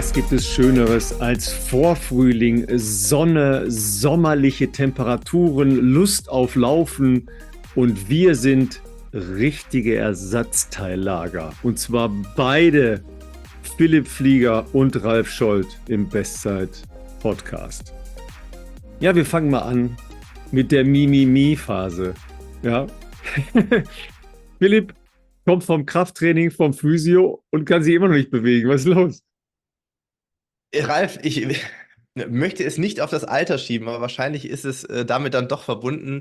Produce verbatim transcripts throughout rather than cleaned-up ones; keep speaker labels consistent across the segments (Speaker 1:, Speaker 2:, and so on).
Speaker 1: was gibt es Schöneres als Vorfrühling, Sonne, sommerliche Temperaturen, Lust auf Laufen und wir sind richtige Ersatzteillager. Und zwar beide, Philipp Flieger und Ralf Scholz im Bestzeit-Podcast. Ja, wir fangen mal an mit der Mimimi-Phase. Ja. Philipp kommt vom Krafttraining, vom Physio und kann sich immer noch nicht bewegen. Was ist los?
Speaker 2: Ralf, ich möchte es nicht auf das Alter schieben, aber wahrscheinlich ist es äh, damit dann doch verbunden.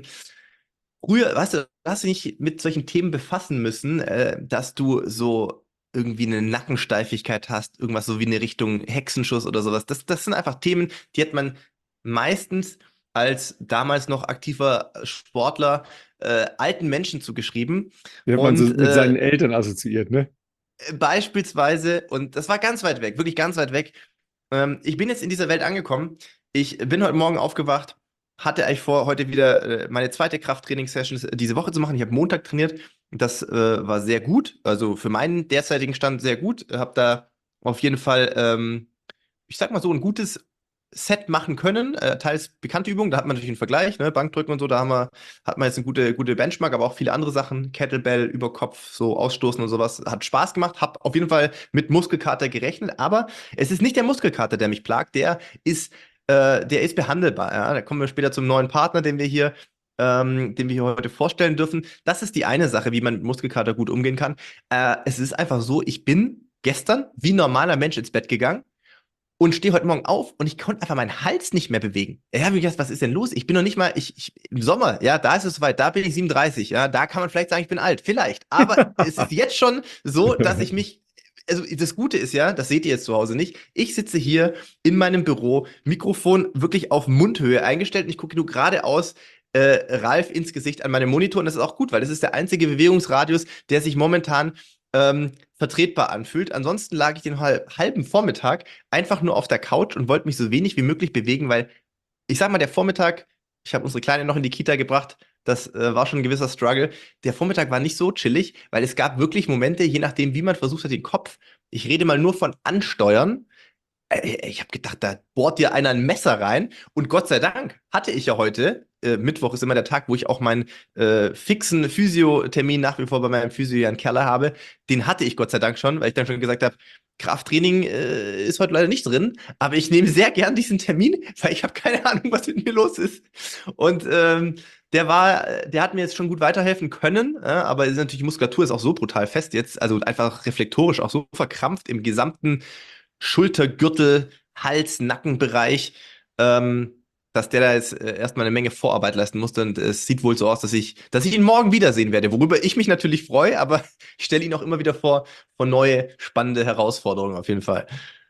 Speaker 2: Früher, weißt du, hast du dich mit solchen Themen befassen müssen, äh, dass du so irgendwie eine Nackensteifigkeit hast, irgendwas so wie eine Richtung Hexenschuss oder sowas. Das, das sind einfach Themen, die hat man meistens als damals noch aktiver Sportler äh, alten Menschen zugeschrieben.
Speaker 1: Die hat man so mit äh, seinen Eltern assoziiert, ne?
Speaker 2: Beispielsweise, und das war ganz weit weg, wirklich ganz weit weg. Ähm, ich bin jetzt in dieser Welt angekommen. Ich bin heute Morgen aufgewacht, hatte eigentlich vor, heute wieder äh, meine zweite Krafttraining-Session diese Woche zu machen. Ich habe Montag trainiert. Das äh, war sehr gut, also für meinen derzeitigen Stand sehr gut. Habe da auf jeden Fall, ähm, ich sag mal so, ein gutes Set machen können, äh, teils bekannte Übungen, da hat man natürlich einen Vergleich, ne? Bankdrücken und so, da haben wir, hat man jetzt eine gute, gute Benchmark, aber auch viele andere Sachen, Kettlebell, Überkopf, so Ausstoßen und sowas, hat Spaß gemacht, hab auf jeden Fall mit Muskelkater gerechnet, aber es ist nicht der Muskelkater, der mich plagt, der ist, äh, der ist behandelbar, ja? Da kommen wir später zum neuen Partner, den wir hier, ähm, den wir hier heute vorstellen dürfen. Das ist die eine Sache, wie man mit Muskelkater gut umgehen kann. Äh, es ist einfach so, ich bin gestern wie ein normaler Mensch ins Bett gegangen und stehe heute Morgen auf und ich konnte einfach meinen Hals nicht mehr bewegen. Ich habe mir gedacht, was ist denn los? Ich bin noch nicht mal, ich, ich im Sommer, ja, da ist es soweit, da bin ich siebenunddreißig, ja, da kann man vielleicht sagen, ich bin alt, vielleicht. Aber es ist jetzt schon so, dass ich mich, also das Gute ist ja, das seht ihr jetzt zu Hause nicht, ich sitze hier in meinem Büro, Mikrofon wirklich auf Mundhöhe eingestellt und ich gucke nur geradeaus äh, Ralf ins Gesicht an meinem Monitor und das ist auch gut, weil das ist der einzige Bewegungsradius, der sich momentan Ähm, vertretbar anfühlt. Ansonsten lag ich den halben Vormittag einfach nur auf der Couch und wollte mich so wenig wie möglich bewegen, weil ich sag mal, der Vormittag, ich habe unsere Kleine noch in die Kita gebracht, das äh, war schon ein gewisser Struggle. Der Vormittag war nicht so chillig, weil es gab wirklich Momente, je nachdem, wie man versucht hat, den Kopf, ich rede mal nur von ansteuern, ich habe gedacht, da bohrt dir einer ein Messer rein. Und Gott sei Dank hatte ich ja heute, äh, Mittwoch ist immer der Tag, wo ich auch meinen äh, fixen Physio-Termin nach wie vor bei meinem Physio Jan Kerler habe. Den hatte ich Gott sei Dank schon, weil ich dann schon gesagt habe, Krafttraining äh, ist heute leider nicht drin. Aber ich nehme sehr gern diesen Termin, weil ich habe keine Ahnung, was mit mir los ist. Und ähm, der war, der hat mir jetzt schon gut weiterhelfen können. Äh, aber ist natürlich, die Muskulatur ist auch so brutal fest jetzt, also einfach reflektorisch auch so verkrampft im gesamten Schultergürtel, Hals, Nackenbereich, ähm, dass der da jetzt äh, erstmal eine Menge Vorarbeit leisten musste. Und es sieht wohl so aus, dass ich, dass ich ihn morgen wiedersehen werde, worüber ich mich natürlich freue, aber ich stelle ihn auch immer wieder vor, vor neue, spannende Herausforderungen auf jeden Fall.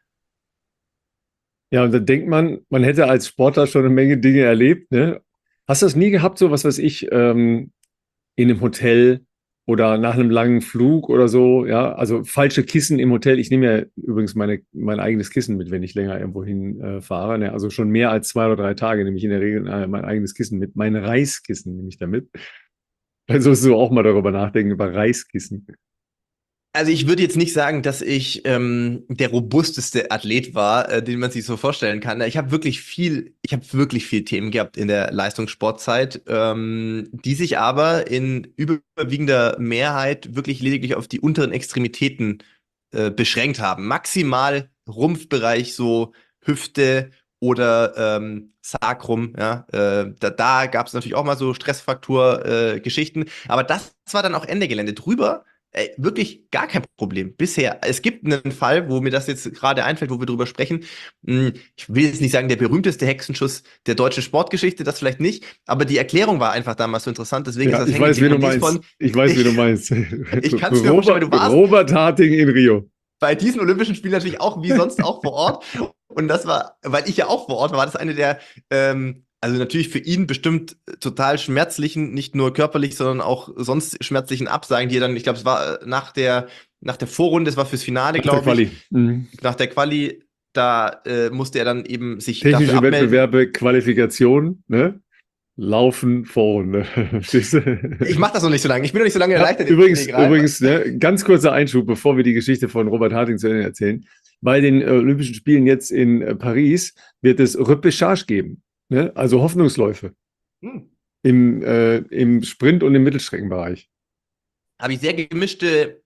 Speaker 1: Ja, und dann denkt man, man hätte als Sportler schon eine Menge Dinge erlebt, ne? Hast du das nie gehabt, so was weiß ich, ähm, in einem Hotel oder nach einem langen Flug oder so, ja, also falsche Kissen im Hotel. Ich nehme ja übrigens meine, mein eigenes Kissen mit, wenn ich länger irgendwo hin äh, fahre. Ne? Also schon mehr als zwei oder drei Tage nehme ich in der Regel äh, mein eigenes Kissen mit. Mein Reiskissen nehme ich damit. Also sollst du auch mal darüber nachdenken, über Reiskissen.
Speaker 2: Also ich würde jetzt nicht sagen, dass ich ähm, der robusteste Athlet war, äh, den man sich so vorstellen kann. Ich habe wirklich viel, ich habe wirklich viel Themen gehabt in der Leistungssportzeit, ähm, die sich aber in überwiegender Mehrheit wirklich lediglich auf die unteren Extremitäten äh, beschränkt haben. Maximal Rumpfbereich, so Hüfte oder ähm, Sacrum, ja, äh, da, da gab es natürlich auch mal so Stressfraktur-Geschichten, äh, aber das war dann auch Ende Gelände. Drüber Ey, wirklich gar kein Problem bisher. Es gibt einen Fall, wo mir das jetzt gerade einfällt, wo wir drüber sprechen. Ich will jetzt nicht sagen, der berühmteste Hexenschuss der deutschen Sportgeschichte, das vielleicht nicht, aber die Erklärung war einfach damals so interessant, deswegen
Speaker 1: ja,
Speaker 2: ist das
Speaker 1: ich weiß, wie du meinst. Von,
Speaker 2: ich
Speaker 1: weiß, wie du meinst.
Speaker 2: Ich kann es mir vorstellen, du warst
Speaker 1: Robert Harting in Rio.
Speaker 2: Bei diesen Olympischen Spielen natürlich auch wie sonst auch vor Ort. Und das war, weil ich ja auch vor Ort war, war das eine der ähm, also natürlich für ihn bestimmt total schmerzlichen, nicht nur körperlich, sondern auch sonst schmerzlichen Absagen, die er dann, ich glaube, es war nach der, nach der Vorrunde, es war fürs Finale, glaube ich. Mhm. Nach der Quali, da äh, musste er dann eben sich
Speaker 1: Technische dafür abmelden. Wettbewerbe, Qualifikation, ne? Laufen, Vorrunde.
Speaker 2: Ich mache das noch nicht so lange. Ich bin noch nicht so lange
Speaker 1: ja,
Speaker 2: erleichtert.
Speaker 1: Übrigens, übrigens ne, ganz kurzer Einschub, bevor wir die Geschichte von Robert Harting zu Ende erzählen. bei den äh, Olympischen Spielen jetzt in äh, Paris wird es Repechage geben, ne? Also Hoffnungsläufe
Speaker 2: Hm.
Speaker 1: im, äh, im Sprint- und im Mittelstreckenbereich.
Speaker 2: Habe ich sehr gemischte,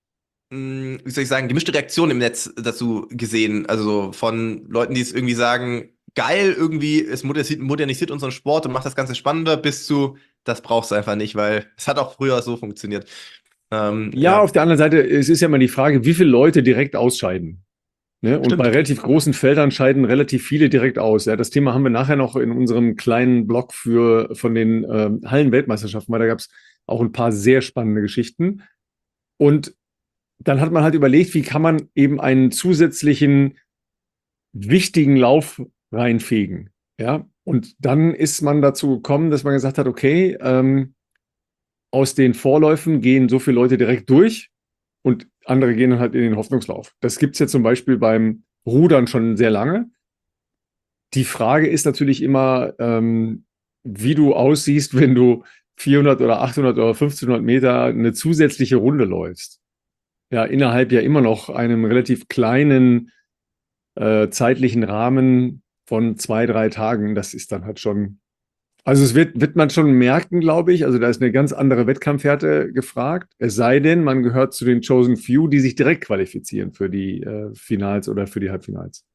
Speaker 2: mh, wie soll ich sagen, gemischte Reaktionen im Netz dazu gesehen. Also von Leuten, die es irgendwie sagen, geil, irgendwie, es modernisiert, modernisiert unseren Sport und macht das Ganze spannender, bis zu, das brauchst du einfach nicht, weil es hat auch früher so funktioniert. Ähm,
Speaker 1: Ja,
Speaker 2: ja,
Speaker 1: auf der anderen Seite, es ist ja immer die Frage, wie viele Leute direkt ausscheiden. Ne? Und bei
Speaker 2: stimmt.
Speaker 1: relativ großen Feldern scheiden relativ viele direkt aus. Ja, das Thema haben wir nachher noch in unserem kleinen Blog für, von den ähm, Hallenweltmeisterschaften, weil da gab es auch ein paar sehr spannende Geschichten. Und dann hat man halt überlegt, wie kann man eben einen zusätzlichen wichtigen Lauf reinfegen. Ja, und dann ist man dazu gekommen, dass man gesagt hat, okay, ähm, aus den Vorläufen gehen so viele Leute direkt durch und andere gehen dann halt in den Hoffnungslauf. Das gibt es ja zum Beispiel beim Rudern schon sehr lange. Die Frage ist natürlich immer, ähm, wie du aussiehst, wenn du vierhundert oder achthundert oder fünfzehnhundert Meter eine zusätzliche Runde läufst. Ja, innerhalb ja immer noch einem relativ kleinen äh, zeitlichen Rahmen von zwei, drei Tagen. Das ist dann halt schon, also es wird, wird man schon merken, glaube ich. Also da ist eine ganz andere Wettkampfhärte gefragt. Es sei denn, man gehört zu den Chosen Few, die sich direkt qualifizieren für die äh, Finals oder für die Halbfinals.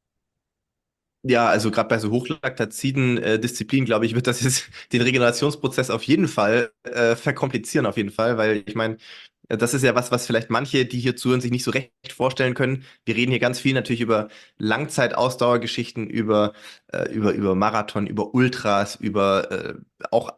Speaker 2: Ja, also gerade bei so hochlaktaziden äh, Disziplinen, glaube ich, wird das jetzt den Regenerationsprozess auf jeden Fall äh, verkomplizieren, auf jeden Fall, weil ich meine, äh, das ist ja was, was vielleicht manche, die hier zuhören, sich nicht so recht vorstellen können. Wir reden hier ganz viel natürlich über Langzeitausdauergeschichten, über, äh, über, über Marathon, über Ultras, über äh, auch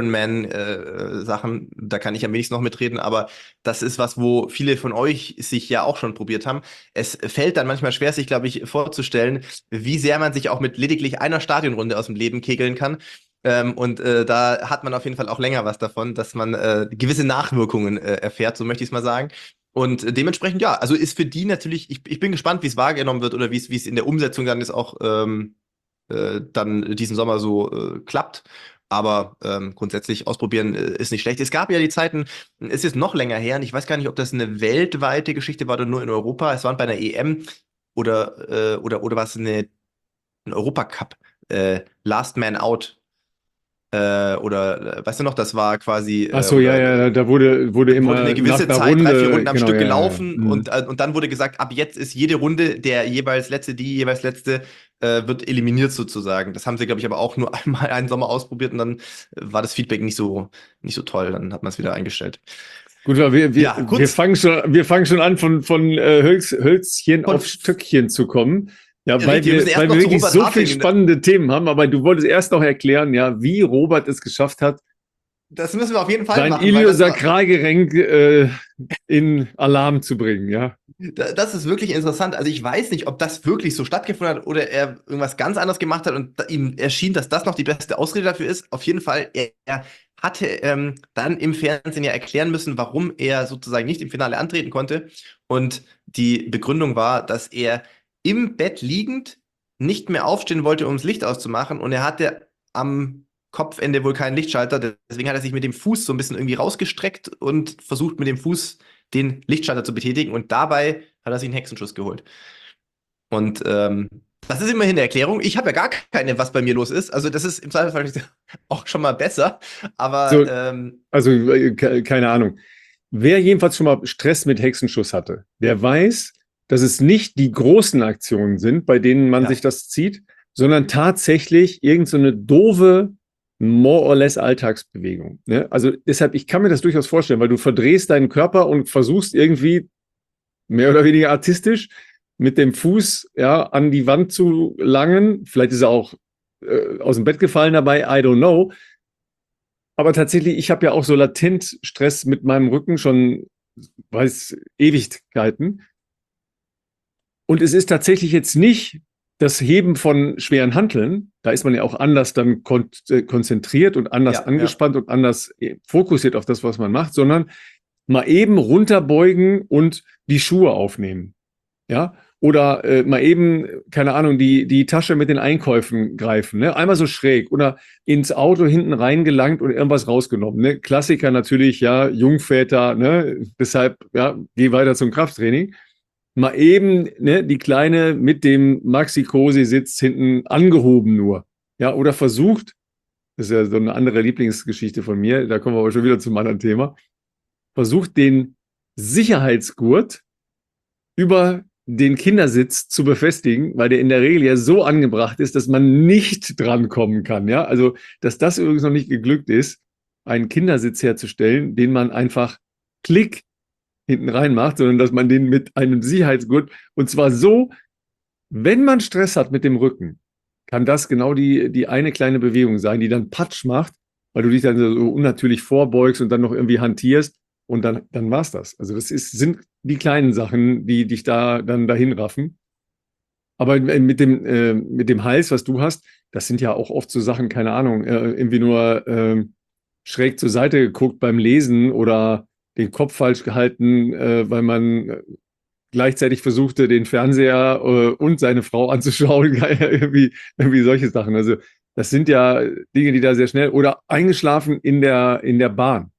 Speaker 2: Ironman-Sachen. Da kann ich am wenigsten noch mitreden, aber das ist was, wo viele von euch sich ja auch schon probiert haben. Es fällt dann manchmal schwer, sich, glaube ich, vorzustellen, wie sehr man sich auch mit lediglich einer Stadionrunde aus dem Leben kegeln kann. Ähm, und äh, da hat man auf jeden Fall auch länger was davon, dass man äh, gewisse Nachwirkungen äh, erfährt, so möchte ich es mal sagen. Und äh, dementsprechend, ja, also ist für die natürlich, ich, ich bin gespannt, wie es wahrgenommen wird oder wie es wie es in der Umsetzung dann ist auch ähm, äh, dann diesen Sommer so äh, klappt. Aber ähm, grundsätzlich ausprobieren äh, ist nicht schlecht. Es gab ja die Zeiten, es ist noch länger her, und ich weiß gar nicht, ob das eine weltweite Geschichte war oder nur in Europa. Es waren bei einer E M oder, äh, oder, oder war es eine, ein Europacup, äh, Last Man Out. Äh, oder, äh, weißt du noch, das war quasi,
Speaker 1: Ach
Speaker 2: äh,
Speaker 1: so, ja,
Speaker 2: oder
Speaker 1: ja, da wurde, wurde
Speaker 2: wurde
Speaker 1: immer
Speaker 2: eine
Speaker 1: nach
Speaker 2: gewisse
Speaker 1: einer
Speaker 2: Zeit, drei, vier
Speaker 1: Runde,
Speaker 2: Runden am
Speaker 1: genau,
Speaker 2: Stück
Speaker 1: ja, ja, ja.
Speaker 2: gelaufen
Speaker 1: Mhm.
Speaker 2: und, äh, und dann wurde gesagt, ab jetzt ist jede Runde der jeweils letzte, die jeweils letzte, äh, wird eliminiert sozusagen. Das haben sie, glaube ich, aber auch nur einmal einen Sommer ausprobiert und dann äh, war das Feedback nicht so, nicht so toll. Dann hat man es wieder eingestellt.
Speaker 1: Gut, wir, wir,
Speaker 2: Ja,
Speaker 1: wir,
Speaker 2: kurz
Speaker 1: fangen schon, wir fangen schon an, von, von äh, Hölz, Hölzchen
Speaker 2: von,
Speaker 1: auf Stöckchen zu kommen. Ja, weil
Speaker 2: richtig, wir müssen
Speaker 1: wir,
Speaker 2: erst
Speaker 1: weil
Speaker 2: noch
Speaker 1: wir
Speaker 2: zu
Speaker 1: wirklich
Speaker 2: Robert
Speaker 1: so viele
Speaker 2: Harting.
Speaker 1: spannende Themen haben, aber du wolltest erst noch erklären, ja, wie Robert es geschafft hat,
Speaker 2: Das müssen wir auf jeden Fall
Speaker 1: sein
Speaker 2: machen, weil das war,
Speaker 1: Iliosakralgelenk äh, in Alarm zu bringen, ja.
Speaker 2: Da- Das ist wirklich interessant. Also ich weiß nicht, ob das wirklich so stattgefunden hat oder er irgendwas ganz anderes gemacht hat und da- ihm erschien, dass das noch die beste Ausrede dafür ist. Auf jeden Fall, er, er hatte ähm, dann im Fernsehen ja erklären müssen, warum er sozusagen nicht im Finale antreten konnte. Und die Begründung war, dass er im Bett liegend nicht mehr aufstehen wollte, um das Licht auszumachen. Und er hatte am Kopfende wohl keinen Lichtschalter. Deswegen hat er sich mit dem Fuß so ein bisschen irgendwie rausgestreckt und versucht mit dem Fuß den Lichtschalter zu betätigen und dabei hat er sich einen Hexenschuss geholt. Und ähm, das ist immerhin eine Erklärung. Ich habe ja gar keine, was bei mir los ist. Also das ist im Zweifelsfall auch schon mal besser. Aber
Speaker 1: So,
Speaker 2: ähm,
Speaker 1: also, äh, ke- keine Ahnung. Wer jedenfalls schon mal Stress mit Hexenschuss hatte, der weiß, dass es nicht die großen Aktionen sind, bei denen man sich
Speaker 2: ja,
Speaker 1: das zieht, sondern tatsächlich irgend so eine doofe, more or less Alltagsbewegung. Ne? Also deshalb, ich kann mir das durchaus vorstellen, weil du verdrehst deinen Körper und versuchst irgendwie mehr oder weniger artistisch mit dem Fuß ja an die Wand zu langen. Vielleicht ist er auch äh, aus dem Bett gefallen dabei, I don't know. Aber tatsächlich, ich habe ja auch so latent Stress mit meinem Rücken schon, weiß, Ewigkeiten. Und es ist tatsächlich jetzt nicht das Heben von schweren Hanteln. Da ist man ja auch anders dann kon äh, konzentriert und anders
Speaker 2: ja, ja.
Speaker 1: angespannt und anders äh, fokussiert auf das, was man macht, sondern mal eben runterbeugen und die Schuhe aufnehmen. Ja, oder äh, mal eben, keine Ahnung, die, die Tasche mit den Einkäufen greifen, ne? Einmal so schräg oder ins Auto hinten reingelangt und irgendwas rausgenommen. Ne? Klassiker natürlich, ja, Jungväter, ne? Deshalb, ja, geh weiter zum Krafttraining. mal eben, ne, die Kleine mit dem Maxi-Cosi-Sitz hinten angehoben nur. Ja, oder versucht, das ist ja so eine andere Lieblingsgeschichte von mir, da kommen wir aber schon wieder zum anderen Thema, versucht den Sicherheitsgurt über den Kindersitz zu befestigen, weil der in der Regel ja so angebracht ist, dass man nicht drankommen kann. Ja, also, dass das übrigens noch nicht geglückt ist, einen Kindersitz herzustellen, den man einfach klick hinten rein macht, sondern dass man den mit einem Sicherheitsgurt, und zwar so, wenn man Stress hat mit dem Rücken, kann das genau die, die eine kleine Bewegung sein, die dann Patsch macht, weil du dich dann so unnatürlich vorbeugst und dann noch irgendwie hantierst und dann, dann war's das. Also das ist, sind die kleinen Sachen, die dich da dann dahin raffen. Aber mit dem, äh, mit dem Hals, was du hast, das sind ja auch oft so Sachen, keine Ahnung, äh, irgendwie nur äh, schräg zur Seite geguckt beim Lesen oder den Kopf falsch gehalten, äh, weil man gleichzeitig versuchte, den Fernseher äh, und seine Frau anzuschauen. irgendwie, irgendwie solche Sachen. Also das sind ja Dinge, die da sehr schnell, oder eingeschlafen in der, in der Bahn.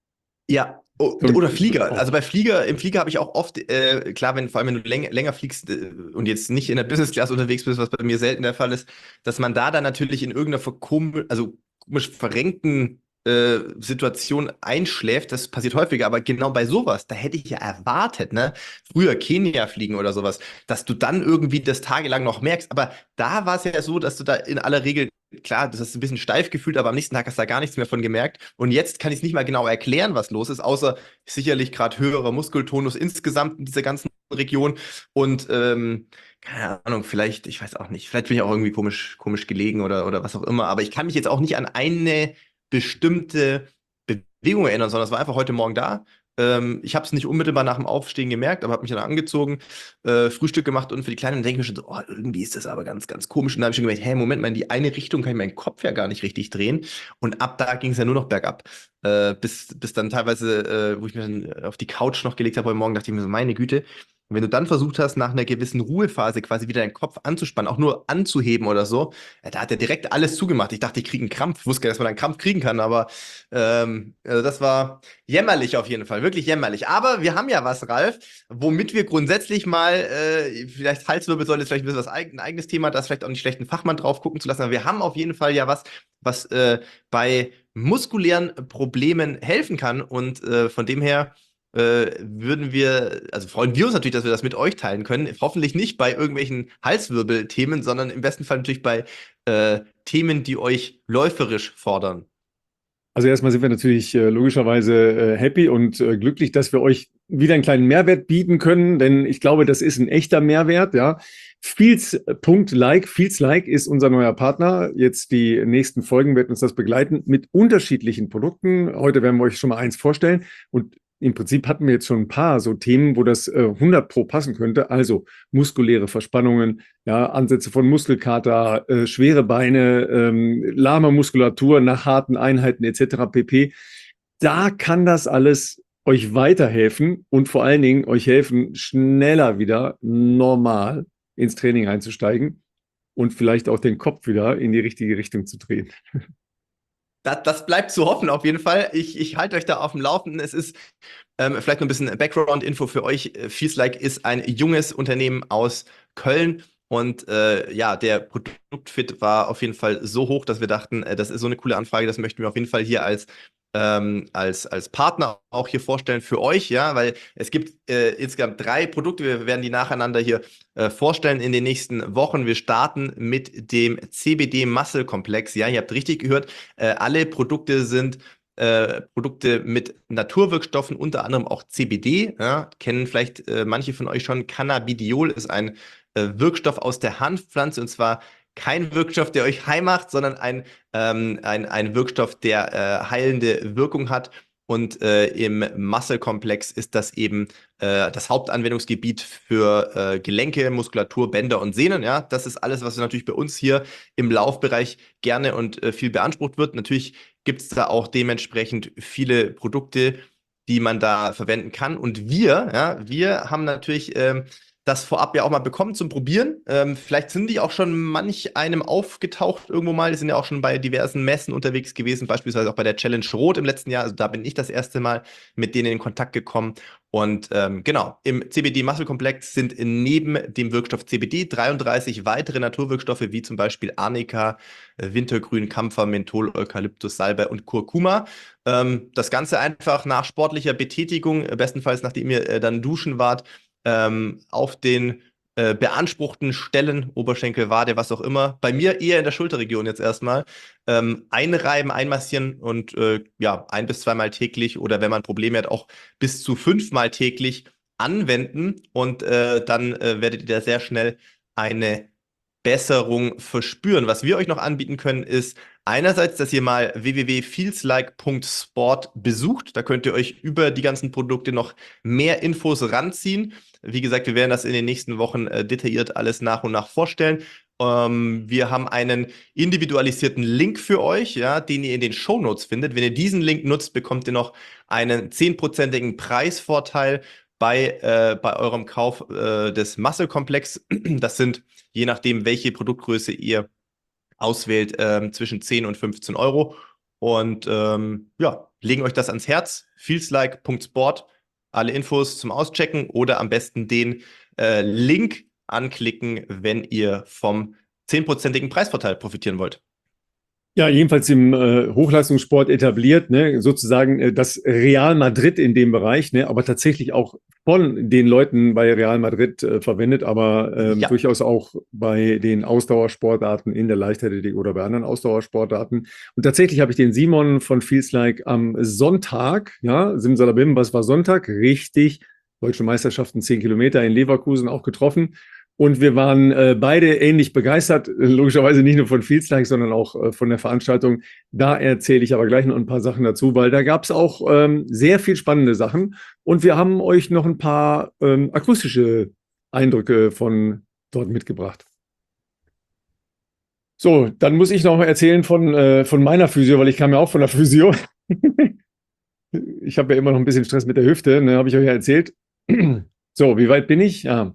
Speaker 2: Ja, o-
Speaker 1: So,
Speaker 2: oder Flieger.
Speaker 1: auch.
Speaker 2: Also bei Flieger, im Flieger habe ich auch oft, äh, klar, wenn, vor allem wenn du länger, länger fliegst äh, und jetzt nicht in der Business Class unterwegs bist, was bei mir selten der Fall ist, dass man da dann natürlich in irgendeiner verkom also komisch verrenkten äh, Situation einschläft. Das passiert häufiger, aber genau bei sowas, da hätte ich ja erwartet, ne? Früher Kenia fliegen oder sowas, dass du dann irgendwie das tagelang noch merkst. Aber da war es ja so, dass du da in aller Regel, klar, das hast du ein bisschen steif gefühlt, aber am nächsten Tag hast du da gar nichts mehr von gemerkt. Und jetzt kann ich es nicht mal genau erklären, was los ist, außer sicherlich gerade höherer Muskeltonus insgesamt in dieser ganzen Region. Und ähm, keine Ahnung, vielleicht, ich weiß auch nicht, vielleicht bin ich auch irgendwie komisch, komisch gelegen oder, oder was auch immer. Aber ich kann mich jetzt auch nicht an eine bestimmte Bewegung erinnern, sondern es war einfach heute Morgen da. Ähm, ich habe es nicht unmittelbar nach dem Aufstehen gemerkt, aber habe mich dann angezogen, äh, Frühstück gemacht und für die Kleinen denke ich mir schon so, oh, irgendwie ist das aber ganz, ganz komisch. Und dann habe ich schon gemerkt, hey, Moment mal, in die eine Richtung kann ich meinen Kopf ja gar nicht richtig drehen. Und ab da ging es ja nur noch bergab. Äh, bis, bis dann teilweise, äh, wo ich mir dann auf die Couch noch gelegt habe heute Morgen, dachte ich mir so, meine Güte. Und wenn du dann versucht hast, nach einer gewissen Ruhephase quasi wieder deinen Kopf anzuspannen, auch nur anzuheben oder so, ja, da hat er direkt alles zugemacht. Ich dachte, ich kriege einen Krampf. Ich wusste gar nicht, dass man einen Krampf kriegen kann, aber ähm, also das war jämmerlich auf jeden Fall, wirklich jämmerlich. Aber wir haben ja was, Ralf, womit wir grundsätzlich mal, äh, vielleicht Halswirbelsäule ist vielleicht ein bisschen was eig ein eigenes Thema, da ist vielleicht auch nicht schlecht, einen Fachmann drauf gucken zu lassen, aber wir haben auf jeden Fall ja was, was äh, bei muskulären Problemen helfen kann und äh, von dem her äh, würden wir, also freuen wir uns natürlich, dass wir das mit euch teilen können. Hoffentlich nicht bei irgendwelchen Halswirbelthemen, sondern im besten Fall natürlich bei äh, Themen, die euch läuferisch fordern.
Speaker 1: Also erstmal sind wir natürlich äh, logischerweise äh, happy und äh, glücklich, dass wir euch wieder einen kleinen Mehrwert bieten können, denn ich glaube, das ist ein echter Mehrwert, ja. Feels Punkt Like, Feels Like ist unser neuer Partner. Jetzt die nächsten Folgen werden uns das begleiten mit unterschiedlichen Produkten. Heute werden wir euch schon mal eins vorstellen und im Prinzip hatten wir jetzt schon ein paar so Themen, wo das äh, hundert pro passen könnte. Also muskuläre Verspannungen, ja, Ansätze von Muskelkater, äh, schwere Beine, ähm, lahme Muskulatur nach harten Einheiten et cetera pp. Da kann das alles euch weiterhelfen und vor allen Dingen euch helfen, schneller wieder normal ins Training einzusteigen und vielleicht auch den Kopf wieder in die richtige Richtung zu drehen.
Speaker 2: Das, das bleibt zu hoffen, auf jeden Fall. Ich, ich halte euch da auf dem Laufenden. Es ist ähm, vielleicht noch ein bisschen Background-Info für euch. Feels Like ist ein junges Unternehmen aus Köln. Und äh, ja, der Produktfit war auf jeden Fall so hoch, dass wir dachten, äh, das ist so eine coole Anfrage, das möchten wir auf jeden Fall hier als, ähm, als, als Partner auch hier vorstellen für euch, ja, weil es gibt äh, insgesamt drei Produkte, wir werden die nacheinander hier äh, vorstellen in den nächsten Wochen. Wir starten mit dem C B D-Muscle-Komplex. Ja, ihr habt richtig gehört, äh, alle Produkte sind äh, Produkte mit Naturwirkstoffen, unter anderem auch C B D. Ja, kennen vielleicht äh, manche von euch schon. Cannabidiol ist ein äh, Wirkstoff aus der Hanfpflanze und zwar kein Wirkstoff, der euch high macht, sondern ein, ähm, ein, ein Wirkstoff, der äh, heilende Wirkung hat. Und äh, im Muscle-Komplex ist das eben äh, das Hauptanwendungsgebiet für äh, Gelenke, Muskulatur, Bänder und Sehnen. Ja, das ist alles, was natürlich bei uns hier im Laufbereich gerne und äh, viel beansprucht wird. Natürlich gibt es da auch dementsprechend viele Produkte, die man da verwenden kann. Und wir, ja, wir haben natürlich ähm, das vorab ja auch mal bekommen zum Probieren. Ähm, vielleicht sind die auch schon manch einem aufgetaucht irgendwo mal. Die sind ja auch schon bei diversen Messen unterwegs gewesen, beispielsweise auch bei der Challenge Rot im letzten Jahr. Also da bin ich das erste Mal mit denen in Kontakt gekommen. Und ähm, genau, im C B D Muscle Komplex sind neben dem Wirkstoff C B D dreiunddreißig weitere Naturwirkstoffe, wie zum Beispiel Arnika, äh, Wintergrün, Kampfer, Menthol, Eukalyptus, Salbei und Kurkuma. Ähm, das Ganze einfach nach sportlicher Betätigung, äh, bestenfalls nachdem ihr äh, dann duschen wart, ähm, auf den äh, beanspruchten Stellen, Oberschenkel, Wade, was auch immer, bei mir eher in der Schulterregion jetzt erstmal, ähm, einreiben, einmassieren und äh, ja, ein- bis zweimal täglich oder wenn man Probleme hat, auch bis zu fünfmal täglich anwenden und äh, dann äh, werdet ihr da sehr schnell eine Besserung verspüren. Was wir euch noch anbieten können, ist einerseits, dass ihr mal w w w punkt feelslike punkt sport besucht. Da könnt ihr euch über die ganzen Produkte noch mehr Infos ranziehen. Wie gesagt, wir werden das in den nächsten Wochen äh, detailliert alles nach und nach vorstellen. Ähm, wir haben einen individualisierten Link für euch, ja, den ihr in den Shownotes findet. Wenn ihr diesen Link nutzt, bekommt ihr noch einen zehnprozentigen Preisvorteil bei, äh, bei eurem Kauf äh, des Muscle-Komplex. Das sind, je nachdem, welche Produktgröße ihr auswählt, ähm, zwischen zehn und fünfzehn Euro. Und ähm, ja, legen euch das ans Herz. feelslike punkt sport. Alle Infos zum Auschecken oder am besten den äh, Link anklicken, wenn ihr vom zehnprozentigen Preisvorteil profitieren wollt.
Speaker 1: Ja, jedenfalls im äh, Hochleistungssport etabliert, ne, sozusagen äh, das Real Madrid in dem Bereich, ne, aber tatsächlich auch von den Leuten bei Real Madrid äh, verwendet, aber ähm,
Speaker 2: Ja.
Speaker 1: durchaus auch bei den Ausdauersportarten in der Leichtathletik oder bei anderen Ausdauersportarten. Und tatsächlich habe ich den Simon von Feelslike am Sonntag, ja, Simsalabim, was war Sonntag? Richtig, Deutsche Meisterschaften zehn Kilometer in Leverkusen auch getroffen. Und wir waren äh, beide ähnlich begeistert, logischerweise nicht nur von Feelslike, sondern auch äh, von der Veranstaltung. Da erzähle ich aber gleich noch ein paar Sachen dazu, weil da gab es auch ähm, sehr viel spannende Sachen. Und wir haben euch noch ein paar ähm, akustische Eindrücke von dort mitgebracht. So, dann muss ich noch erzählen von, äh, von meiner Physio, weil ich kam ja auch von der Physio. Ich habe ja immer noch ein bisschen Stress mit der Hüfte, ne, habe ich euch ja erzählt. So, wie weit bin ich? Ja.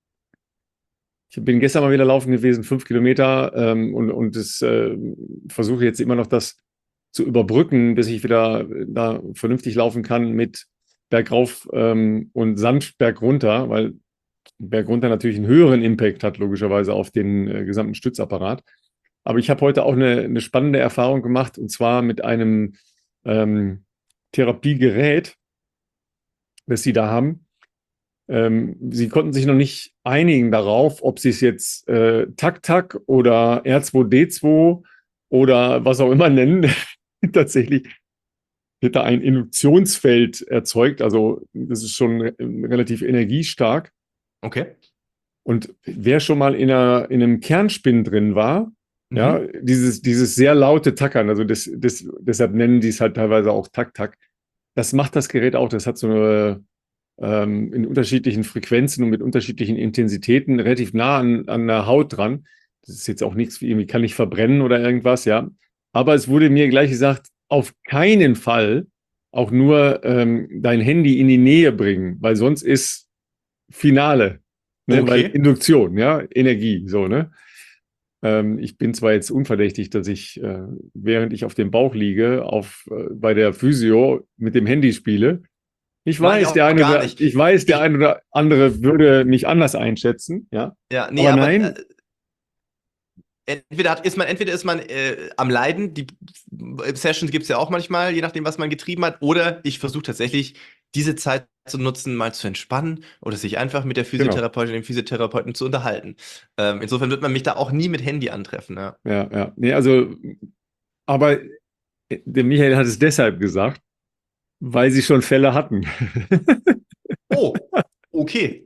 Speaker 1: Ich bin gestern mal wieder laufen gewesen, fünf Kilometer, ähm, und, und das, äh, versuche jetzt immer noch das zu überbrücken, bis ich wieder da vernünftig laufen kann mit bergauf ähm, und sanft bergunter, weil bergunter natürlich einen höheren Impact hat, logischerweise auf den äh, gesamten Stützapparat. Aber ich habe heute auch eine, eine spannende Erfahrung gemacht, und zwar mit einem ähm, Therapiegerät, das Sie da haben. Ähm, sie konnten sich noch nicht einigen darauf, ob sie es jetzt äh, Tak-Tak oder R zwei D zwei oder was auch immer nennen. Tatsächlich wird da ein Induktionsfeld erzeugt. Also das ist schon äh, relativ energiestark.
Speaker 2: Okay.
Speaker 1: Und wer schon mal in, einer, in einem Kernspin drin war,
Speaker 2: Mhm.
Speaker 1: ja, dieses, dieses sehr laute Tackern, also das, das, deshalb nennen die es halt teilweise auch Tak-Tak. Das macht das Gerät auch. Das hat so eine ähm, in unterschiedlichen Frequenzen und mit unterschiedlichen Intensitäten relativ nah an, an der Haut dran. Das ist jetzt auch nichts wie irgendwie, kann ich verbrennen oder irgendwas, ja. Aber es wurde mir gleich gesagt, auf keinen Fall auch nur ähm, dein Handy in die Nähe bringen, weil sonst ist Finale, ne?
Speaker 2: Okay.
Speaker 1: Weil Induktion, ja, Energie, so, ne? Ähm, ich bin zwar jetzt unverdächtig, dass ich, äh, während ich auf dem Bauch liege, auf, äh, bei der Physio mit dem Handy spiele. Ich
Speaker 2: Mach ich
Speaker 1: weiß,
Speaker 2: auch
Speaker 1: der eine
Speaker 2: gar
Speaker 1: oder,
Speaker 2: nicht.
Speaker 1: ich weiß, der
Speaker 2: Ich-
Speaker 1: eine oder andere würde mich anders einschätzen, ja.
Speaker 2: Ja, nee,
Speaker 1: Aber
Speaker 2: aber
Speaker 1: nein,
Speaker 2: äh, entweder hat, ist man, entweder ist man äh, am Leiden, die äh, Sessions gibt es ja auch manchmal, je nachdem, was man getrieben hat, oder ich versuche tatsächlich, diese Zeit zu nutzen, mal zu entspannen oder sich einfach mit der Physiotherapeutin, dem Physiotherapeuten zu unterhalten. Ähm, insofern wird man mich da auch nie mit Handy antreffen. Ja.
Speaker 1: ja, ja. Nee, also, aber äh, der Michael hat es deshalb gesagt, weil sie schon Fälle hatten.
Speaker 2: Oh, okay.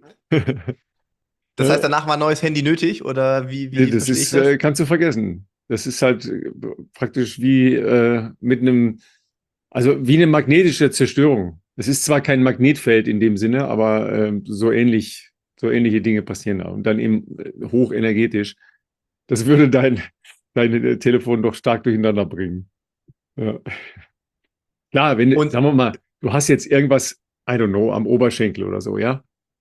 Speaker 2: Das heißt, danach war ein neues Handy nötig oder wie, wie
Speaker 1: Das
Speaker 2: verstehe ich
Speaker 1: ist,
Speaker 2: das?
Speaker 1: äh, kannst du vergessen. Das ist halt äh, praktisch wie äh, mit einem, also wie eine magnetische Zerstörung. Es ist zwar kein Magnetfeld in dem Sinne, aber äh, so ähnlich, so ähnliche Dinge passieren da. Und dann eben äh, hochenergetisch. Das würde dein, dein äh, Telefon doch stark durcheinander bringen. Ja. Klar, wenn,
Speaker 2: Und
Speaker 1: sagen wir mal, du hast jetzt irgendwas, I don't know, am Oberschenkel oder so, ja?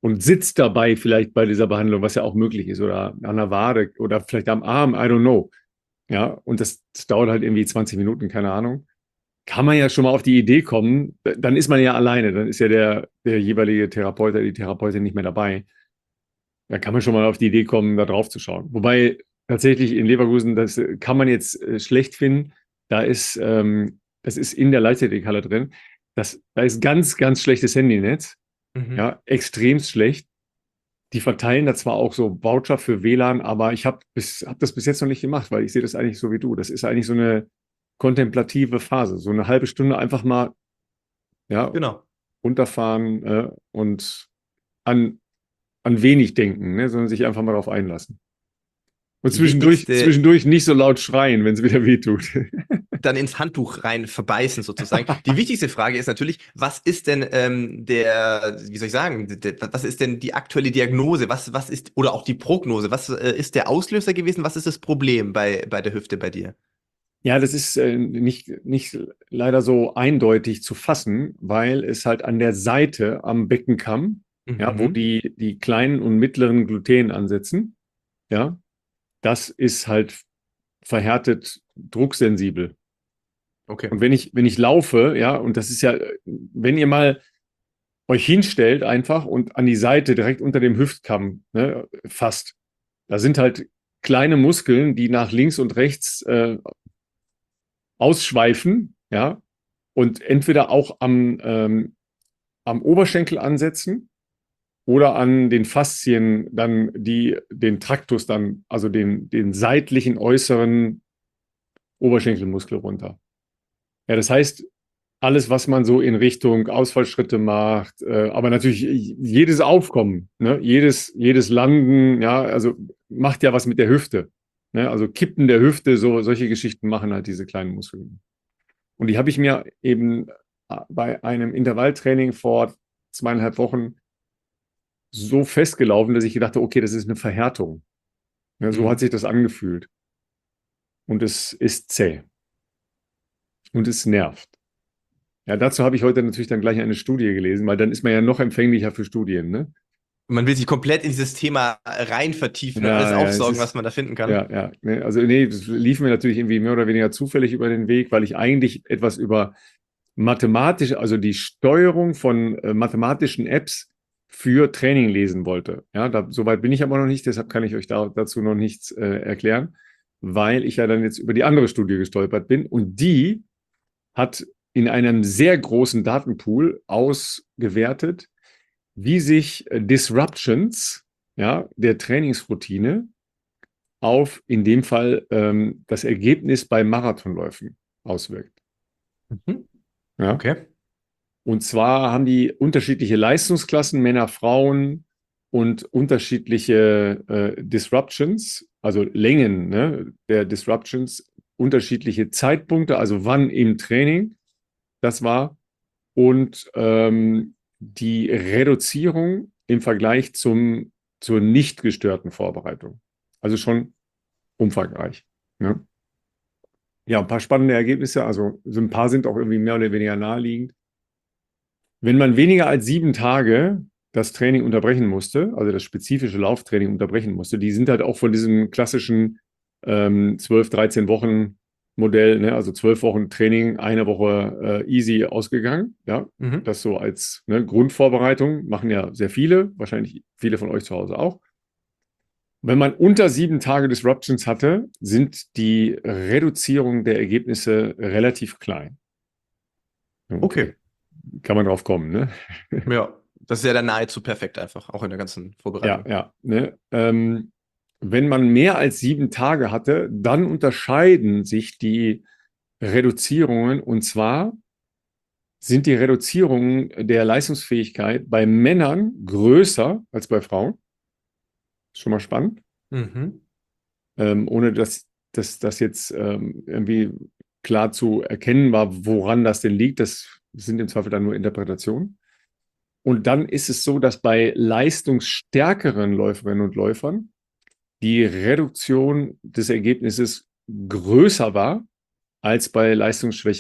Speaker 1: und sitzt dabei vielleicht bei dieser Behandlung, was ja auch möglich ist, oder an der Wade oder vielleicht am Arm, I don't know. Ja, und das, das dauert halt irgendwie zwanzig Minuten, keine Ahnung. Kann man ja schon mal auf die Idee kommen, dann ist man ja alleine, dann ist ja der, der jeweilige Therapeut oder die Therapeutin nicht mehr dabei. Da kann man schon mal auf die Idee kommen, da drauf zu schauen. Wobei tatsächlich in Leverkusen, das kann man jetzt äh, schlecht finden. Da ist, ähm, das ist in der Leichtathletikhalle drin. Das, da ist ganz, ganz schlechtes Handynetz.
Speaker 2: Mhm.
Speaker 1: Ja, extremst schlecht. Die verteilen da zwar auch so Voucher für W L A N, aber ich habe hab das bis jetzt noch nicht gemacht, weil ich sehe das eigentlich so wie du. Das ist eigentlich so eine kontemplative Phase. So eine halbe Stunde einfach mal, ja,
Speaker 2: Genau.
Speaker 1: runterfahren äh, und an an wenig denken, ne, sondern sich einfach mal darauf einlassen. Und
Speaker 2: Die
Speaker 1: zwischendurch,
Speaker 2: wichtigste,
Speaker 1: zwischendurch nicht so laut schreien, wenn es wieder wehtut.
Speaker 2: dann ins Handtuch rein verbeißen sozusagen. Die wichtigste Frage ist natürlich, was ist denn ähm, der, wie soll ich sagen, der, was ist denn die aktuelle Diagnose? Was, was ist, oder auch die Prognose? Was äh, ist der Auslöser gewesen? Was ist das Problem bei, bei der Hüfte bei dir?
Speaker 1: Ja, das ist äh, nicht, nicht leider so eindeutig zu fassen, weil es halt an der Seite am Beckenkamm, ja, wo
Speaker 2: Mhm.
Speaker 1: die, die kleinen und mittleren Gluten ansetzen, ja, das ist halt verhärtet drucksensibel.
Speaker 2: Okay.
Speaker 1: Und wenn ich, wenn ich laufe, ja, und das ist ja, wenn ihr mal euch hinstellt einfach und an die Seite direkt unter dem Hüftkamm, ne, fasst, da sind halt kleine Muskeln, die nach links und rechts äh, ausschweifen, ja, und entweder auch am, ähm, am Oberschenkel ansetzen oder an den Faszien dann, die den Traktus dann, also den, den seitlichen äußeren Oberschenkelmuskel runter. Ja, das heißt, alles, was man so in Richtung Ausfallschritte macht, äh, aber natürlich jedes Aufkommen, ne, jedes, jedes Landen, ja, also macht ja was mit der Hüfte. Ne? Also Kippen der Hüfte, so solche Geschichten machen halt diese kleinen Muskeln. Und die habe ich mir eben bei einem Intervalltraining vor zweieinhalb Wochen so festgelaufen, dass ich gedacht habe, okay, das ist eine Verhärtung. Ja, so hat
Speaker 2: Mhm.
Speaker 1: sich das angefühlt. Und es ist zäh. Und es nervt. Ja, dazu habe ich heute natürlich dann gleich eine Studie gelesen, weil dann ist man ja noch empfänglicher für Studien, ne?
Speaker 2: Man will sich komplett in dieses Thema rein vertiefen und alles
Speaker 1: Ja, ja, es
Speaker 2: aufsaugen, was
Speaker 1: ist,
Speaker 2: man da finden kann.
Speaker 1: ja, ja. Ne, also, nee, das lief mir natürlich irgendwie mehr oder weniger zufällig über den Weg, weil ich eigentlich etwas über mathematische, also die Steuerung von äh, mathematischen Apps für Training lesen wollte. Ja, da, soweit bin ich aber noch nicht, deshalb kann ich euch da, dazu noch nichts äh, erklären, weil ich ja dann jetzt über die andere Studie gestolpert bin und die hat in einem sehr großen Datenpool ausgewertet, wie sich äh, Disruptions, ja, der Trainingsroutine auf in dem Fall ähm, das Ergebnis bei Marathonläufen auswirkt.
Speaker 2: Mhm.
Speaker 1: Ja?
Speaker 2: Okay.
Speaker 1: Und zwar haben die unterschiedliche Leistungsklassen, Männer, Frauen und unterschiedliche äh, Disruptions, also Längen, ne, der Disruptions, unterschiedliche Zeitpunkte, also wann im Training das war und ähm, die Reduzierung im Vergleich zum, zur nicht gestörten Vorbereitung. Also schon umfangreich. Ne? Ja, ein paar spannende Ergebnisse, also so ein paar sind auch irgendwie mehr oder weniger naheliegend. Wenn man weniger als sieben Tage das Training unterbrechen musste, also das spezifische Lauftraining unterbrechen musste, die sind halt auch von diesem klassischen ähm, zwölf, dreizehn Wochen Modell, ne? Also zwölf Wochen Training, eine Woche äh, easy ausgegangen. Ja,
Speaker 2: Mhm.
Speaker 1: das so als ne, Grundvorbereitung machen ja sehr viele, wahrscheinlich viele von euch zu Hause auch. Wenn man unter sieben Tage Disruptions hatte, sind die Reduzierungen der Ergebnisse relativ klein. Okay,
Speaker 2: Okay.
Speaker 1: kann man drauf kommen, ne?
Speaker 2: Ja, das ist ja dann nahezu perfekt einfach, auch in der ganzen
Speaker 1: Ja,
Speaker 2: Vorbereitung.
Speaker 1: ja. Ne? Ähm, wenn man mehr als sieben Tage hatte, dann unterscheiden sich die Reduzierungen. Und zwar sind die Reduzierungen der Leistungsfähigkeit bei Männern größer als bei Frauen. Schon mal spannend.
Speaker 2: Mhm.
Speaker 1: Ähm, ohne dass, dass das jetzt ähm, irgendwie klar zu erkennen war, woran das denn liegt. Das sind im Zweifel dann nur Interpretationen. Und dann ist es so, dass bei leistungsstärkeren Läuferinnen und Läufern die Reduktion des Ergebnisses größer war als bei leistungsschwächeren.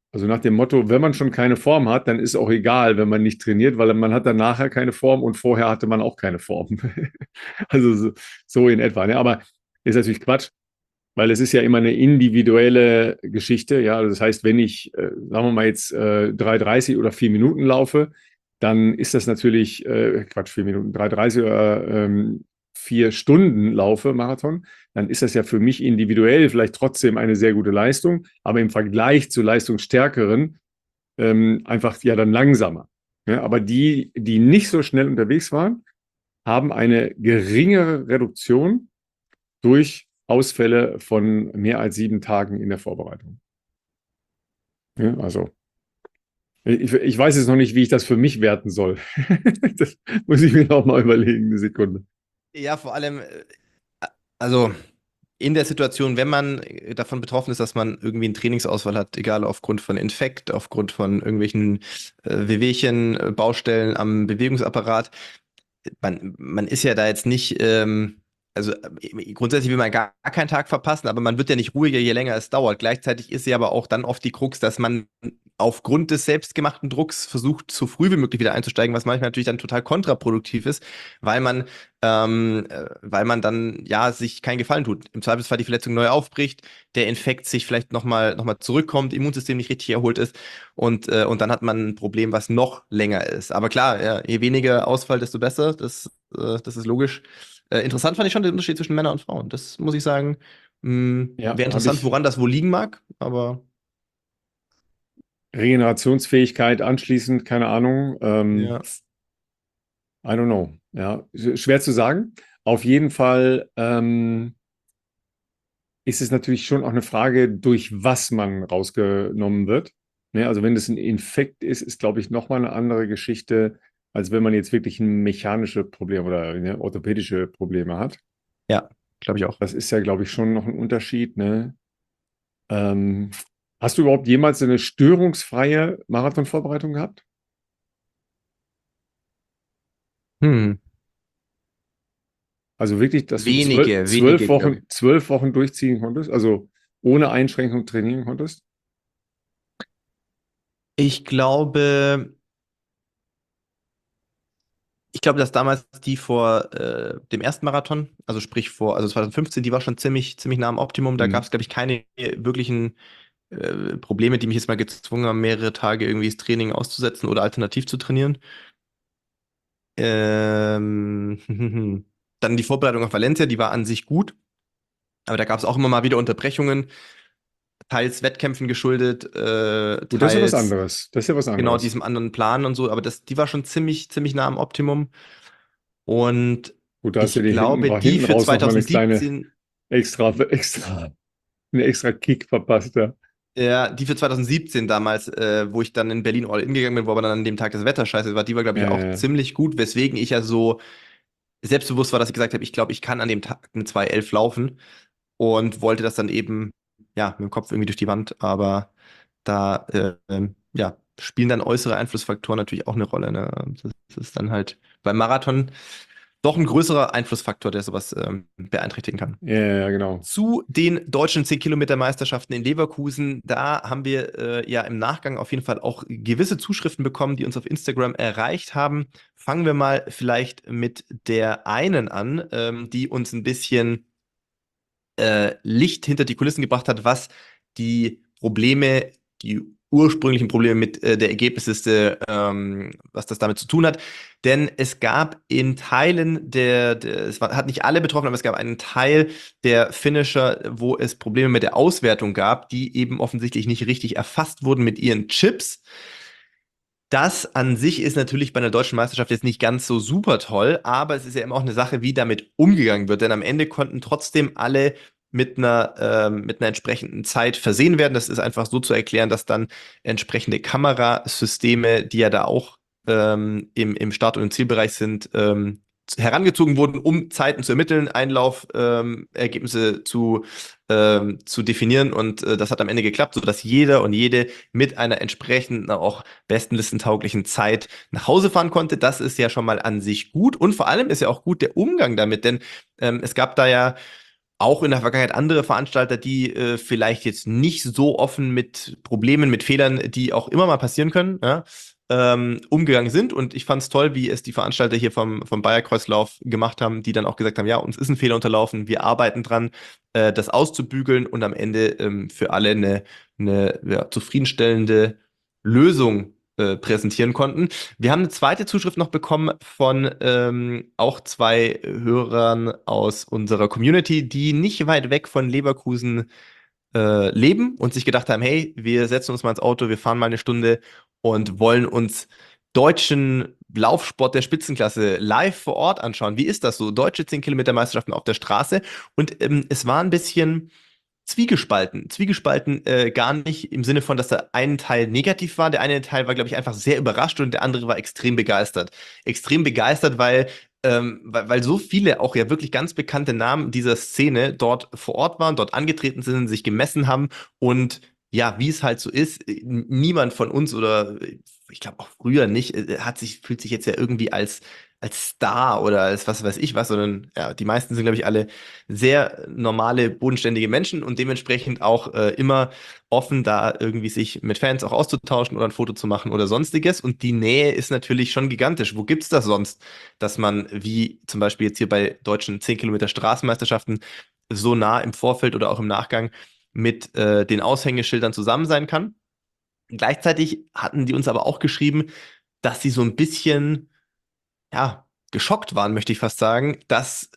Speaker 1: Also nach dem Motto, wenn man schon keine Form hat, dann ist auch egal, wenn man nicht trainiert, weil man hat dann nachher keine Form und vorher hatte man auch keine Form. Also so, so in etwa. Ne? Aber ist natürlich Quatsch, weil es ist ja immer eine individuelle Geschichte. Ja, also das heißt, wenn ich, äh, sagen wir mal jetzt äh, drei dreißig oder vier Minuten laufe, dann ist das natürlich, äh, Quatsch, vier Minuten, drei dreißig oder ähm, vier Stunden laufe, Marathon, dann ist das ja für mich individuell vielleicht trotzdem eine sehr gute Leistung, aber im Vergleich zu Leistungsstärkeren ähm, einfach ja dann langsamer. Ja, aber die, die nicht so schnell unterwegs waren, haben eine geringere Reduktion durch Ausfälle von mehr als sieben Tagen in der Vorbereitung. Ja, also ich, ich weiß jetzt noch nicht, wie ich das für mich werten soll. Das muss ich mir noch mal überlegen, eine Sekunde.
Speaker 2: Ja, vor allem, äh, also in der Situation, wenn man äh, davon betroffen ist, dass man irgendwie einen Trainingsausfall hat, egal aufgrund von Infekt, aufgrund von irgendwelchen äh, Wehwehchen, äh, Baustellen am Bewegungsapparat, man, man ist ja da jetzt nicht, ähm, also äh, grundsätzlich will man gar keinen Tag verpassen, aber man wird ja nicht ruhiger, je länger es dauert. Gleichzeitig ist ja aber auch dann oft die Krux, dass man aufgrund des selbstgemachten Drucks versucht, so früh wie möglich wieder einzusteigen, was manchmal natürlich dann total kontraproduktiv ist, weil man, ähm, äh, weil man dann ja sich keinen Gefallen tut. Im Zweifelsfall die Verletzung neu aufbricht, der Infekt sich vielleicht nochmal noch mal zurückkommt, Immunsystem nicht richtig erholt ist und, äh, und dann hat man ein Problem, was noch länger ist. Aber klar, ja, je weniger Ausfall, desto besser. Das, äh, das ist logisch. Äh, interessant fand ich schon den Unterschied zwischen Männern und Frauen. Das muss ich sagen. Wäre
Speaker 1: Ja, habe
Speaker 2: interessant,
Speaker 1: ich
Speaker 2: woran das wohl liegen mag, aber
Speaker 1: Regenerationsfähigkeit anschließend, keine Ahnung. Ähm,
Speaker 2: ja.
Speaker 1: I don't know. Ja, schwer zu sagen. Auf jeden Fall ähm, ist es natürlich schon auch eine Frage, durch was man rausgenommen wird. Ne, also wenn das ein Infekt ist, ist, glaube ich, nochmal eine andere Geschichte, als wenn man jetzt wirklich ein mechanische Problem oder ne, orthopädische Probleme hat.
Speaker 2: Ja, glaube ich auch.
Speaker 1: Das ist ja, glaube ich, schon noch ein Unterschied. Ne? Ähm, hast du überhaupt jemals eine störungsfreie Marathonvorbereitung gehabt?
Speaker 2: Hm.
Speaker 1: Also wirklich, dass du zwölf,
Speaker 2: Wenige,
Speaker 1: zwölf
Speaker 2: wenige, glaube
Speaker 1: Wochen,
Speaker 2: ich.
Speaker 1: zwölf Wochen durchziehen konntest, also ohne Einschränkung trainieren konntest?
Speaker 2: Ich glaube, ich glaube, dass damals die vor äh, dem ersten Marathon, also sprich vor, also zwanzig fünfzehn, die war schon ziemlich, ziemlich nah am Optimum. Da gab
Speaker 1: Hm.
Speaker 2: es, glaube ich, keine wirklichen äh, Probleme, die mich jetzt mal gezwungen haben, mehrere Tage irgendwie das Training auszusetzen oder alternativ zu trainieren. Ähm, dann die Vorbereitung auf Valencia, die war an sich gut, aber da gab es auch immer mal wieder Unterbrechungen, teils Wettkämpfen geschuldet, äh,
Speaker 1: Gut, das ist ja was
Speaker 2: teils
Speaker 1: anderes. Das ist ja was
Speaker 2: genau
Speaker 1: anderes.
Speaker 2: diesem anderen Plan und so, aber das, die war schon ziemlich, ziemlich nah am Optimum. Und
Speaker 1: Gut, da hast du
Speaker 2: ich
Speaker 1: dir hinten,
Speaker 2: glaube,
Speaker 1: ra-
Speaker 2: die
Speaker 1: hinten
Speaker 2: für
Speaker 1: raus nochmal eine kleine
Speaker 2: zwanzig siebzehn,
Speaker 1: extra, extra, eine extra Kick verpasst. Ja.
Speaker 2: ja, die für zwanzig siebzehn damals, äh, wo ich dann in Berlin All-In gegangen bin, wo aber dann an dem Tag das Wetter scheiße war, die war, glaube ich, auch
Speaker 1: Äh,
Speaker 2: ziemlich gut, weswegen ich ja so selbstbewusst war, dass ich gesagt habe, ich glaube, ich kann an dem Tag eine zwei elf laufen und wollte das dann eben, ja, mit dem Kopf irgendwie durch die Wand, aber da, äh, ähm, ja, spielen dann äußere Einflussfaktoren natürlich auch eine Rolle, ne? Das ist dann halt beim Marathon doch ein größerer Einflussfaktor, der sowas ähm, beeinträchtigen kann.
Speaker 1: ja, ja, genau.
Speaker 2: Zu den deutschen zehn Kilometer Meisterschaften in Leverkusen, da haben wir äh, ja im Nachgang auf jeden Fall auch gewisse Zuschriften bekommen, die uns auf Instagram erreicht haben. Fangen wir mal vielleicht mit der einen an, ähm, die uns ein bisschen äh, Licht hinter die Kulissen gebracht hat, was die Probleme, die ursprünglichen Probleme mit äh, der Ergebnisliste, ähm, was das damit zu tun hat. Denn es gab in Teilen der, der es war, hat nicht alle betroffen, aber es gab einen Teil der Finisher, wo es Probleme mit der Auswertung gab, die eben offensichtlich nicht richtig erfasst wurden mit ihren Chips. Das an sich ist natürlich bei einer deutschen Meisterschaft jetzt nicht ganz so super toll, aber es ist ja immer auch eine Sache, wie damit umgegangen wird. Denn am Ende konnten trotzdem alle mit einer, ähm, mit einer entsprechenden Zeit versehen werden. Das ist einfach so zu erklären, dass dann entsprechende Kamerasysteme, die ja da auch ähm, im, im Start- und im Zielbereich sind, ähm, herangezogen wurden, um Zeiten zu ermitteln, Einlaufergebnisse ähm, zu, ähm, zu definieren. Und äh, das hat am Ende geklappt, sodass jeder und jede mit einer entsprechenden, auch bestenlistentauglichen Zeit nach Hause fahren konnte. Das ist ja schon mal an sich gut. Und vor allem ist ja auch gut der Umgang damit, denn ähm, es gab da ja auch in der Vergangenheit andere Veranstalter, die äh, vielleicht jetzt nicht so offen mit Problemen, mit Fehlern, die auch immer mal passieren können, ja, ähm, umgegangen sind. Und ich fand es toll, wie es die Veranstalter hier vom, vom Bayer-Kreislauf gemacht haben, die dann auch gesagt haben, ja, uns ist ein Fehler unterlaufen, wir arbeiten dran, äh, das auszubügeln und am Ende ähm, für alle eine, eine ja, zufriedenstellende Lösung äh, präsentieren konnten. Wir haben eine zweite Zuschrift noch bekommen von ähm, auch zwei Hörern aus unserer Community, die nicht weit weg von Leverkusen äh, leben und sich gedacht haben, hey, wir setzen uns mal ins Auto, wir fahren mal eine Stunde und wollen uns deutschen Laufsport der Spitzenklasse live vor Ort anschauen. Wie ist das so? Deutsche zehn Kilometer Meisterschaften auf der Straße. Und ähm, es war ein bisschen zwiegespalten. Zwiegespalten äh, gar nicht im Sinne von, dass der ein Teil negativ war. Der eine Teil war, glaube ich, einfach sehr überrascht und der andere war extrem begeistert. Extrem begeistert, weil, ähm, weil, weil so viele auch ja wirklich ganz bekannte Namen dieser Szene dort vor Ort waren, dort angetreten sind, sich gemessen haben und ja, wie es halt so ist, niemand von uns oder ich glaube auch früher nicht, hat sich, fühlt sich jetzt ja irgendwie als als Star oder als was weiß ich was, sondern ja, die meisten sind, glaube ich, alle sehr normale, bodenständige Menschen und dementsprechend auch äh, immer offen, da irgendwie sich mit Fans auch auszutauschen oder ein Foto zu machen oder sonstiges. Und die Nähe ist natürlich schon gigantisch. Wo gibt's das sonst, dass man wie zum Beispiel jetzt hier bei deutschen zehn Kilometer Straßenmeisterschaften so nah im Vorfeld oder auch im Nachgang mit äh, den Aushängeschildern zusammen sein kann? Gleichzeitig hatten die uns aber auch geschrieben, dass sie so ein bisschen ja, geschockt waren, möchte ich fast sagen, dass,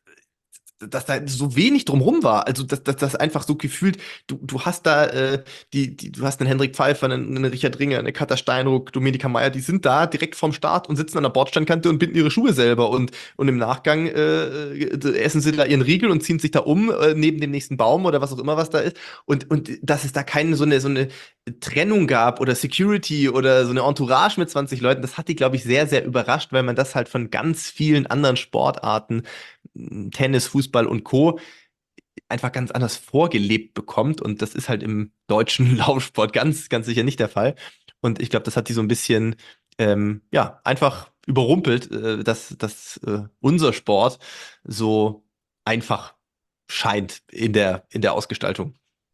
Speaker 2: dass da so wenig drumrum war. Also, dass, dass das einfach so gefühlt, du, du hast da äh, die, die, du hast einen Hendrik Pfeiffer, einen, einen Richard Ringer, eine Katja Steinruck, Dominika Meier, die sind da direkt vorm Start und sitzen an der Bordsteinkante und binden ihre Schuhe selber und, und im Nachgang äh, essen sie da ihren Riegel und ziehen sich da um äh, neben dem nächsten Baum oder was auch immer was da ist. Und, und dass es da keine so eine, so eine Trennung gab oder Security oder so eine Entourage mit zwanzig Leuten, das hat die, glaube ich, sehr, sehr überrascht, weil man das halt von ganz vielen anderen Sportarten, Tennis, Fußball und Co. einfach ganz anders vorgelebt bekommt. Und das ist halt im deutschen Laufsport ganz, ganz sicher nicht der Fall. Und ich glaube, das hat die so ein bisschen, ähm, ja, einfach überrumpelt, äh, dass, dass äh, unser Sport so einfach scheint in der, in der Ausgestaltung.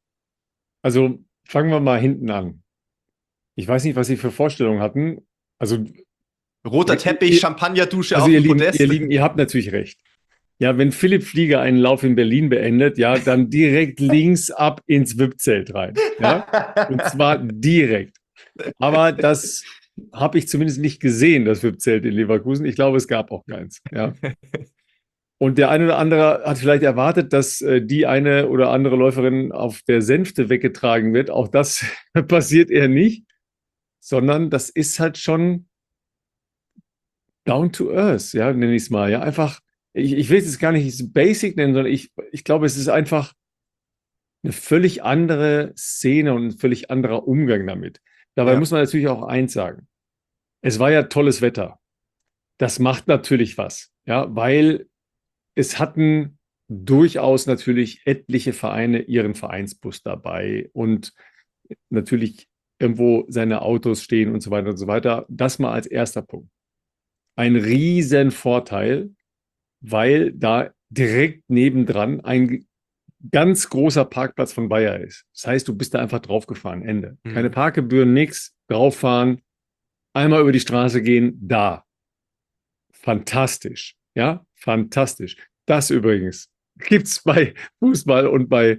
Speaker 1: Also fangen wir mal hinten an. Ich weiß nicht, was Sie für Vorstellungen hatten. Also,
Speaker 2: Roter Teppich,
Speaker 1: ihr,
Speaker 2: Champagnerdusche
Speaker 1: also
Speaker 2: auf
Speaker 1: ihr
Speaker 2: dem
Speaker 1: Lieben,
Speaker 2: Podest.
Speaker 1: ihr Lieben, ihr habt natürlich recht. Ja, wenn Philipp Flieger einen Lauf in Berlin beendet, ja, dann direkt links ab ins V I P-Zelt rein. Ja, und zwar direkt. Aber das habe ich zumindest nicht gesehen, das V I P-Zelt in Leverkusen. Ich glaube, es gab auch keins. Ja. Und der eine oder andere hat vielleicht erwartet, dass äh, die eine oder andere Läuferin auf der Sänfte weggetragen wird. Auch das passiert eher nicht, sondern das ist halt schon down to earth, ja, nenne ich es mal. Ja, einfach, ich, ich will es jetzt gar nicht basic nennen, sondern ich, ich glaube, es ist einfach eine völlig andere Szene und ein völlig anderer Umgang damit. Dabei
Speaker 2: Ja.
Speaker 1: muss man natürlich auch eins sagen. Es war ja tolles Wetter. Das macht natürlich was, ja, weil es hatten durchaus natürlich etliche Vereine ihren Vereinsbus dabei und natürlich irgendwo seine Autos stehen und so weiter und so weiter. Das mal als erster Punkt. Ein riesen Vorteil, weil da direkt nebendran ein ganz großer Parkplatz von Bayer ist. Das heißt, du bist da einfach draufgefahren, Ende.
Speaker 2: Mhm.
Speaker 1: Keine Parkgebühren, nix, drauffahren, einmal über die Straße gehen, da. Fantastisch, ja, fantastisch. Das übrigens gibt es bei Fußball und bei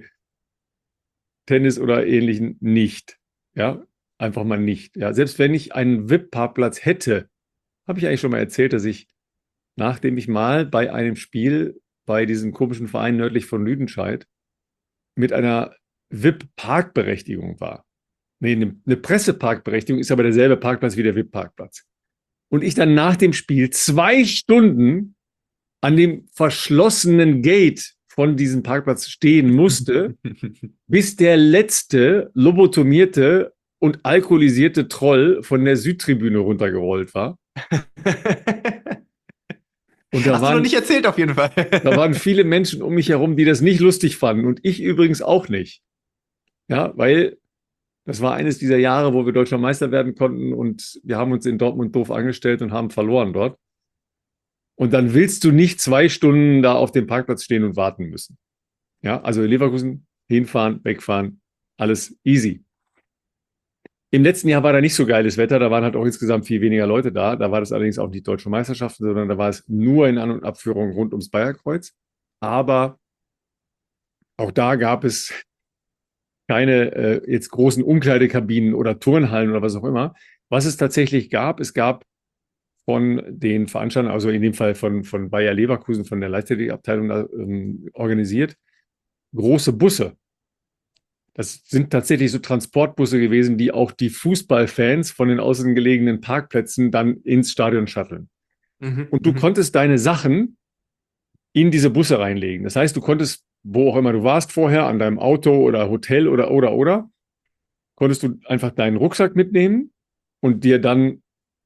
Speaker 1: Tennis oder Ähnlichem nicht, ja, einfach mal nicht. Ja, selbst wenn ich einen V I P-Parkplatz hätte, habe ich eigentlich schon mal erzählt, dass ich, nachdem ich mal bei einem Spiel bei diesem komischen Verein nördlich von Lüdenscheid mit einer V I P-Parkberechtigung war. Nee, eine, eine Presseparkberechtigung ist aber derselbe Parkplatz wie der V I P-Parkplatz. Und ich dann nach dem Spiel zwei Stunden an dem verschlossenen Gate von diesem Parkplatz stehen musste, bis der letzte lobotomierte und alkoholisierte Troll von der Südtribüne runtergerollt war. Und da
Speaker 2: Hast
Speaker 1: waren,
Speaker 2: du noch nicht erzählt, auf jeden Fall.
Speaker 1: da waren viele Menschen um mich herum, die das nicht lustig fanden. Und ich übrigens auch nicht. Ja, weil das war eines dieser Jahre, wo wir Deutscher Meister werden konnten und wir haben uns in Dortmund doof angestellt und haben verloren dort. Und dann willst du nicht zwei Stunden da auf dem Parkplatz stehen und warten müssen. Ja, also Leverkusen, hinfahren, wegfahren, alles easy. Im letzten Jahr war da nicht so geiles Wetter, da waren halt auch insgesamt viel weniger Leute da. Da war das allerdings auch nicht Deutsche Meisterschaften, sondern da war es nur in An- und Abführung rund ums Bayerkreuz. Aber auch da gab es keine äh, jetzt großen Umkleidekabinen oder Turnhallen oder was auch immer. Was es tatsächlich gab, es gab von den Veranstaltern, also in dem Fall von, von Bayer Leverkusen, von der Leichtathletikabteilung ähm, organisiert, große Busse. Das sind tatsächlich so Transportbusse gewesen, die auch die Fußballfans von den außen gelegenen Parkplätzen dann ins Stadion shutteln.
Speaker 2: Mhm,
Speaker 1: Und du
Speaker 2: mhm.
Speaker 1: konntest deine Sachen in diese Busse reinlegen. Das heißt, du konntest, wo auch immer du warst vorher, an deinem Auto oder Hotel oder, oder, oder, konntest du einfach deinen Rucksack mitnehmen und dir dann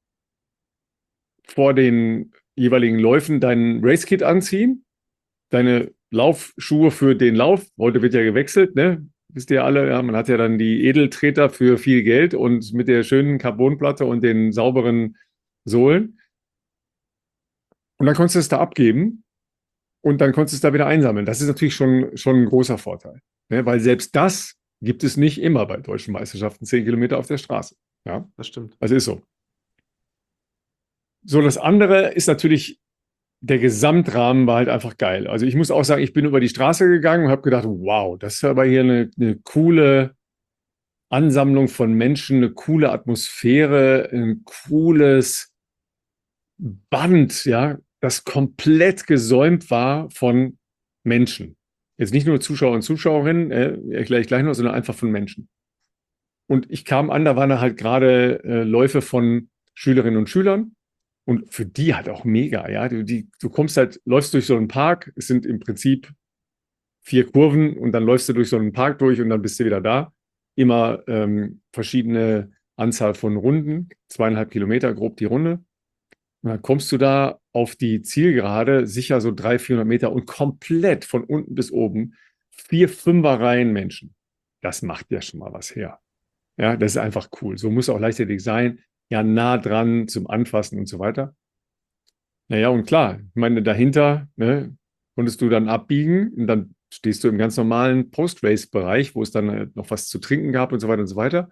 Speaker 1: vor den jeweiligen Läufen deinen Racekit anziehen, deine Laufschuhe für den Lauf. Heute wird ja gewechselt, ne? Wisst ihr alle, ja, man hat ja dann die Edeltreter für viel Geld und mit der schönen Carbonplatte und den sauberen Sohlen. Und dann konntest du es da abgeben und dann konntest du es da wieder einsammeln. Das ist natürlich schon, schon ein großer Vorteil, ne? Weil selbst das gibt es nicht immer bei deutschen Meisterschaften, zehn Kilometer auf der Straße. Ja,
Speaker 2: Das stimmt.
Speaker 1: also ist so. So, das andere ist natürlich, der Gesamtrahmen war halt einfach geil. Also ich muss auch sagen, ich bin über die Straße gegangen und habe gedacht, wow, das ist aber hier eine, eine coole Ansammlung von Menschen, eine coole Atmosphäre, ein cooles Band, ja, das komplett gesäumt war von Menschen. Jetzt nicht nur Zuschauer und Zuschauerinnen, äh, erkläre ich gleich noch, sondern einfach von Menschen. Und ich kam an, da waren da halt gerade äh, Läufe von Schülerinnen und Schülern. Und für die halt auch mega, ja. Du, die, du kommst halt, läufst durch so einen Park, es sind im Prinzip vier Kurven und dann läufst du durch so einen Park durch und dann bist du wieder da. Immer ähm, verschiedene Anzahl von Runden, zweieinhalb Kilometer grob die Runde. Und dann kommst du da auf die Zielgerade, sicher so dreihundert, vierhundert Meter und komplett von unten bis oben vier Fünferreihen Menschen. Das macht ja schon mal was her. Ja, das ist einfach cool. So muss auch Leichtathletik sein. Ja, nah dran zum Anfassen und so weiter. Naja, und klar, ich meine, dahinter, ne, konntest du dann abbiegen und dann stehst du im ganz normalen Post-Race-Bereich, wo es dann äh, noch was zu trinken gab und so weiter und so weiter.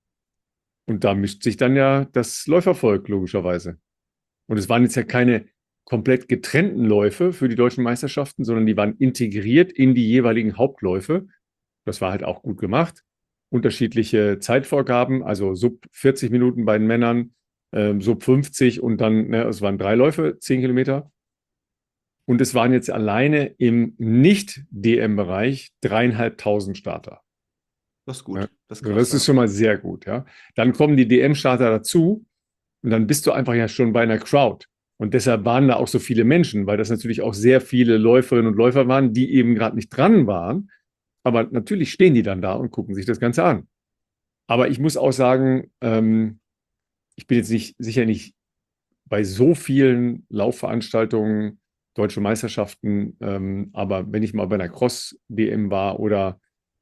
Speaker 1: Und da mischt sich dann ja das Läufervolk, logischerweise. Und es waren jetzt ja keine komplett getrennten Läufe für die deutschen Meisterschaften, sondern die waren integriert in die jeweiligen Hauptläufe. Das war halt auch gut gemacht. Unterschiedliche Zeitvorgaben, also sub vierzig Minuten bei den Männern, ähm, sub fünfzig und dann, ne, es waren drei Läufe, zehn Kilometer. Und es waren jetzt alleine im Nicht-D M-Bereich dreieinhalbtausend Starter.
Speaker 2: Das ist gut.
Speaker 1: Ja.
Speaker 2: Das ist
Speaker 1: Also
Speaker 2: krass,
Speaker 1: das ist
Speaker 2: ja.
Speaker 1: schon mal sehr gut, ja. Dann kommen die D M-Starter dazu und dann bist du einfach ja schon bei einer Crowd. Und deshalb waren da auch so viele Menschen, weil das natürlich auch sehr viele Läuferinnen und Läufer waren, die eben gerade nicht dran waren. Aber natürlich stehen die dann da und gucken sich das Ganze an. Aber ich muss auch sagen, ähm, ich bin jetzt nicht sicher nicht bei so vielen Laufveranstaltungen, deutsche Meisterschaften, ähm, aber wenn ich mal bei einer Cross-D M war oder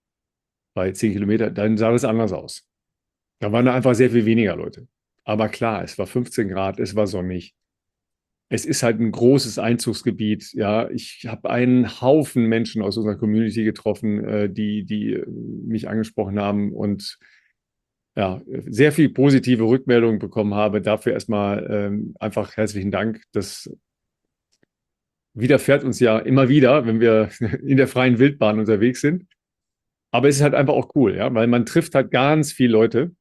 Speaker 1: bei zehn Kilometer, dann sah das anders aus. Da waren da einfach sehr viel weniger Leute. Aber klar, es war fünfzehn Grad, es war sonnig. Es ist halt ein großes Einzugsgebiet. Ja, ich habe einen Haufen Menschen aus unserer Community getroffen, äh, die, die äh, mich angesprochen haben und ja, sehr viel positive Rückmeldungen bekommen habe. Dafür erstmal ähm, einfach herzlichen Dank. Das widerfährt uns ja immer wieder, wenn wir in der freien Wildbahn unterwegs sind. Aber es ist halt einfach auch cool, ja, weil man trifft halt ganz viele Leute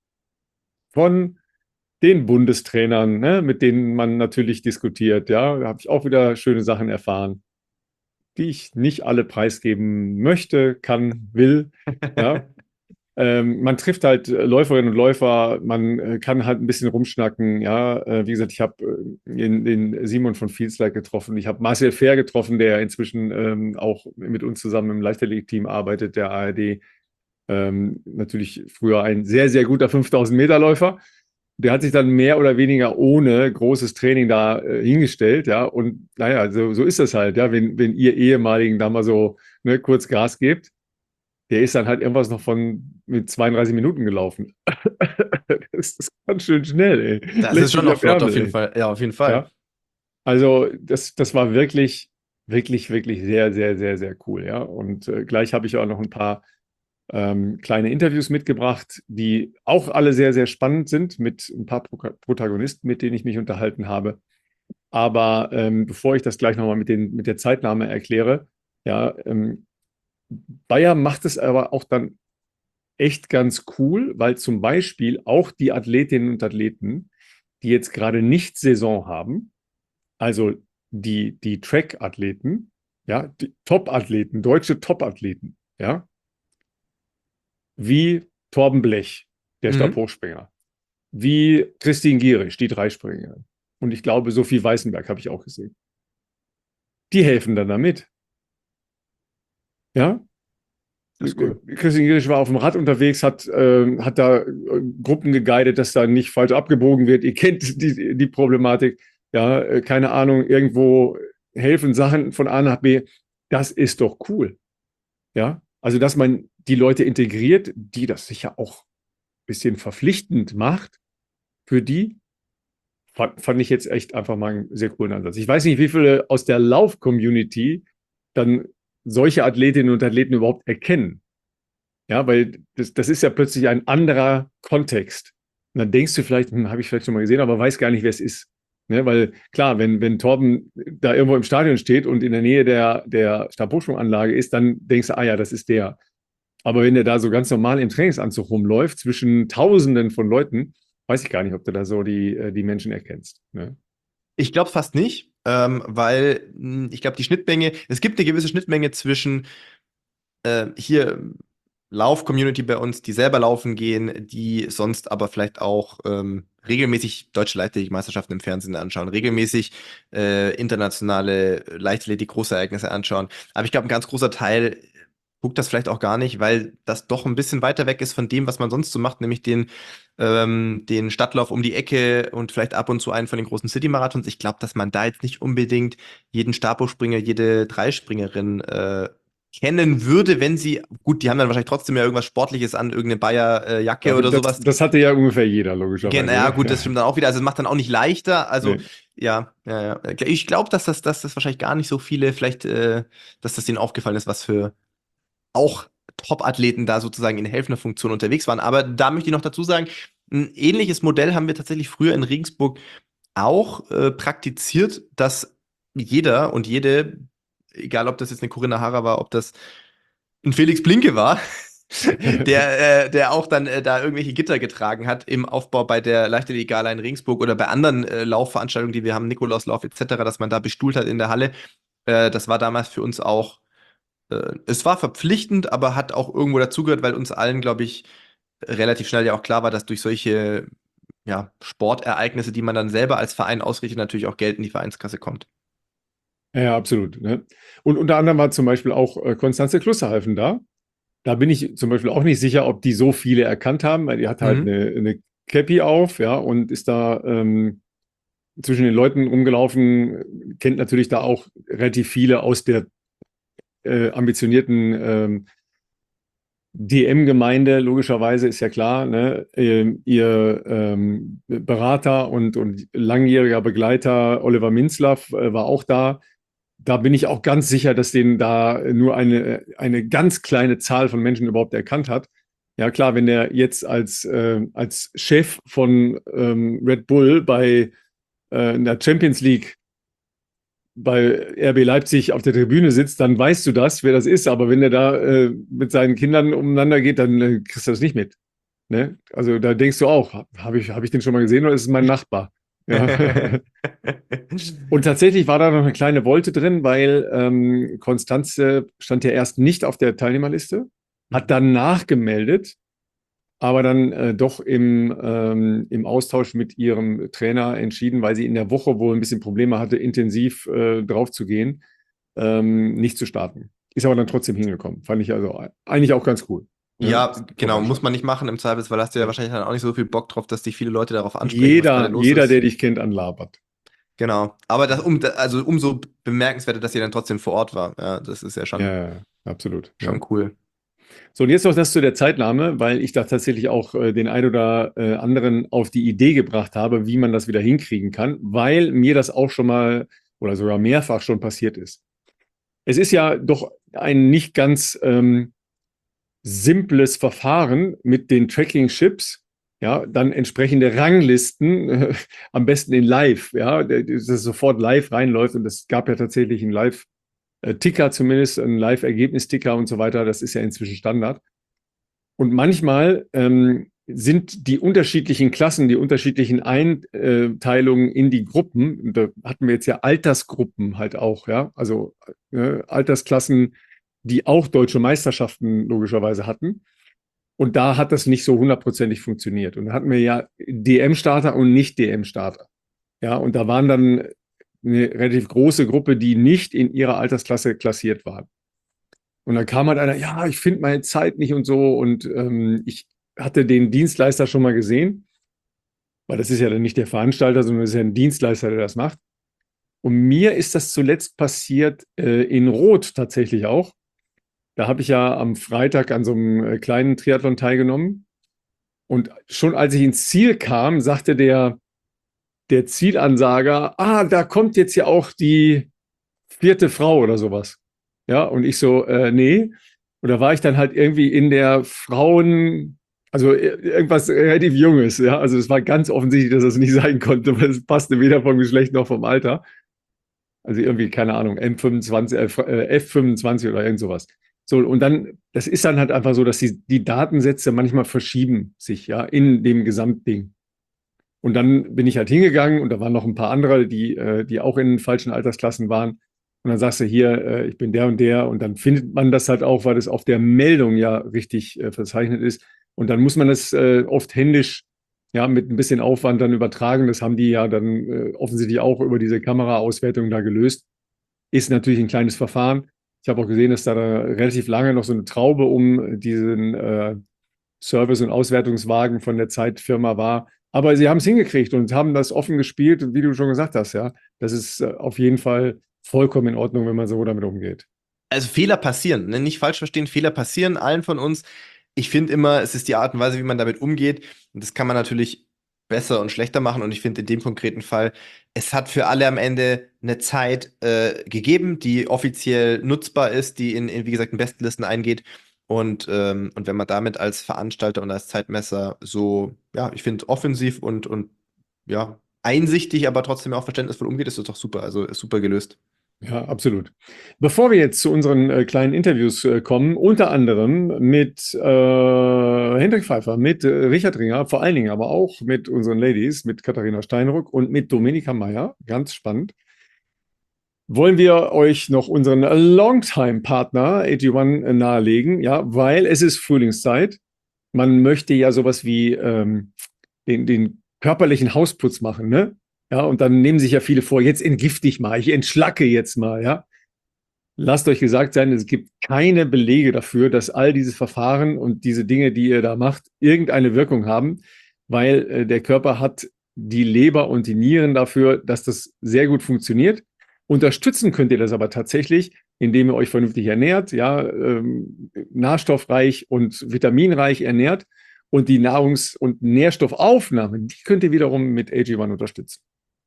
Speaker 1: von den Bundestrainern, ne, mit denen man natürlich diskutiert. Ja, da habe ich auch wieder schöne Sachen erfahren, die ich nicht alle preisgeben möchte, kann, will. Ja. Ähm, man trifft halt Läuferinnen und Läufer, man äh, kann halt ein bisschen rumschnacken. Ja, äh, wie gesagt, ich habe äh, den Simon von Feelsleik getroffen, ich habe Marcel Fehr getroffen, der inzwischen ähm, auch mit uns zusammen im Leichtathletik-Team arbeitet, der A R D. Ähm, natürlich früher ein sehr, sehr guter fünftausend Meter Läufer. Der hat sich dann mehr oder weniger ohne großes Training da äh, hingestellt, ja. Und naja, so, so ist das halt, ja, wenn, wenn ihr ehemaligen da mal so ne, kurz Gas gebt. Der ist dann halt irgendwas noch von mit zweiunddreißig Minuten gelaufen. Das ist ganz schön schnell, ey.
Speaker 2: Das ist
Speaker 1: Lässt
Speaker 2: schon
Speaker 1: sich
Speaker 2: noch
Speaker 1: am
Speaker 2: flott, auf
Speaker 1: Ärmel,
Speaker 2: jeden
Speaker 1: ey.
Speaker 2: Fall. Ja, auf jeden Fall.
Speaker 1: Ja. Also, das, das war wirklich wirklich, wirklich sehr, sehr, sehr, sehr cool, ja. Und äh, gleich habe ich auch noch ein paar ähm, kleine Interviews mitgebracht, die auch alle sehr, sehr spannend sind, mit ein paar Pro Protagonisten, mit denen ich mich unterhalten habe. Aber ähm, bevor ich das gleich nochmal mit den, mit der Zeitnahme erkläre, ja, ähm, Bayer macht es aber auch dann echt ganz cool, weil zum Beispiel auch die Athletinnen und Athleten, die jetzt gerade nicht Saison haben, also die, die Track-Athleten, ja, die Top-Athleten, deutsche Top-Athleten, ja, wie Torben Blech, der
Speaker 2: Mhm.
Speaker 1: Stabhochspringer, wie Christine Gierich, die Dreispringerin. Und ich glaube, Sophie Weißenberg habe ich auch gesehen. Die helfen dann damit. Ja,
Speaker 2: Das ist cool.
Speaker 1: Christine Gierich war auf dem Rad unterwegs, hat, äh, hat da äh, Gruppen geguidet, dass da nicht falsch abgebogen wird. Ihr kennt die, die Problematik. Ja, äh, keine Ahnung, irgendwo helfen Sachen von A nach B. Das ist doch cool. Ja, also dass man die Leute integriert, die das sicher auch ein bisschen verpflichtend macht für die, fand, fand ich jetzt echt einfach mal einen sehr coolen Ansatz. Ich weiß nicht, wie viele aus der Lauf-Community dann solche Athletinnen und Athleten überhaupt erkennen. Ja, weil das, das ist ja plötzlich ein anderer Kontext. Und dann denkst du vielleicht, hm, habe ich vielleicht schon mal gesehen, aber weiß gar nicht, wer es ist. Ne, weil klar, wenn, wenn Torben da irgendwo im Stadion steht und in der Nähe der, der Stabhochsprunganlage ist, dann denkst du, ah ja, das ist der. Aber wenn der da so ganz normal im Trainingsanzug rumläuft, zwischen Tausenden von Leuten, weiß ich gar nicht, ob du da so die, äh, die Menschen erkennst. Ne?
Speaker 2: Ich glaube fast nicht, ähm, weil mh, ich glaube, die Schnittmenge, es gibt eine gewisse Schnittmenge zwischen äh, hier Lauf-Community bei uns, die selber laufen gehen, die sonst aber vielleicht auch ähm, regelmäßig deutsche Leichtathletik-Meisterschaften im Fernsehen anschauen, regelmäßig äh, internationale Leichtathletik-Großereignisse anschauen. Aber ich glaube, ein ganz großer Teil guckt das vielleicht auch gar nicht, weil das doch ein bisschen weiter weg ist von dem, was man sonst so macht, nämlich den, ähm, den Stadtlauf um die Ecke und vielleicht ab und zu einen von den großen City-Marathons. Ich glaube, dass man da jetzt nicht unbedingt jeden Stabhochspringer, jede Dreispringerin äh, kennen würde, wenn sie, gut, die haben dann wahrscheinlich trotzdem ja irgendwas Sportliches an, irgendeine Bayer-Jacke
Speaker 1: Ja,
Speaker 2: oder
Speaker 1: das,
Speaker 2: sowas.
Speaker 1: das hatte ja ungefähr jeder,
Speaker 2: Gen
Speaker 1: logischerweise.
Speaker 2: ja,
Speaker 1: Ne?
Speaker 2: gut, das
Speaker 1: Ja.
Speaker 2: stimmt dann auch wieder. Also es macht dann auch nicht leichter. Also,
Speaker 1: Nee.
Speaker 2: ja, ja, ja. Ich glaube, dass das, dass das wahrscheinlich gar nicht so viele, vielleicht, äh, dass das denen aufgefallen ist, was für auch Top-Athleten da sozusagen in helfender Funktion unterwegs waren. Aber da möchte ich noch dazu sagen, ein ähnliches Modell haben wir tatsächlich früher in Regensburg auch äh, praktiziert, dass jeder und jede, egal ob das jetzt eine Corinna Harrer war, ob das ein Felix Blinke war, der, äh, der auch dann äh, da irgendwelche Gitter getragen hat im Aufbau bei der Leichtathletik-Gala in Regensburg oder bei anderen äh, Laufveranstaltungen, die wir haben, Nikolauslauf et cetera, dass man da bestuhlt hat in der Halle. Äh, das war damals für uns auch, äh, es war verpflichtend, aber hat auch irgendwo dazugehört, weil uns allen, glaube ich, relativ schnell ja auch klar war, dass durch solche ja, Sportereignisse, die man dann selber als Verein ausrichtet, natürlich auch Geld in die Vereinskasse kommt.
Speaker 1: Ja, absolut. Ne? Und unter anderem war zum Beispiel auch äh, Konstanze Klusserhalfen da. Da bin ich zum Beispiel auch nicht sicher, ob die so viele erkannt haben, weil die hat halt
Speaker 2: Mhm.
Speaker 1: eine, eine Cappy auf, ja, und ist da ähm, zwischen den Leuten rumgelaufen, kennt natürlich da auch relativ viele aus der äh, ambitionierten ähm, D M-Gemeinde, logischerweise ist ja klar, ne? Ähm, ihr ähm, Berater und, und langjähriger Begleiter Oliver Minzlaff äh, war auch da. Da bin ich auch ganz sicher, dass den da nur eine, eine ganz kleine Zahl von Menschen überhaupt erkannt hat. Ja klar, wenn der jetzt als, äh, als Chef von ähm, Red Bull bei äh, in der Champions League bei R B Leipzig auf der Tribüne sitzt, dann weißt du das, wer das ist. Aber wenn der da äh, mit seinen Kindern umeinander geht, dann äh, kriegst du das nicht mit. Ne? Also da denkst du auch, habe ich, hab ich den schon mal gesehen oder ist es mein Nachbar? Ja. Und tatsächlich war da noch eine kleine Wolte drin, weil ähm, Konstanze stand ja erst nicht auf der Teilnehmerliste, hat dann nachgemeldet, aber dann äh, doch im, ähm, im Austausch mit ihrem Trainer entschieden, weil sie in der Woche wohl ein bisschen Probleme hatte, intensiv äh, drauf zu gehen, ähm, nicht zu starten. Ist aber dann trotzdem hingekommen. Fand ich also eigentlich auch ganz cool. Ne?
Speaker 2: Ja, genau, muss man nicht machen im Zweifelsfall, hast du ja
Speaker 1: Ja.
Speaker 2: wahrscheinlich dann auch nicht so viel Bock drauf, dass dich viele Leute darauf ansprechen, was gerade
Speaker 1: Jeder,
Speaker 2: los
Speaker 1: jeder,
Speaker 2: ist.
Speaker 1: der dich kennt, anlabert.
Speaker 2: Genau. Aber das um, also umso bemerkenswerter, dass ihr dann trotzdem vor Ort war. Ja, das ist ja schon,
Speaker 1: Ja, ja, absolut.
Speaker 2: schon
Speaker 1: Ja.
Speaker 2: cool.
Speaker 1: So, und jetzt noch das zu der Zeitnahme, weil ich da tatsächlich auch äh, den ein oder äh, anderen auf die Idee gebracht habe, wie man das wieder hinkriegen kann, weil mir das auch schon mal oder sogar mehrfach schon passiert ist. es ist ja doch ein nicht ganz ähm, simples Verfahren mit den Tracking-Chips, ja, dann entsprechende Ranglisten, äh, am besten in Live, ja, dass es sofort live reinläuft und es gab ja tatsächlich einen Live-Ticker zumindest, einen Live-Ergebnis-Ticker und so weiter, das ist ja inzwischen Standard. Und manchmal ähm, sind die unterschiedlichen Klassen, die unterschiedlichen Einteilungen in die Gruppen, da hatten wir jetzt ja Altersgruppen halt auch, ja, also äh, Altersklassen, die auch deutsche Meisterschaften logischerweise hatten. Und da hat das nicht so hundertprozentig funktioniert. Und da hatten wir ja D M-Starter und nicht-D M-Starter. Ja, und da waren dann eine relativ große Gruppe, die nicht in ihrer Altersklasse klassiert waren. Und dann kam halt einer, ja, ich finde meine Zeit nicht und so. Und ähm, ich hatte den Dienstleister schon mal gesehen, weil das ist ja dann nicht der Veranstalter, sondern das ist ja ein Dienstleister, der das macht. Und mir ist das zuletzt passiert äh, in Rot tatsächlich auch. Da habe ich ja am Freitag an so einem äh, kleinen Triathlon teilgenommen. Und schon als ich ins Ziel kam, sagte der, der Zielansager, ah, da kommt jetzt ja auch die vierte Frau oder sowas. Ja, und ich so, äh, nee. Und da war ich dann halt irgendwie in der Frauen, also irgendwas relativ Junges, ja. Also es war ganz offensichtlich, dass das nicht sein konnte, weil es passte weder vom Geschlecht noch vom Alter. Also irgendwie, keine Ahnung, M fünfundzwanzig, äh, F fünfundzwanzig oder irgend sowas. So, und dann, das ist dann halt einfach so, dass die, die Datensätze manchmal verschieben sich, ja, in dem Gesamtding. Und dann bin ich halt hingegangen und da waren noch ein paar andere, die, äh, die auch in falschen Altersklassen waren. Und dann sagst du hier, äh, ich bin der und der. Und dann findet man das halt auch, weil das auf der Meldung ja richtig äh, verzeichnet ist. Und dann muss man das äh, oft händisch, ja, mit ein bisschen Aufwand dann übertragen. Das haben die ja dann äh, offensichtlich auch über diese Kameraauswertung da gelöst. Ist natürlich ein kleines Verfahren. Ich habe auch gesehen, dass da, da relativ lange noch so eine Traube um diesen äh, Service- und Auswertungswagen von der Zeitfirma war. Aber sie haben es hingekriegt und haben das offen gespielt. Und wie du schon gesagt hast, ja, das ist äh, auf jeden Fall vollkommen in Ordnung, wenn man so damit umgeht.
Speaker 2: Also Fehler passieren, ne? Nicht falsch verstehen, Fehler passieren allen von uns. Ich finde immer, es ist die Art und Weise, wie man damit umgeht. Und das kann man natürlich besser und schlechter machen. Und ich finde in dem konkreten Fall, es hat für alle am Ende eine Zeit äh, gegeben, die offiziell nutzbar ist, die in, in wie gesagt, in Bestenlisten eingeht. Und, ähm, und wenn man damit als Veranstalter und als Zeitmesser so, ja, ich finde, offensiv und, und ja, einsichtig, aber trotzdem auch verständnisvoll umgeht, ist das doch super. Also ist super gelöst.
Speaker 1: Ja, absolut. Bevor wir jetzt zu unseren äh, kleinen Interviews äh, kommen, unter anderem mit äh, Hendrik Pfeiffer, mit äh, Richard Ringer, vor allen Dingen aber auch mit unseren Ladies, mit Katharina Steinruck und mit Dominika Meyer, ganz spannend, wollen wir euch noch unseren Longtime-Partner A G eins nahelegen, ja, weil es ist Frühlingszeit. Man möchte ja sowas wie ähm, den, den körperlichen Hausputz machen, ne? Ja, und dann nehmen sich ja viele vor, jetzt entgifte ich mal, ich entschlacke jetzt mal, ja. Lasst euch gesagt sein, es gibt keine Belege dafür, dass all dieses Verfahren und diese Dinge, die ihr da macht, irgendeine Wirkung haben, weil äh, der Körper hat die Leber und die Nieren dafür, dass das sehr gut funktioniert. Unterstützen könnt ihr das aber tatsächlich, indem ihr euch vernünftig ernährt, ja, ähm, nährstoffreich und vitaminreich ernährt und die Nahrungs- und Nährstoffaufnahme, die könnt ihr wiederum mit A G eins unterstützen.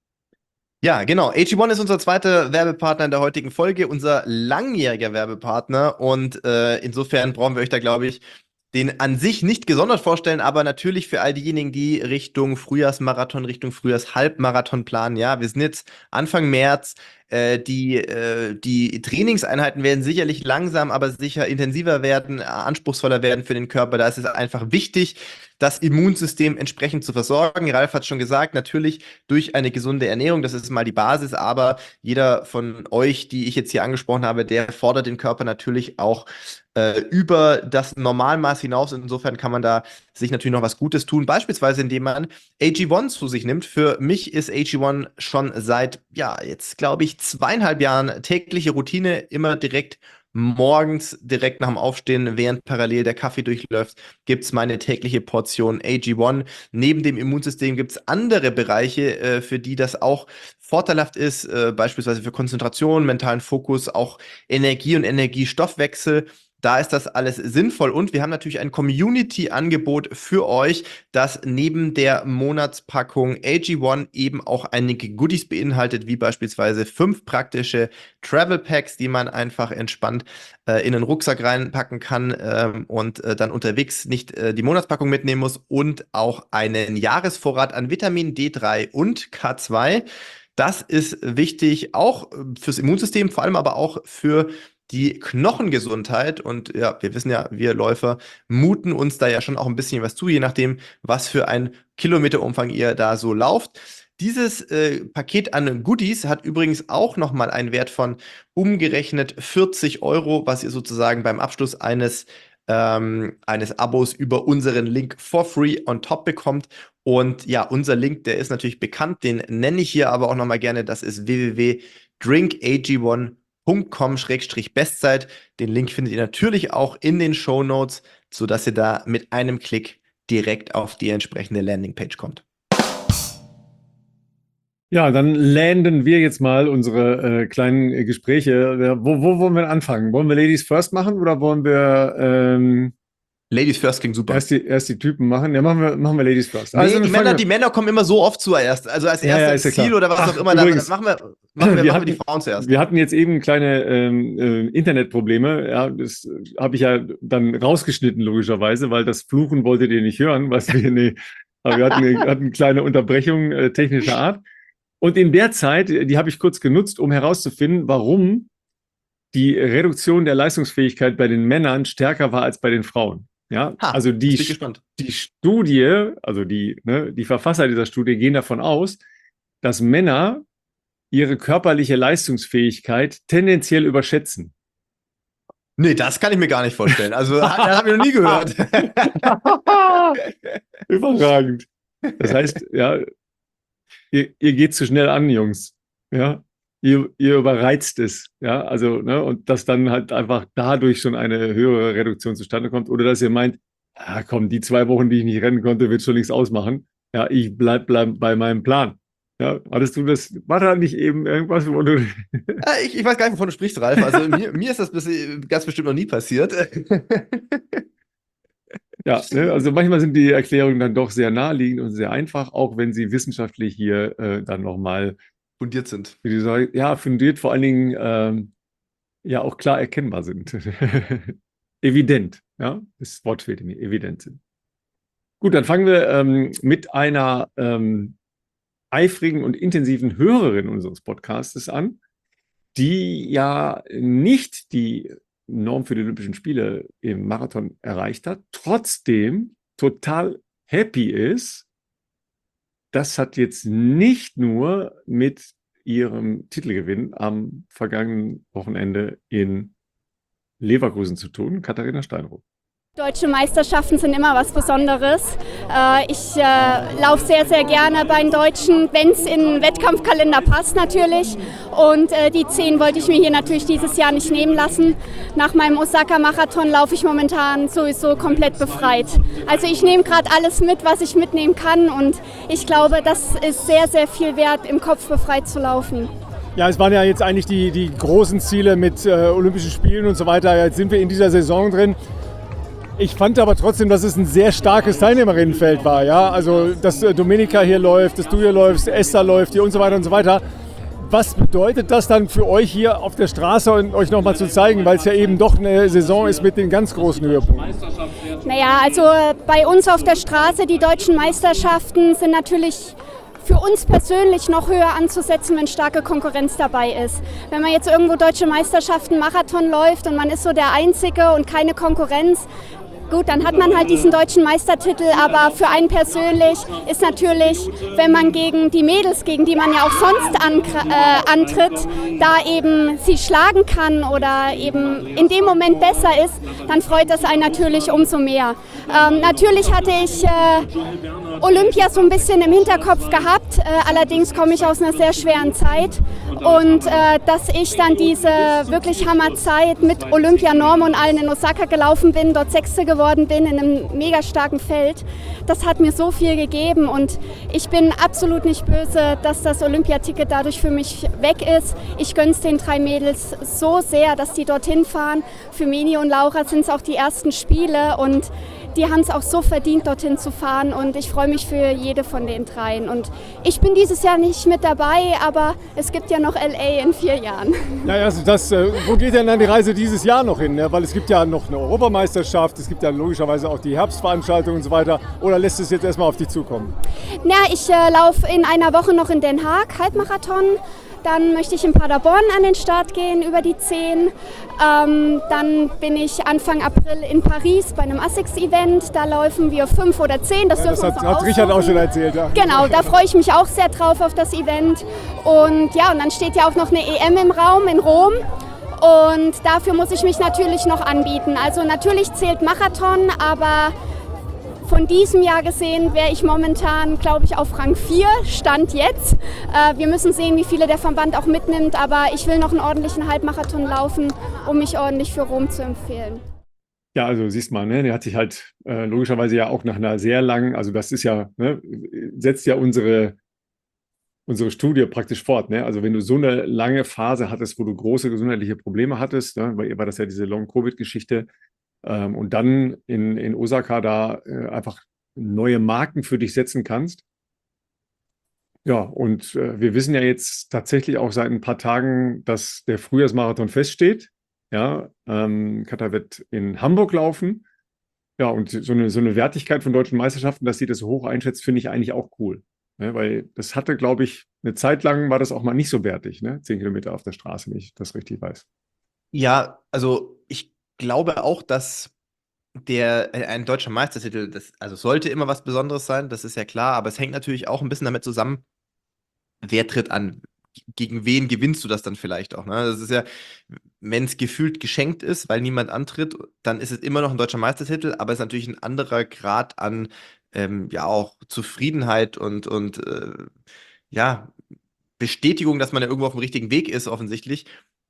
Speaker 2: Ja, genau. A G eins ist unser zweiter Werbepartner in der heutigen Folge, unser langjähriger Werbepartner. Und äh, insofern brauchen wir euch da, glaube ich, den an sich nicht gesondert vorstellen, aber natürlich für all diejenigen, die Richtung Frühjahrsmarathon, Richtung Frühjahrshalbmarathon planen. Ja, wir sind jetzt Anfang März. Äh, die, äh, die Trainingseinheiten werden sicherlich langsam, aber sicher intensiver werden, anspruchsvoller werden für den Körper. Da ist es einfach wichtig, das Immunsystem entsprechend zu versorgen. Ralf hat schon gesagt, natürlich durch eine gesunde Ernährung, das ist mal die Basis, aber jeder von euch, die ich jetzt hier angesprochen habe, der fordert den Körper natürlich auch äh, über das Normalmaß hinaus. Insofern kann man da sich natürlich noch was Gutes tun, beispielsweise indem man A G eins zu sich nimmt. Für mich ist A G eins schon seit, ja, jetzt glaube ich, zweieinhalb Jahren tägliche Routine, immer direkt morgens, direkt nach dem Aufstehen, während parallel der Kaffee durchläuft, gibt es meine tägliche Portion A G eins. Neben dem Immunsystem gibt es andere Bereiche, äh, für die das auch vorteilhaft ist, äh, beispielsweise für Konzentration, mentalen Fokus, auch Energie und Energiestoffwechsel. Da ist das alles sinnvoll und wir haben natürlich ein Community-Angebot für euch, das neben der Monatspackung A G eins eben auch einige Goodies beinhaltet, wie beispielsweise fünf praktische Travel Packs, die man einfach entspannt äh, in den Rucksack reinpacken kann ähm, und äh, dann unterwegs nicht äh, die Monatspackung mitnehmen muss und auch einen Jahresvorrat an Vitamin D drei und K zwei. Das ist wichtig, auch fürs Immunsystem, vor allem aber auch für die Knochengesundheit. Und ja, wir wissen ja, wir Läufer muten uns da ja schon auch ein bisschen was zu, je nachdem, was für ein Kilometerumfang ihr da so lauft. Dieses äh, Paket an Goodies hat übrigens auch nochmal einen Wert von umgerechnet vierzig Euro, was ihr sozusagen beim Abschluss eines, ähm, eines Abos über unseren Link for free on top bekommt. Und ja, unser Link, der ist natürlich bekannt, den nenne ich hier aber auch nochmal gerne, das ist w w w punkt drink a g one punkt com Schrägstrich Bestzeit. Den Link findet ihr natürlich auch in den Shownotes, sodass ihr da mit einem Klick direkt auf die entsprechende Landingpage kommt.
Speaker 1: Ja, dann landen wir jetzt mal unsere äh, kleinen äh, Gespräche. Wo, wo wollen wir anfangen? Wollen wir Ladies First machen oder wollen wir ähm,
Speaker 2: Ladies First klingt super.
Speaker 1: Erst die, erst die Typen machen? Ja, machen wir, machen wir Ladies First.
Speaker 2: Nee, also, die, Männer, die Männer kommen immer so oft zuerst. Also als
Speaker 1: ja,
Speaker 2: erstes
Speaker 1: ja,
Speaker 2: Ziel oder was
Speaker 1: Ach,
Speaker 2: auch immer.
Speaker 1: Übrigens,
Speaker 2: dann machen wir, machen wir,
Speaker 1: wir,
Speaker 2: machen
Speaker 1: hatten,
Speaker 2: wir die Frauen zuerst.
Speaker 1: Wir hatten jetzt eben kleine ähm, äh, Internetprobleme. Ja, das habe ich ja dann rausgeschnitten, logischerweise, weil das Fluchen wolltet ihr nicht hören. Was wir, nee, aber wir hatten, wir hatten eine kleine Unterbrechung äh, technischer Art. Und in der Zeit, die habe ich kurz genutzt, um herauszufinden, warum die Reduktion der Leistungsfähigkeit bei den Männern stärker war als bei den Frauen. Ja,
Speaker 2: ha,
Speaker 1: also die, die Studie, also die, ne, die Verfasser dieser Studie gehen davon aus, dass Männer ihre körperliche Leistungsfähigkeit tendenziell überschätzen.
Speaker 2: Nee, das kann ich mir gar nicht vorstellen. Also, das habe ich noch nie gehört.
Speaker 1: Überragend. Das heißt, ja, ihr, ihr geht zu schnell an, Jungs. Ja, ihr, ihr überreizt es. Ja, also, ne, und dass dann halt einfach dadurch schon eine höhere Reduktion zustande kommt. Oder dass ihr meint, ja, komm, die zwei Wochen, die ich nicht rennen konnte, wird schon nichts ausmachen. Ja, ich bleib, bleib bei meinem Plan. Ja, hattest du das, war da nicht eben irgendwas, wo du...
Speaker 2: Ja, ich, ich weiß gar nicht, wovon du sprichst, Ralf. Also mir, mir ist das bis, ganz bestimmt noch nie passiert.
Speaker 1: Ja, ne, also manchmal sind die Erklärungen dann doch sehr naheliegend und sehr einfach, auch wenn sie wissenschaftlich hier äh, dann nochmal
Speaker 2: fundiert sind.
Speaker 1: Wie du sagst, ja, fundiert vor allen Dingen ähm, ja auch klar erkennbar sind. Evident, ja, das Wort fehlt mir, evident sind. Gut, dann fangen wir ähm, mit einer ähm, eifrigen und intensiven Hörerin unseres Podcasts an, die ja nicht die Norm für die Olympischen Spiele im Marathon erreicht hat, trotzdem total happy ist. Das hat jetzt nicht nur mit ihrem Titelgewinn am vergangenen Wochenende in Leverkusen zu tun. Katharina Steinruck.
Speaker 3: Deutsche Meisterschaften sind immer was Besonderes. Ich äh, laufe sehr, sehr gerne bei den Deutschen, wenn es in den Wettkampfkalender passt natürlich. Und äh, die zehn wollte ich mir hier natürlich dieses Jahr nicht nehmen lassen. Nach meinem Osaka-Marathon laufe ich momentan sowieso komplett befreit. Also ich nehme gerade alles mit, was ich mitnehmen kann. Und ich glaube, das ist sehr, sehr viel wert, im Kopf befreit zu laufen.
Speaker 4: Ja, es waren ja jetzt eigentlich die, die großen Ziele mit äh, Olympischen Spielen und so weiter. Jetzt sind wir in dieser Saison drin. Ich fand aber trotzdem, dass es ein sehr starkes Teilnehmerinnenfeld war. Ja? Also, dass Dominika hier läuft, dass du hier läufst, Esther läuft hier und so weiter und so weiter. Was bedeutet das dann für euch hier auf der Straße und euch nochmal zu zeigen, weil es ja eben doch eine Saison ist mit den ganz großen Höhepunkten?
Speaker 3: Naja, also bei uns auf der Straße, die deutschen Meisterschaften sind natürlich für uns persönlich noch höher anzusetzen, wenn starke Konkurrenz dabei ist. Wenn man jetzt irgendwo deutsche Meisterschaften Marathon läuft und man ist so der Einzige und keine Konkurrenz, gut, dann hat man halt diesen deutschen Meistertitel, aber für einen persönlich ist natürlich, wenn man gegen die Mädels, gegen die man ja auch sonst an, äh, antritt, da eben sie schlagen kann oder eben in dem Moment besser ist, dann freut das einen natürlich umso mehr. Ähm, natürlich hatte ich äh, Olympia so ein bisschen im Hinterkopf gehabt, äh, allerdings komme ich aus einer sehr schweren Zeit Und äh, dass ich dann diese wirklich Hammerzeit mit Olympianorm und allen in Osaka gelaufen bin, dort Sechste geworden bin in einem mega starken Feld, das hat mir so viel gegeben und ich bin absolut nicht böse, dass das Olympiaticket dadurch für mich weg ist. Ich gönne es den drei Mädels so sehr, dass die dorthin fahren. Für Meni und Laura sind es auch die ersten Spiele und die haben es auch so verdient, dorthin zu fahren und ich freue mich für jede von den dreien. Und ich bin dieses Jahr nicht mit dabei, aber es gibt ja noch L A in vier Jahren.
Speaker 4: Ja, also das, äh, wo geht denn dann die Reise dieses Jahr noch hin? Ne? Weil es gibt ja noch eine Europameisterschaft, es gibt ja logischerweise auch die Herbstveranstaltungen und so weiter. Oder lässt es jetzt erstmal auf dich zukommen?
Speaker 3: Ja, ich äh, laufe in einer Woche noch in Den Haag, Halbmarathon. Dann möchte ich in Paderborn an den Start gehen, über die zehn. Ähm, dann bin ich Anfang April in Paris bei einem ASICS-Event. Da laufen wir fünf oder zehn. Das,
Speaker 4: ja, das
Speaker 3: dürfen
Speaker 4: hat,
Speaker 3: wir
Speaker 4: hat Richard auch schon erzählt. Ja.
Speaker 3: Genau, da freue ich mich auch sehr drauf auf das Event. Und ja, und dann steht ja auch noch eine E M im Raum in Rom. Und dafür muss ich mich natürlich noch anbieten. Also natürlich zählt Marathon, aber von diesem Jahr gesehen wäre ich momentan, glaube ich, auf Rang vier, Stand jetzt. Äh, wir müssen sehen, wie viele der Verband auch mitnimmt, aber ich will noch einen ordentlichen Halbmarathon laufen, um mich ordentlich für Rom zu empfehlen.
Speaker 1: Ja, also siehst mal, ne, der hat sich halt äh, logischerweise ja auch nach einer sehr langen, also das ist ja, ne, setzt ja unsere, unsere Studie praktisch fort. Ne? Also wenn du so eine lange Phase hattest, wo du große gesundheitliche Probleme hattest, ne, bei ihr war das ja diese Long-Covid-Geschichte, Ähm, und dann in, in Osaka da äh, einfach neue Marken für dich setzen kannst. Ja, und äh, wir wissen ja jetzt tatsächlich auch seit ein paar Tagen, dass der Frühjahrsmarathon feststeht. Ja, ähm, Katha wird in Hamburg laufen. Ja, und so eine, so eine Wertigkeit von deutschen Meisterschaften, dass sie das so hoch einschätzt, finde ich eigentlich auch cool. Ne? Weil das hatte, glaube ich, eine Zeit lang war das auch mal nicht so wertig, ne? Zehn Kilometer auf der Straße, wenn ich das richtig weiß.
Speaker 2: Ja, also ich glaube auch, dass der äh, ein deutscher Meistertitel, das also sollte immer was Besonderes sein, das ist ja klar, aber es hängt natürlich auch ein bisschen damit zusammen, wer tritt an, gegen wen gewinnst du das dann vielleicht auch, ne? Das ist ja, wenn es gefühlt geschenkt ist, weil niemand antritt, dann ist es immer noch ein deutscher Meistertitel, aber es ist natürlich ein anderer Grad an, ähm, ja auch Zufriedenheit und und äh, ja, Bestätigung, dass man ja irgendwo auf dem richtigen Weg ist, offensichtlich.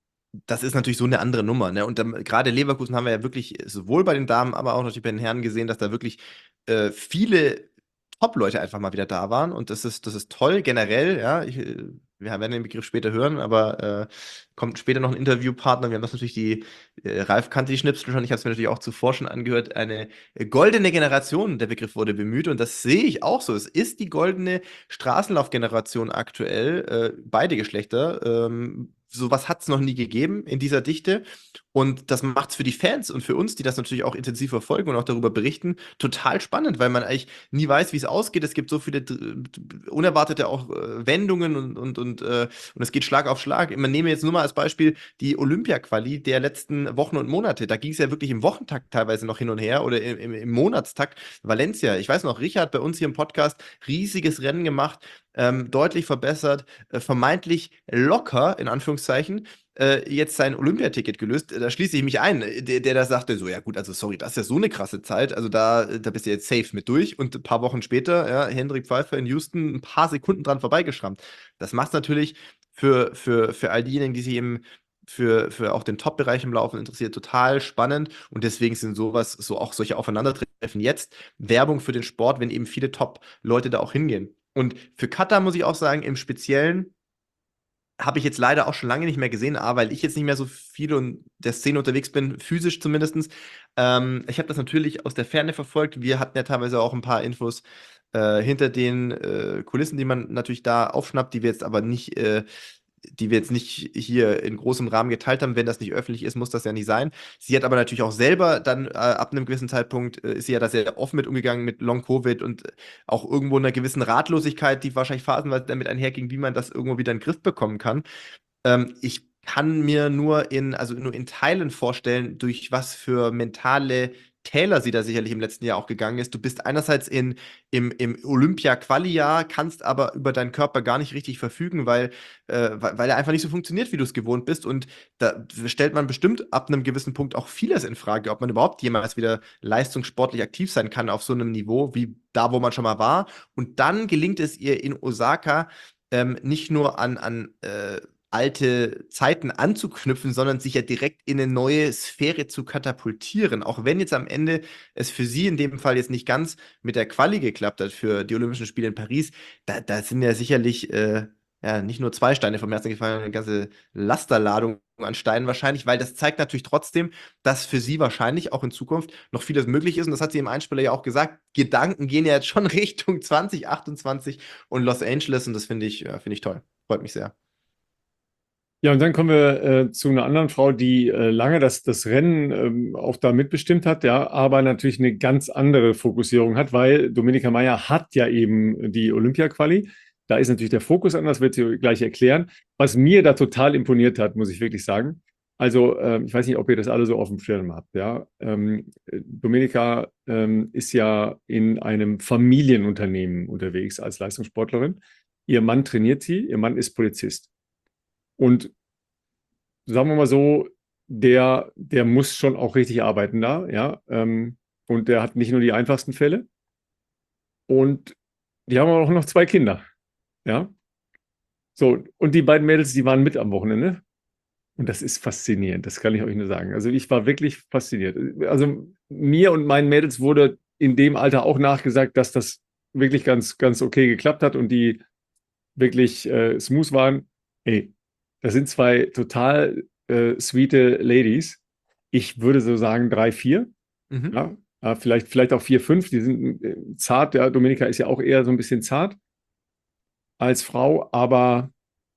Speaker 2: Das ist natürlich so eine andere Nummer, ne? Und dann, gerade Leverkusen haben wir ja wirklich sowohl bei den Damen, aber auch natürlich bei den Herren gesehen, dass da wirklich äh, viele Top-Leute einfach mal wieder da waren. Und das ist, das ist toll generell, ja. Ich, äh, wir werden den Begriff später hören, aber äh, kommt später noch ein Interviewpartner. Wir haben das natürlich die, äh, Ralf kannte die Schnipsel schon, ich habe es mir natürlich auch zuvor schon angehört. Eine äh, goldene Generation, der Begriff wurde bemüht. Und das sehe ich auch so. Es ist die goldene Straßenlaufgeneration aktuell, äh, beide Geschlechter. Ähm, Sowas hat es noch nie gegeben in dieser Dichte. Und das macht es für die Fans und für uns, die das natürlich auch intensiv verfolgen und auch darüber berichten, total spannend, weil man eigentlich nie weiß, wie es ausgeht. Es gibt so viele dr- unerwartete auch äh, Wendungen und, und, und, äh, und es geht Schlag auf Schlag. Man nehme jetzt nur mal als Beispiel die Olympia-Quali der letzten Wochen und Monate. Da ging es ja wirklich im Wochentakt teilweise noch hin und her oder im, im, im Monatstakt. Valencia, ich weiß noch, Richard bei uns hier im Podcast, riesiges Rennen gemacht, ähm, deutlich verbessert, äh, vermeintlich locker, in Anführungszeichen, äh, jetzt sein Olympiaticket gelöst. Da schließe ich mich ein, der, der da sagte so, ja gut, also sorry, das ist ja so eine krasse Zeit, also da, da bist du jetzt safe mit durch und ein paar Wochen später, ja, Hendrik Pfeiffer in Houston ein paar Sekunden dran vorbeigeschrammt. Das macht es natürlich für, für, für all diejenigen, die sich eben für, für auch den Top-Bereich im Laufen interessiert, total spannend und deswegen sind sowas, so auch solche Aufeinandertreffen jetzt Werbung für den Sport, wenn eben viele Top-Leute da auch hingehen. Und für Katha muss ich auch sagen, im Speziellen habe ich jetzt leider auch schon lange nicht mehr gesehen, A, weil ich jetzt nicht mehr so viel in der Szene unterwegs bin, physisch zumindest. Ähm, ich habe das natürlich aus der Ferne verfolgt. Wir hatten ja teilweise auch ein paar Infos äh, hinter den äh, Kulissen, die man natürlich da aufschnappt, die wir jetzt aber nicht, äh, die wir jetzt nicht hier in großem Rahmen geteilt haben. Wenn das nicht öffentlich ist, muss das ja nicht sein. Sie hat aber natürlich auch selber dann äh, ab einem gewissen Zeitpunkt äh, ist sie ja da sehr offen mit umgegangen mit Long-Covid und auch irgendwo einer gewissen Ratlosigkeit, die wahrscheinlich phasenweise damit einherging, wie man das irgendwo wieder in den Griff bekommen kann. Ähm, ich kann mir nur in, also nur in Teilen vorstellen, durch was für mentale Täler sie da sicherlich im letzten Jahr auch gegangen ist. Du bist einerseits in, im, im Olympia-Quali-Jahr, kannst aber über deinen Körper gar nicht richtig verfügen, weil, äh, weil, weil er einfach nicht so funktioniert, wie du es gewohnt bist. Und da stellt man bestimmt ab einem gewissen Punkt auch vieles in Frage, ob man überhaupt jemals wieder leistungssportlich aktiv sein kann auf so einem Niveau, wie da, wo man schon mal war. Und dann gelingt es ihr in Osaka ähm, nicht nur an, an äh, alte Zeiten anzuknüpfen, sondern sich ja direkt in eine neue Sphäre zu katapultieren. Auch wenn jetzt am Ende es für sie in dem Fall jetzt nicht ganz mit der Quali geklappt hat für die Olympischen Spiele in Paris, da, da sind ja sicherlich äh, ja, nicht nur zwei Steine vom Herzen gefallen, eine ganze Lasterladung an Steinen wahrscheinlich, weil das zeigt natürlich trotzdem, dass für sie wahrscheinlich auch in Zukunft noch vieles möglich ist. Und das hat sie im Einspieler ja auch gesagt. Gedanken gehen ja jetzt schon Richtung zwanzig achtundzwanzig und Los Angeles und das finde ich, ja, finde ich toll. Freut mich sehr.
Speaker 1: Ja, und dann kommen wir äh, zu einer anderen Frau, die äh, lange das, das Rennen ähm, auch da mitbestimmt hat, ja, aber natürlich eine ganz andere Fokussierung hat, weil Dominika Meier hat ja eben die Olympia-Quali. Da ist natürlich der Fokus anders, wird sie gleich erklären. Was mir da total imponiert hat, muss ich wirklich sagen. Also, ähm, ich weiß nicht, ob ihr das alle so auf dem Schirm habt, ja. Ähm, Dominika ähm, ist ja in einem Familienunternehmen unterwegs als Leistungssportlerin. Ihr Mann trainiert sie, ihr Mann ist Polizist. Und sagen wir mal so, der, der muss schon auch richtig arbeiten da, ja. Ähm, und der hat nicht nur die einfachsten Fälle. Und die haben auch noch zwei Kinder, ja. So, und die beiden Mädels, die waren mit am Wochenende. Und das ist faszinierend, das kann ich euch nur sagen. Also ich war wirklich fasziniert. Also mir und meinen Mädels wurde in dem Alter auch nachgesagt, dass das wirklich ganz, ganz okay geklappt hat und die wirklich äh, smooth waren. Ey, das sind zwei total äh, sweete Ladies. Ich würde so sagen drei, vier.
Speaker 2: Mhm.
Speaker 1: Ja, äh, vielleicht, vielleicht auch vier, fünf. Die sind äh, zart. Ja, Dominika ist ja auch eher so ein bisschen zart als Frau. Aber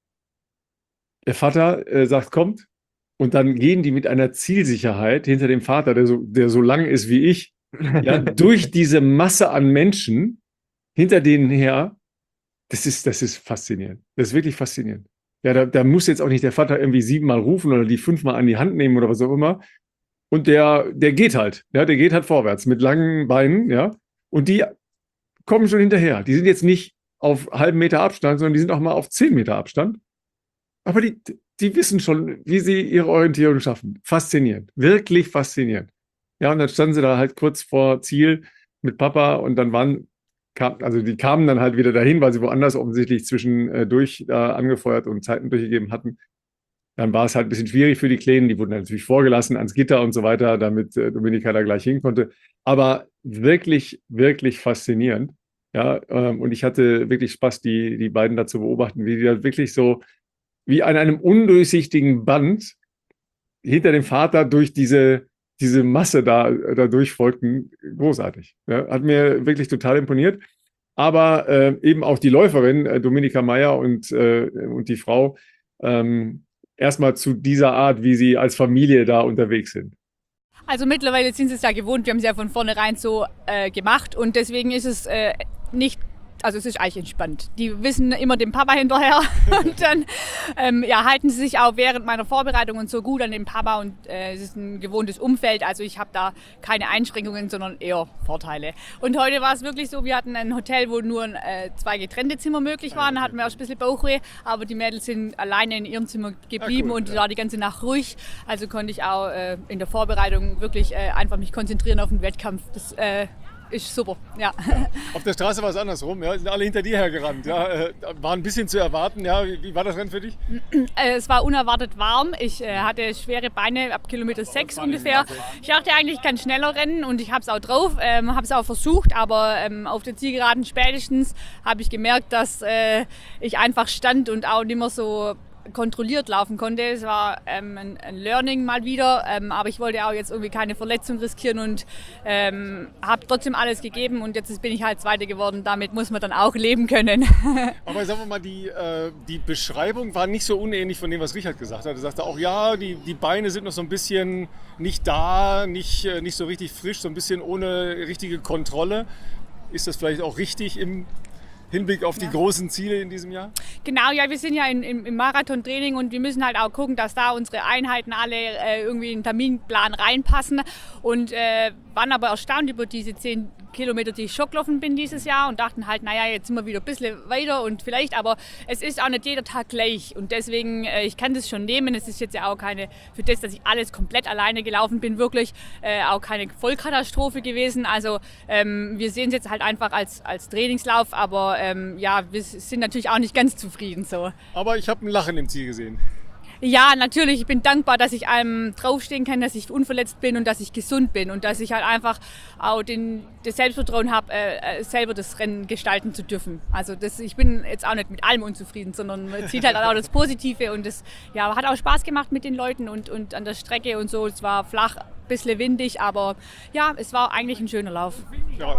Speaker 1: der Vater äh, sagt, kommt. Und dann gehen die mit einer Zielsicherheit hinter dem Vater, der so, der so lang ist wie ich, ja, durch diese Masse an Menschen hinter denen her. Das ist, das ist faszinierend. Das ist wirklich faszinierend. Ja, da, da muss jetzt auch nicht der Vater irgendwie siebenmal rufen oder die fünfmal an die Hand nehmen oder was auch immer. Und der, der geht halt, ja, der geht halt vorwärts mit langen Beinen, ja. Und die kommen schon hinterher. Die sind jetzt nicht auf halben Meter Abstand, sondern die sind auch mal auf zehn Meter Abstand. Aber die, die wissen schon, wie sie ihre Orientierung schaffen. Faszinierend. Wirklich faszinierend. Ja, und dann standen sie da halt kurz vor Ziel mit Papa und dann waren Kam, also die kamen dann halt wieder dahin, weil sie woanders offensichtlich zwischendurch äh, angefeuert und Zeiten durchgegeben hatten. Dann war es halt ein bisschen schwierig für die Kleinen. Die wurden natürlich vorgelassen ans Gitter und so weiter, damit äh, Dominika da gleich hin konnte. Aber wirklich, wirklich faszinierend. Ja, ähm, und ich hatte wirklich Spaß, die, die beiden da zu beobachten, wie die da wirklich so wie an einem undurchsichtigen Band hinter dem Vater durch diese diese Masse da, da durchfolgten, großartig. Ja, hat mir wirklich total imponiert. Aber äh, eben auch die Läuferin, äh, Dominika Meier und, äh, und die Frau, ähm, erstmal zu dieser Art, wie sie als Familie da unterwegs sind.
Speaker 5: Also mittlerweile sind sie es ja gewohnt, wir haben es ja von vornherein so äh, gemacht und deswegen ist es äh, nicht, also es ist eigentlich entspannt. Die wissen immer dem Papa hinterher und dann ähm, ja, halten sie sich auch während meiner Vorbereitung und so gut an den Papa und äh, es ist ein gewohntes Umfeld, also ich habe da keine Einschränkungen, sondern eher Vorteile. Und heute war es wirklich so, wir hatten ein Hotel, wo nur äh, zwei getrennte Zimmer möglich waren, da hatten wir auch ein bisschen Bauchweh, aber die Mädels sind alleine in ihrem Zimmer geblieben ah, cool, und ja. war die ganze Nacht ruhig, also konnte ich auch äh, in der Vorbereitung wirklich äh, einfach mich konzentrieren auf den Wettkampf. Das äh, ist super, ja.
Speaker 4: ja. Auf der Straße war es andersrum, ja, sind alle hinter dir hergerannt, ja, äh, war ein bisschen zu erwarten, ja, wie, wie war das Rennen für dich?
Speaker 5: Es war unerwartet warm, ich äh, hatte schwere Beine ab Kilometer sechs ungefähr. Ich dachte eigentlich, ich kann schneller rennen und ich habe es auch drauf, ähm, habe es auch versucht, aber ähm, auf der Zielgeraden spätestens habe ich gemerkt, dass äh, ich einfach stand und auch nicht mehr so kontrolliert laufen konnte. Es war ähm, ein, ein Learning mal wieder, ähm, aber ich wollte auch jetzt irgendwie keine Verletzung riskieren und ähm, habe trotzdem alles gegeben und jetzt bin ich halt Zweite geworden. Damit muss man dann auch leben können.
Speaker 4: Aber sagen wir mal, die, äh, die Beschreibung war nicht so unähnlich von dem, was Richard gesagt hat. Er sagte auch, ja, die, die Beine sind noch so ein bisschen nicht da, nicht, äh, nicht so richtig frisch, so ein bisschen ohne richtige Kontrolle. Ist das vielleicht auch richtig im Hinblick auf die ja. großen Ziele in diesem Jahr?
Speaker 5: Genau, ja, wir sind ja in, im, im Marathontraining und wir müssen halt auch gucken, dass da unsere Einheiten alle äh, irgendwie in den Terminplan reinpassen und äh, waren aber erstaunt über diese zehn Kilometer, die ich schon gelaufen bin dieses Jahr und dachten halt, naja, jetzt sind wir wieder ein bisschen weiter und vielleicht, aber es ist auch nicht jeder Tag gleich und deswegen, äh, ich kann das schon nehmen. Es ist jetzt ja auch keine, für das, dass ich alles komplett alleine gelaufen bin, wirklich äh, auch keine Vollkatastrophe gewesen. Also ähm, wir sehen es jetzt halt einfach als, als Trainingslauf, aber ähm, ja, wir sind natürlich auch nicht ganz zufrieden so.
Speaker 4: Aber ich habe ein Lachen im Ziel gesehen.
Speaker 5: Ja, natürlich. Ich bin dankbar, dass ich einem draufstehen kann, dass ich unverletzt bin und dass ich gesund bin und dass ich halt einfach auch den, das Selbstvertrauen habe, äh, selber das Rennen gestalten zu dürfen. Also das, ich bin jetzt auch nicht mit allem unzufrieden, sondern man sieht halt auch das Positive und das ja, hat auch Spaß gemacht mit den Leuten und, und an der Strecke und so. Es war flach, ein bisschen windig, aber ja, es war eigentlich ein schöner Lauf.
Speaker 4: Ja.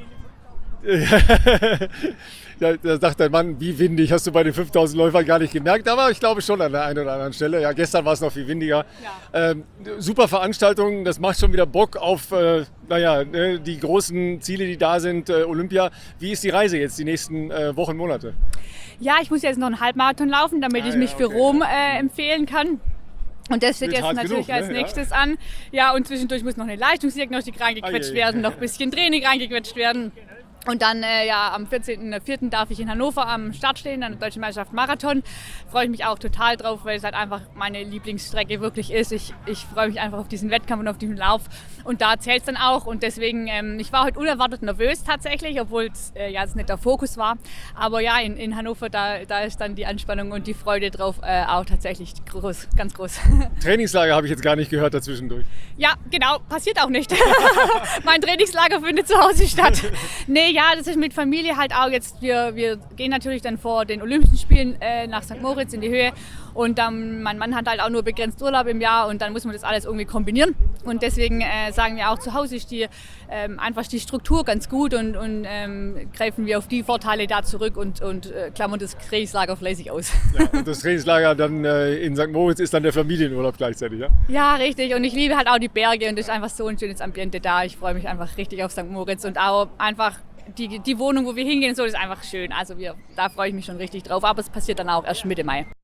Speaker 4: Ja, da sagt dein Mann, wie windig, hast du bei den fünftausend Läufern gar nicht gemerkt, aber ich glaube schon an der einen oder anderen Stelle. Ja, gestern war es noch viel windiger. Ja. Ähm, super Veranstaltung, das macht schon wieder Bock auf äh, naja, ne, die großen Ziele, die da sind, äh, Olympia. Wie ist die Reise jetzt die nächsten äh, Wochen, Monate?
Speaker 5: Ja, ich muss jetzt noch einen Halbmarathon laufen, damit ah, ich mich ja, okay. für Rom äh, empfehlen kann. Und das steht jetzt natürlich genug, als ne? nächstes ja. an. Ja, und zwischendurch muss noch eine Leistungsdiagnostik reingequetscht ah, werden, noch ein bisschen Training reingequetscht werden. Und dann äh, ja, am vierzehnten vierten darf ich in Hannover am Start stehen, an der Deutschen Meisterschaft Marathon. Freue ich mich auch total drauf, weil es halt einfach meine Lieblingsstrecke wirklich ist. Ich, ich freue mich einfach auf diesen Wettkampf und auf diesen Lauf. Und da zählt es dann auch. Und deswegen, ähm, ich war heute unerwartet nervös tatsächlich, obwohl es äh, ja, nicht der Fokus war. Aber ja, in, in Hannover, da, da ist dann die Anspannung und die Freude drauf äh, auch tatsächlich groß, ganz groß.
Speaker 4: Trainingslager habe ich jetzt gar nicht gehört dazwischendurch.
Speaker 5: Ja, genau, passiert auch nicht. Mein Trainingslager findet zu Hause statt. Nee, ja, das ist mit Familie halt auch jetzt, wir, wir gehen natürlich dann vor den Olympischen Spielen äh, nach Sankt Moritz in die Höhe und ähm, mein Mann hat halt auch nur begrenzt Urlaub im Jahr und dann muss man das alles irgendwie kombinieren und deswegen äh, sagen wir auch, zu Hause ist die, ähm, einfach die Struktur ganz gut und, und ähm, greifen wir auf die Vorteile da zurück und, und äh, klammern das Trainingslager fleißig aus.
Speaker 4: Ja, und das Trainingslager dann äh, in Sankt Moritz ist dann der Familienurlaub gleichzeitig, ja?
Speaker 5: Ja, richtig, und ich liebe halt auch die Berge und es ist einfach so ein schönes Ambiente da. Ich freue mich einfach richtig auf Sankt Moritz und auch einfach Die, die Wohnung, wo wir hingehen, so ist einfach schön. Also wir, da freue ich mich schon richtig drauf. Aber es passiert dann auch erst Mitte Mai.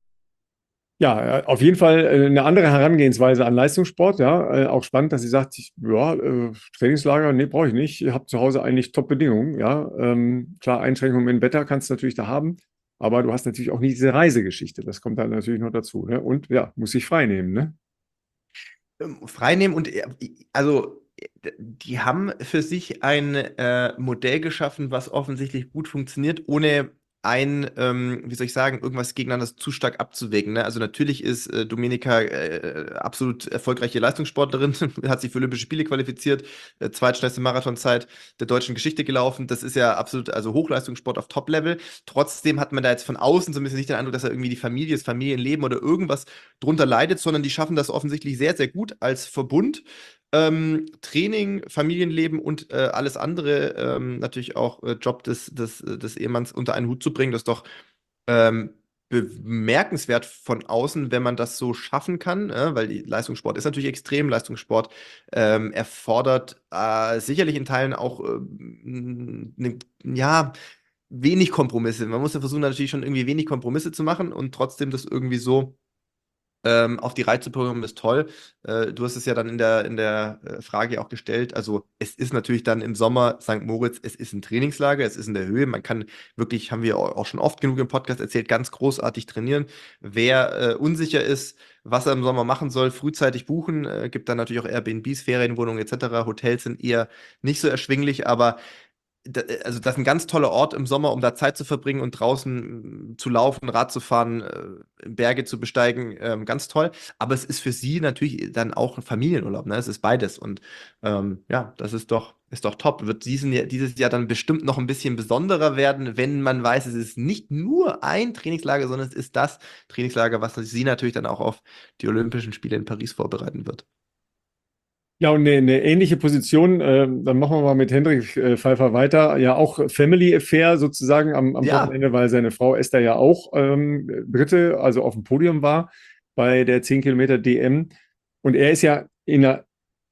Speaker 1: Ja, auf jeden Fall eine andere Herangehensweise an Leistungssport. Ja, auch spannend, dass sie sagt, ich, ja, Trainingslager, nee, brauche ich nicht. Ich habe zu Hause eigentlich Top-Bedingungen. Ja, ähm, klar, Einschränkungen im Wetter kannst du natürlich da haben. Aber du hast natürlich auch nicht diese Reisegeschichte. Das kommt dann natürlich noch dazu. Ne? Und ja, muss sich frei nehmen. Ne?
Speaker 2: Freinehmen und also die haben für sich ein äh, Modell geschaffen, was offensichtlich gut funktioniert, ohne ein, ähm, wie soll ich sagen, irgendwas gegeneinander zu stark abzuwägen. Ne? Also natürlich ist äh, Domenica äh, absolut erfolgreiche Leistungssportlerin, hat sich für Olympische Spiele qualifiziert, äh, zweitschnellste Marathonzeit der deutschen Geschichte gelaufen. Das ist ja absolut, also Hochleistungssport auf Top-Level. Trotzdem hat man da jetzt von außen so ein bisschen nicht den Eindruck, dass er irgendwie die Familie, das Familienleben oder irgendwas drunter leidet, sondern die schaffen das offensichtlich sehr, sehr gut als Verbund. Ähm, Training, Familienleben und äh, alles andere, ähm, natürlich auch äh, Job des, des, des Ehemanns unter einen Hut zu bringen, das ist doch ähm, bemerkenswert von außen, wenn man das so schaffen kann, äh, weil die Leistungssport ist natürlich extrem, Leistungssport ähm, erfordert äh, sicherlich in Teilen auch äh, ne, ja, wenig Kompromisse. Man muss ja versuchen, natürlich schon irgendwie wenig Kompromisse zu machen und trotzdem das irgendwie so Ähm, auf die Reihe zu bekommen, ist toll. Äh, du hast es ja dann in der, in der äh, Frage auch gestellt. Also es ist natürlich dann im Sommer Sankt Moritz, es ist ein Trainingslager, es ist in der Höhe. Man kann wirklich, haben wir auch schon oft genug im Podcast erzählt, ganz großartig trainieren. Wer äh, unsicher ist, was er im Sommer machen soll, frühzeitig buchen. Äh, gibt dann natürlich auch Airbnbs, Ferienwohnungen et cetera. Hotels sind eher nicht so erschwinglich, aber also das ist ein ganz toller Ort im Sommer, um da Zeit zu verbringen und draußen zu laufen, Rad zu fahren, äh, Berge zu besteigen, ähm, ganz toll. Aber es ist für sie natürlich dann auch ein Familienurlaub, ne? Es ist beides und ähm, ja, das ist doch, ist doch top. Wird diesen, dieses Jahr dann bestimmt noch ein bisschen besonderer werden, wenn man weiß, es ist nicht nur ein Trainingslager, sondern es ist das Trainingslager, was sie natürlich dann auch auf die Olympischen Spiele in Paris vorbereiten wird.
Speaker 1: Ja, und eine, eine ähnliche Position, äh, dann machen wir mal mit Hendrik äh, Pfeiffer weiter. Ja, auch Family Affair sozusagen am, am
Speaker 2: Ja.
Speaker 1: Wochenende, weil seine Frau Esther ja auch ähm, Dritte, also auf dem Podium war bei der zehn Kilometer D M. Und er ist ja in einer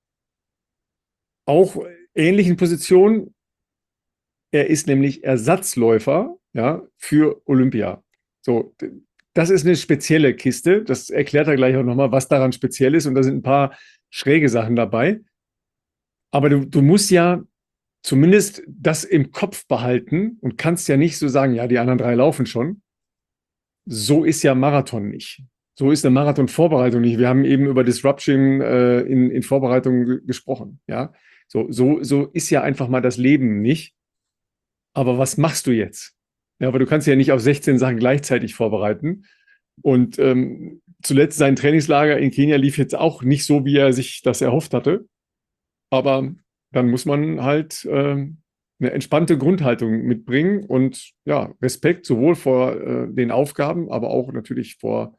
Speaker 1: auch ähnlichen Position. Er ist nämlich Ersatzläufer, ja, für Olympia. So, das ist eine spezielle Kiste. Das erklärt er gleich auch nochmal, was daran speziell ist. Und da sind ein paar schräge Sachen dabei. Aber du, du musst ja zumindest das im Kopf behalten und kannst ja nicht so sagen, ja, die anderen drei laufen schon. So ist ja Marathon nicht. So ist eine Marathon-Vorbereitung nicht. Wir haben eben über Disruption äh, in, in Vorbereitung ge- gesprochen. Ja? So, so, so ist ja einfach mal das Leben nicht. Aber was machst du jetzt? Ja, aber du kannst ja nicht auf sechzehn Sachen gleichzeitig vorbereiten. Und ähm, zuletzt sein Trainingslager in Kenia lief jetzt auch nicht so, wie er sich das erhofft hatte. Aber dann muss man halt ähm, eine entspannte Grundhaltung mitbringen und ja, Respekt sowohl vor äh, den Aufgaben, aber auch natürlich vor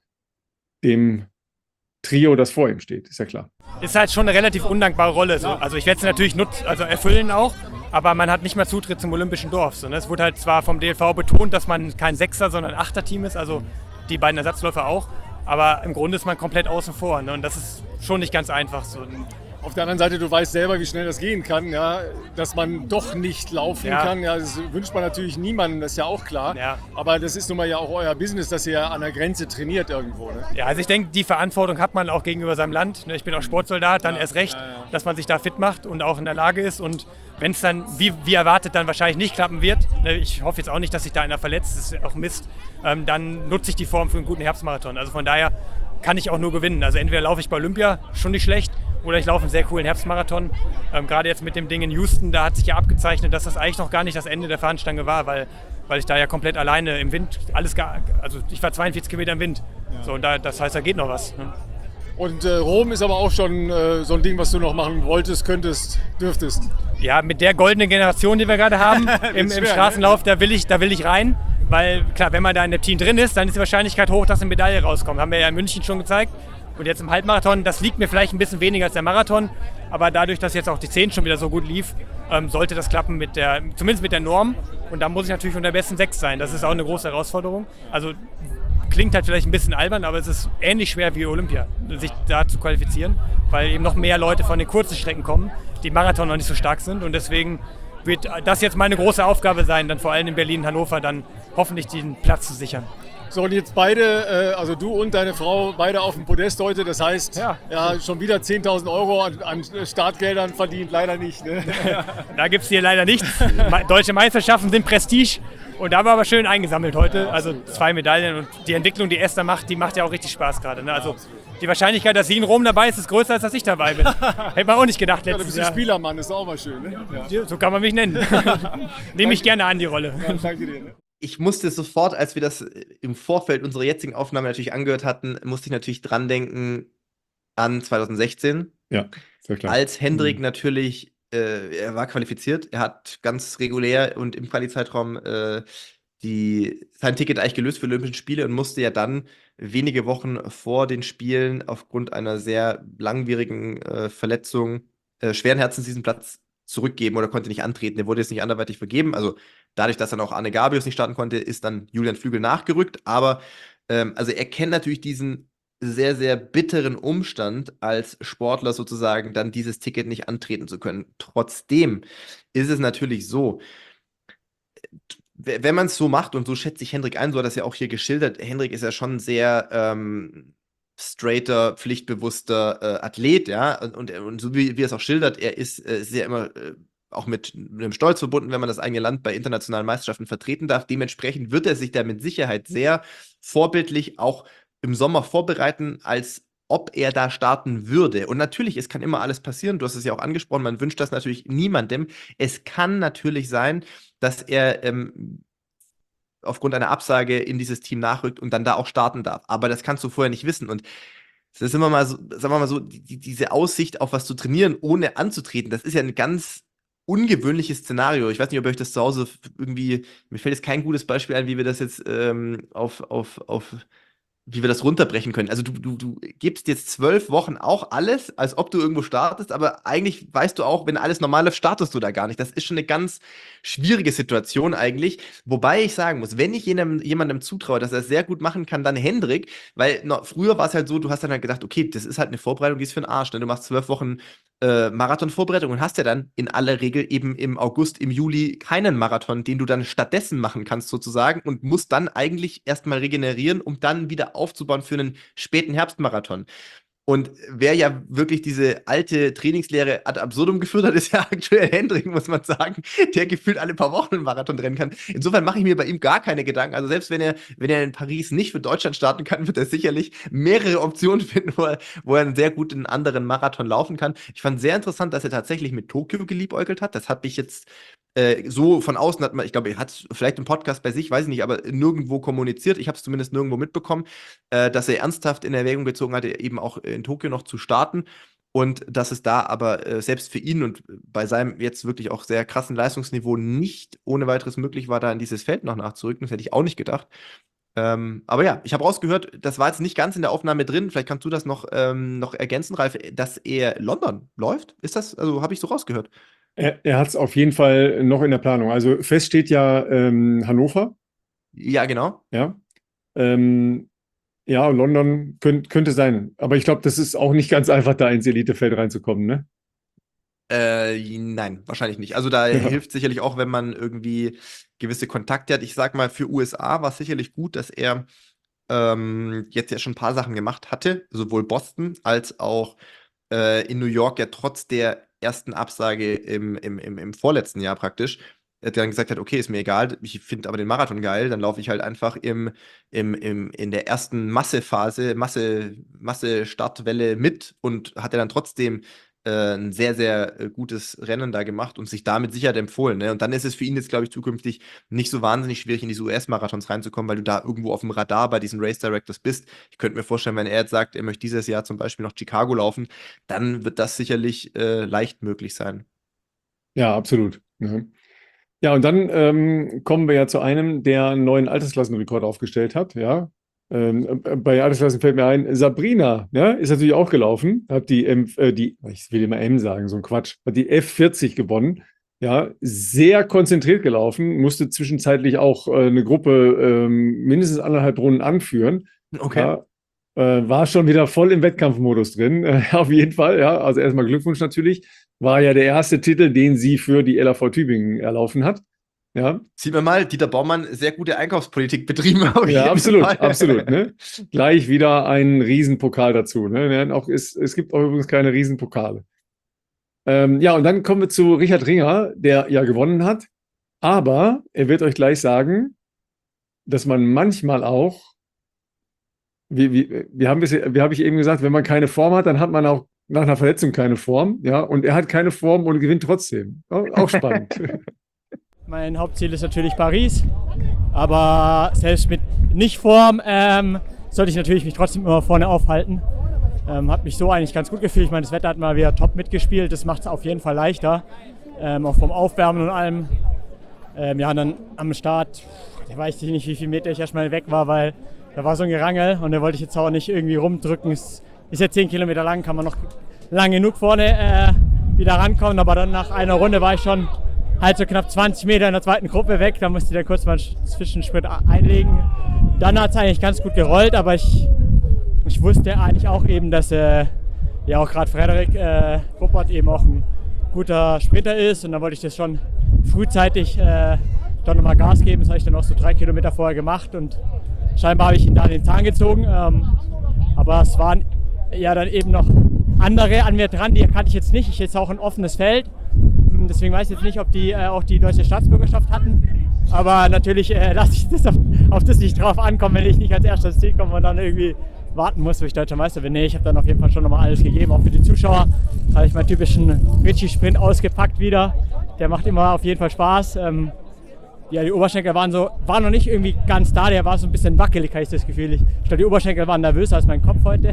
Speaker 1: dem Trio, das vor ihm steht, ist ja klar.
Speaker 6: Ist halt schon eine relativ undankbare Rolle. So. Also ich werde sie natürlich nutz, also erfüllen auch, aber man hat nicht mal Zutritt zum Olympischen Dorf. So, ne? Es wurde halt zwar vom D L V betont, dass man kein Sechser, sondern Achter-Team ist, also die beiden Ersatzläufer auch, aber im Grunde ist man komplett außen vor. Ne? Und das ist schon nicht ganz einfach. So.
Speaker 4: Auf der anderen Seite, du weißt selber, wie schnell das gehen kann, ja, dass man doch nicht laufen
Speaker 6: Ja.
Speaker 4: kann. Ja, das wünscht man natürlich niemandem, das ist ja auch klar.
Speaker 6: Ja.
Speaker 4: Aber das ist nun mal ja auch euer Business, dass ihr ja an der Grenze trainiert irgendwo. Ne?
Speaker 6: Ja, also ich denke, die Verantwortung hat man auch gegenüber seinem Land. Ne? Ich bin auch Sportsoldat, dann erst recht,
Speaker 4: ja, ja.
Speaker 6: dass man sich da fit macht und auch in der Lage ist. Und wenn es dann, wie, wie erwartet, dann wahrscheinlich nicht klappen wird, ne? Ich hoffe jetzt auch nicht, dass sich da einer verletzt, das ist auch Mist, ähm, dann nutze ich die Form für einen guten Herbstmarathon. Also von daher kann ich auch nur gewinnen. Also entweder laufe ich bei Olympia, schon nicht schlecht, oder ich laufe einen sehr coolen Herbstmarathon. Ähm, Gerade jetzt mit dem Ding in Houston, da hat sich ja abgezeichnet, dass das eigentlich noch gar nicht das Ende der Fahnenstange war, weil, weil ich da ja komplett alleine im Wind, alles gar, also ich war zweiundvierzig Kilometer im Wind. So, und da, das heißt, da geht noch was. Ne?
Speaker 4: Und äh, Rom ist aber auch schon äh, so ein Ding, was du noch machen wolltest, könntest, dürftest.
Speaker 6: Ja, mit der goldenen Generation, die wir gerade haben im, im
Speaker 4: schwer,
Speaker 6: Straßenlauf, da will ich, da will ich rein. Weil klar, wenn man da in dem Team drin ist, dann ist die Wahrscheinlichkeit hoch, dass eine Medaille rauskommt. Haben wir ja in München schon gezeigt. Und jetzt im Halbmarathon, das liegt mir vielleicht ein bisschen weniger als der Marathon. Aber dadurch, dass jetzt auch die zehn schon wieder so gut lief, ähm, sollte das klappen, mit der, zumindest mit der Norm. Und da muss ich natürlich unter besten sechs sein. Das ist auch eine große Herausforderung. Also klingt halt vielleicht ein bisschen albern, aber es ist ähnlich schwer wie Olympia, sich da zu qualifizieren. Weil eben noch mehr Leute von den kurzen Strecken kommen, die im Marathon noch nicht so stark sind. Und deswegen wird das jetzt meine große Aufgabe sein, dann vor allem in Berlin, Hannover, dann hoffentlich den Platz zu sichern.
Speaker 4: So, und jetzt beide, äh, also du und deine Frau, beide auf dem Podest heute. Das heißt, ja,
Speaker 6: Ja.
Speaker 4: schon wieder zehntausend Euro an, an Startgeldern verdient, leider nicht. Ne?
Speaker 6: Da gibt es hier leider nichts. Me- Deutsche Meisterschaften sind Prestige und da war aber schön eingesammelt heute. Also zwei Medaillen und die Entwicklung, die Esther macht, die macht ja auch richtig Spaß gerade. Ne? Also die Wahrscheinlichkeit, dass sie in Rom dabei ist, ist größer, als dass ich dabei bin. Hätte man auch nicht gedacht
Speaker 4: Ja, du
Speaker 6: letztes
Speaker 4: bist ein
Speaker 6: Jahr.
Speaker 4: Spielermann, ist auch mal schön. Ne? Ja.
Speaker 6: So kann man mich nennen. Nehme ich gerne an, die Rolle.
Speaker 4: Ja, danke dir. Ne?
Speaker 2: Ich musste sofort, als wir das im Vorfeld unserer jetzigen Aufnahme natürlich angehört hatten, musste ich natürlich dran denken an zwanzig sechzehn,
Speaker 1: Ja, sehr klar.
Speaker 2: als Hendrik
Speaker 1: Mhm.
Speaker 2: natürlich, äh, er war qualifiziert, er hat ganz regulär und im Quali-Zeitraum äh, die, sein Ticket eigentlich gelöst für die Olympischen Spiele und musste ja dann wenige Wochen vor den Spielen aufgrund einer sehr langwierigen äh, Verletzung äh, schweren Herzens diesen Platz zurückgeben oder konnte nicht antreten. Der wurde jetzt nicht anderweitig vergeben. Also dadurch, dass dann auch Arne Gabius nicht starten konnte, ist dann Julian Flügel nachgerückt. Aber ähm, also er kennt natürlich diesen sehr, sehr bitteren Umstand, als Sportler sozusagen dann dieses Ticket nicht antreten zu können. Trotzdem ist es natürlich so, w- wenn man es so macht, und so schätze ich Hendrik ein, so hat er es ja auch hier geschildert, Hendrik ist ja schon sehr ähm, straighter, pflichtbewusster äh, Athlet, ja, und, und, und so wie, wie er es auch schildert, er ist äh, sehr immer äh, auch mit einem Stolz verbunden, wenn man das eigene Land bei internationalen Meisterschaften vertreten darf. Dementsprechend wird er sich da mit Sicherheit sehr vorbildlich auch im Sommer vorbereiten, als ob er da starten würde. Und natürlich, es kann immer alles passieren. Du hast es ja auch angesprochen, man wünscht das natürlich niemandem. Es kann natürlich sein, dass er ähm, aufgrund einer Absage in dieses Team nachrückt und dann da auch starten darf. Aber das kannst du vorher nicht wissen. Und es ist immer mal so, sagen wir mal so, die, diese Aussicht auf was zu trainieren, ohne anzutreten, das ist ja ein ganz ungewöhnliches Szenario. Ich weiß nicht, ob ihr euch das zu Hause irgendwie, mir fällt jetzt kein gutes Beispiel ein, wie wir das jetzt ähm, auf, auf, auf, wie wir das runterbrechen können. Also du, du, du gibst jetzt zwölf Wochen auch alles, als ob du irgendwo startest, aber eigentlich weißt du auch, wenn alles normal läuft, startest du da gar nicht. Das ist schon eine ganz schwierige Situation eigentlich. Wobei ich sagen muss, wenn ich jemandem, jemandem zutraue, dass er es sehr gut machen kann, dann Hendrik, weil noch, früher war es halt so, du hast dann halt gedacht, okay, das ist halt eine Vorbereitung, die ist für den Arsch. Ne? Du machst zwölf Wochen äh, Marathon-Vorbereitung und hast ja dann in aller Regel eben im August, im Juli keinen Marathon, den du dann stattdessen machen kannst sozusagen und musst dann eigentlich erstmal regenerieren, um dann wieder aufzubauen für einen späten Herbstmarathon. Und wer ja wirklich diese alte Trainingslehre ad absurdum geführt hat, ist ja aktuell Hendrik, muss man sagen, der gefühlt alle paar Wochen einen Marathon rennen kann. Insofern mache ich mir bei ihm gar keine Gedanken. Also selbst wenn er, wenn er in Paris nicht für Deutschland starten kann, wird er sicherlich mehrere Optionen finden, wo er, wo er einen sehr guten anderen Marathon laufen kann. Ich fand sehr interessant, dass er tatsächlich mit Tokio geliebäugelt hat. Das habe ich jetzt äh, so von außen, hat man, ich glaube, er hat vielleicht im Podcast bei sich, weiß ich nicht, aber nirgendwo kommuniziert. Ich habe es zumindest nirgendwo mitbekommen, äh, dass er ernsthaft in Erwägung gezogen hatte, eben auch in Tokio noch zu starten. Und dass es da aber äh, selbst für ihn und bei seinem jetzt wirklich auch sehr krassen Leistungsniveau nicht ohne weiteres möglich war, da in dieses Feld noch nachzurücken. Das hätte ich auch nicht gedacht. Ähm, aber ja, ich habe rausgehört, das war jetzt nicht ganz in der Aufnahme drin. Vielleicht kannst du das noch, ähm, noch ergänzen, Ralf, dass er London läuft. Ist das, also habe ich so rausgehört?
Speaker 4: Er, er hat es auf jeden Fall noch in der Planung. Also fest steht ja ähm, Hannover.
Speaker 2: Ja, genau.
Speaker 4: Ja. Ähm, Ja, London könnt, könnte sein. Aber ich glaube, das ist auch nicht ganz einfach, da ins Elitefeld reinzukommen, ne?
Speaker 2: Äh, nein, wahrscheinlich nicht. Also da
Speaker 4: Ja.
Speaker 2: hilft sicherlich auch, wenn man irgendwie gewisse Kontakte hat. Ich sag mal, für U S A war es sicherlich gut, dass er ähm, jetzt ja schon ein paar Sachen gemacht hatte, sowohl Boston als auch äh, in New York ja trotz der ersten Absage im, im, im, im vorletzten Jahr praktisch, äh, dann gesagt hat, okay, ist mir egal, ich finde aber den Marathon geil, dann laufe ich halt einfach im, im, im, in der ersten Massephase, Masse, Masse-Startwelle mit und hat er dann trotzdem äh, ein sehr, sehr äh, gutes Rennen da gemacht und sich damit sicher empfohlen. Ne? Und dann ist es für ihn jetzt, glaube ich, zukünftig nicht so wahnsinnig schwierig, in diese U S-Marathons reinzukommen, weil du da irgendwo auf dem Radar bei diesen Race Directors bist. Ich könnte mir vorstellen, wenn er jetzt sagt, er möchte dieses Jahr zum Beispiel noch Chicago laufen, dann wird das sicherlich äh, leicht möglich sein.
Speaker 4: Ja, absolut. Ja, ja und dann ähm, kommen wir ja zu einem, der einen neuen Altersklassenrekord aufgestellt hat. Ja, ähm, äh, bei Altersklassen fällt mir ein, Sabrina, ja, ist natürlich auch gelaufen, hat die, M, äh, die, ich will immer M sagen, so ein Quatsch, hat die F vierzig gewonnen. Ja, sehr konzentriert gelaufen, musste zwischenzeitlich auch äh, eine Gruppe ähm, mindestens anderthalb Runden anführen.
Speaker 2: Okay.
Speaker 4: Ja, äh, war schon wieder voll im Wettkampfmodus drin, äh, auf jeden Fall. Ja, also erstmal Glückwunsch natürlich. War ja der erste Titel, den sie für die L A V Tübingen erlaufen hat. Ja,
Speaker 2: Sieht man mal, Dieter Baumann sehr gute Einkaufspolitik betrieben. Auf
Speaker 4: ja,
Speaker 2: jeden
Speaker 4: absolut,
Speaker 2: Fall.
Speaker 4: absolut. Ne? Gleich wieder ein Riesenpokal dazu. Ne? Ja, auch ist, es gibt auch übrigens keine Riesenpokale. Ähm, ja, und dann kommen wir zu Richard Ringer, der ja gewonnen hat. Aber er wird euch gleich sagen, dass man manchmal auch, wie, wie, wir haben bisher, wie habe ich eben gesagt, wenn man keine Form hat, dann hat man auch nach einer Verletzung keine Form. Ja, und er hat keine Form und gewinnt trotzdem. Auch, auch spannend.
Speaker 6: Mein Hauptziel ist natürlich Paris, aber selbst mit Nicht-Form ähm, sollte ich natürlich mich trotzdem immer vorne aufhalten. Ähm, hat mich so eigentlich ganz gut gefühlt. Ich meine, das Wetter hat mal wieder top mitgespielt. Das macht es auf jeden Fall leichter, ähm, auch vom Aufwärmen und allem. Ähm, ja, und dann am Start, da weiß ich nicht, wie viele Meter ich erstmal weg war, weil da war so ein Gerangel und da wollte ich jetzt auch nicht irgendwie rumdrücken. Es ist ja zehn Kilometer lang, kann man noch lang genug vorne äh, wieder rankommen, aber dann nach einer Runde war ich schon halt so knapp zwanzig Meter in der zweiten Gruppe weg, da musste ich dann kurz mal einen Zwischenschritt einlegen. Dann hat es eigentlich ganz gut gerollt, aber ich, ich wusste eigentlich auch eben, dass äh, ja auch gerade Frederik äh, Ruppert eben auch ein guter Sprinter ist und dann wollte ich das schon frühzeitig äh, dann nochmal Gas geben. Das habe ich dann auch so drei Kilometer vorher gemacht und scheinbar habe ich ihn da den Zahn gezogen. Ähm, aber es waren ja dann eben noch andere an mir dran, die kannte ich jetzt nicht. Ich jetzt auch ein offenes Feld. Deswegen weiß ich jetzt nicht, ob die äh, auch die deutsche Staatsbürgerschaft hatten. Aber natürlich äh, lasse ich das auf, auf das nicht drauf ankommen, wenn ich nicht als erster ins Ziel komme und dann irgendwie warten muss, bis ich deutscher Meister bin. Nee, ich habe dann auf jeden Fall schon nochmal alles gegeben. Auch für die Zuschauer habe ich meinen typischen Ritchie-Sprint ausgepackt wieder. Der macht immer auf jeden Fall Spaß. Ähm, ja, die Oberschenkel waren so, waren noch nicht irgendwie ganz da. Der war so ein bisschen wackelig, habe ich das Gefühl. Ich glaube, die Oberschenkel waren nervöser als mein Kopf heute.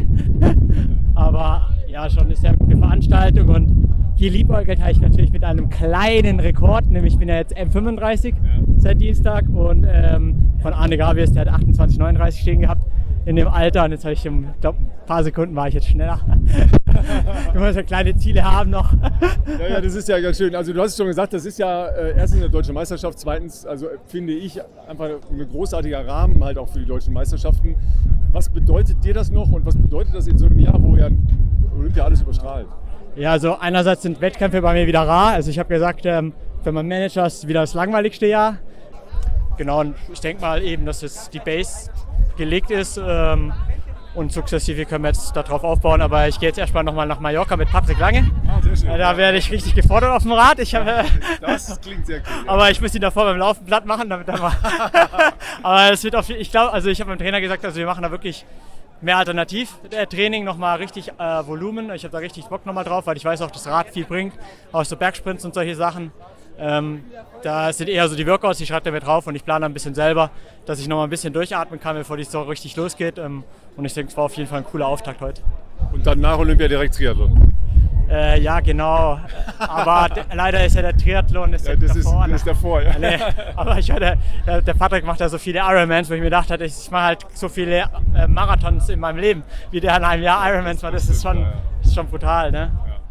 Speaker 6: Aber ja, schon eine sehr gute Veranstaltung und geliebäugelt habe ich natürlich mit einem kleinen Rekord, nämlich ich bin ja jetzt M fünfunddreißig seit Dienstag und ähm, von Arne Gavies, der hat achtundzwanzig neununddreißig stehen gehabt in dem Alter und jetzt habe ich, im, glaub, ein paar Sekunden war ich jetzt schneller. Du musst ja kleine Ziele haben noch.
Speaker 4: Ja, ja, das ist ja ganz schön. Also du hast es schon gesagt, das ist ja äh, erstens eine deutsche Meisterschaft, zweitens, also finde ich einfach ein großartiger Rahmen halt auch für die deutschen Meisterschaften. Was bedeutet dir das noch und was bedeutet das in so einem Jahr, wo ja Olympia alles überstrahlt?
Speaker 6: Ja, also einerseits sind Wettkämpfe bei mir wieder rar. Also ich habe gesagt, ähm, für meinen Manager ist wieder das langweiligste Jahr. Genau, und ich denke mal eben, dass jetzt die Base gelegt ist. Ähm, und sukzessive können wir jetzt darauf aufbauen. Aber ich gehe jetzt erstmal nochmal nach Mallorca mit Patrick Lange.
Speaker 4: Ah, sehr schön.
Speaker 6: Äh, Da werde ich richtig gefordert auf dem Rad. Ich habe,
Speaker 4: Das klingt sehr cool.
Speaker 6: aber ich muss ihn davor beim Laufen platt machen, damit er mal. Aber es wird auf, ich glaube, also ich habe meinem Trainer gesagt, also wir machen da wirklich mehr Alternativ-Training, nochmal richtig äh, Volumen. Ich habe da richtig Bock nochmal drauf, weil ich weiß auch, dass Rad viel bringt, auch so Bergsprints und solche Sachen. Ähm, da sind eher so die Workouts, die schreibt er mir drauf und ich plane ein bisschen selber, dass ich nochmal ein bisschen durchatmen kann, bevor die so richtig losgeht. Ähm, und ich denke, es war auf jeden Fall ein cooler Auftakt heute.
Speaker 4: Und dann nach Olympia direkt Triathlon.
Speaker 6: Äh, ja, genau. Aber d- leider ist ja der Triathlon ist
Speaker 4: Ja,
Speaker 6: ja
Speaker 4: das ist,
Speaker 6: davor.
Speaker 4: das ist davor, ja.
Speaker 6: Nee, aber ich hatte, der, der Patrick macht ja so viele Ironmans, wo ich mir gedacht hatte, ich mache halt so viele äh, Marathons in meinem Leben, wie der in einem Jahr Ironmans macht. Das ist schon, ist schon brutal, ne?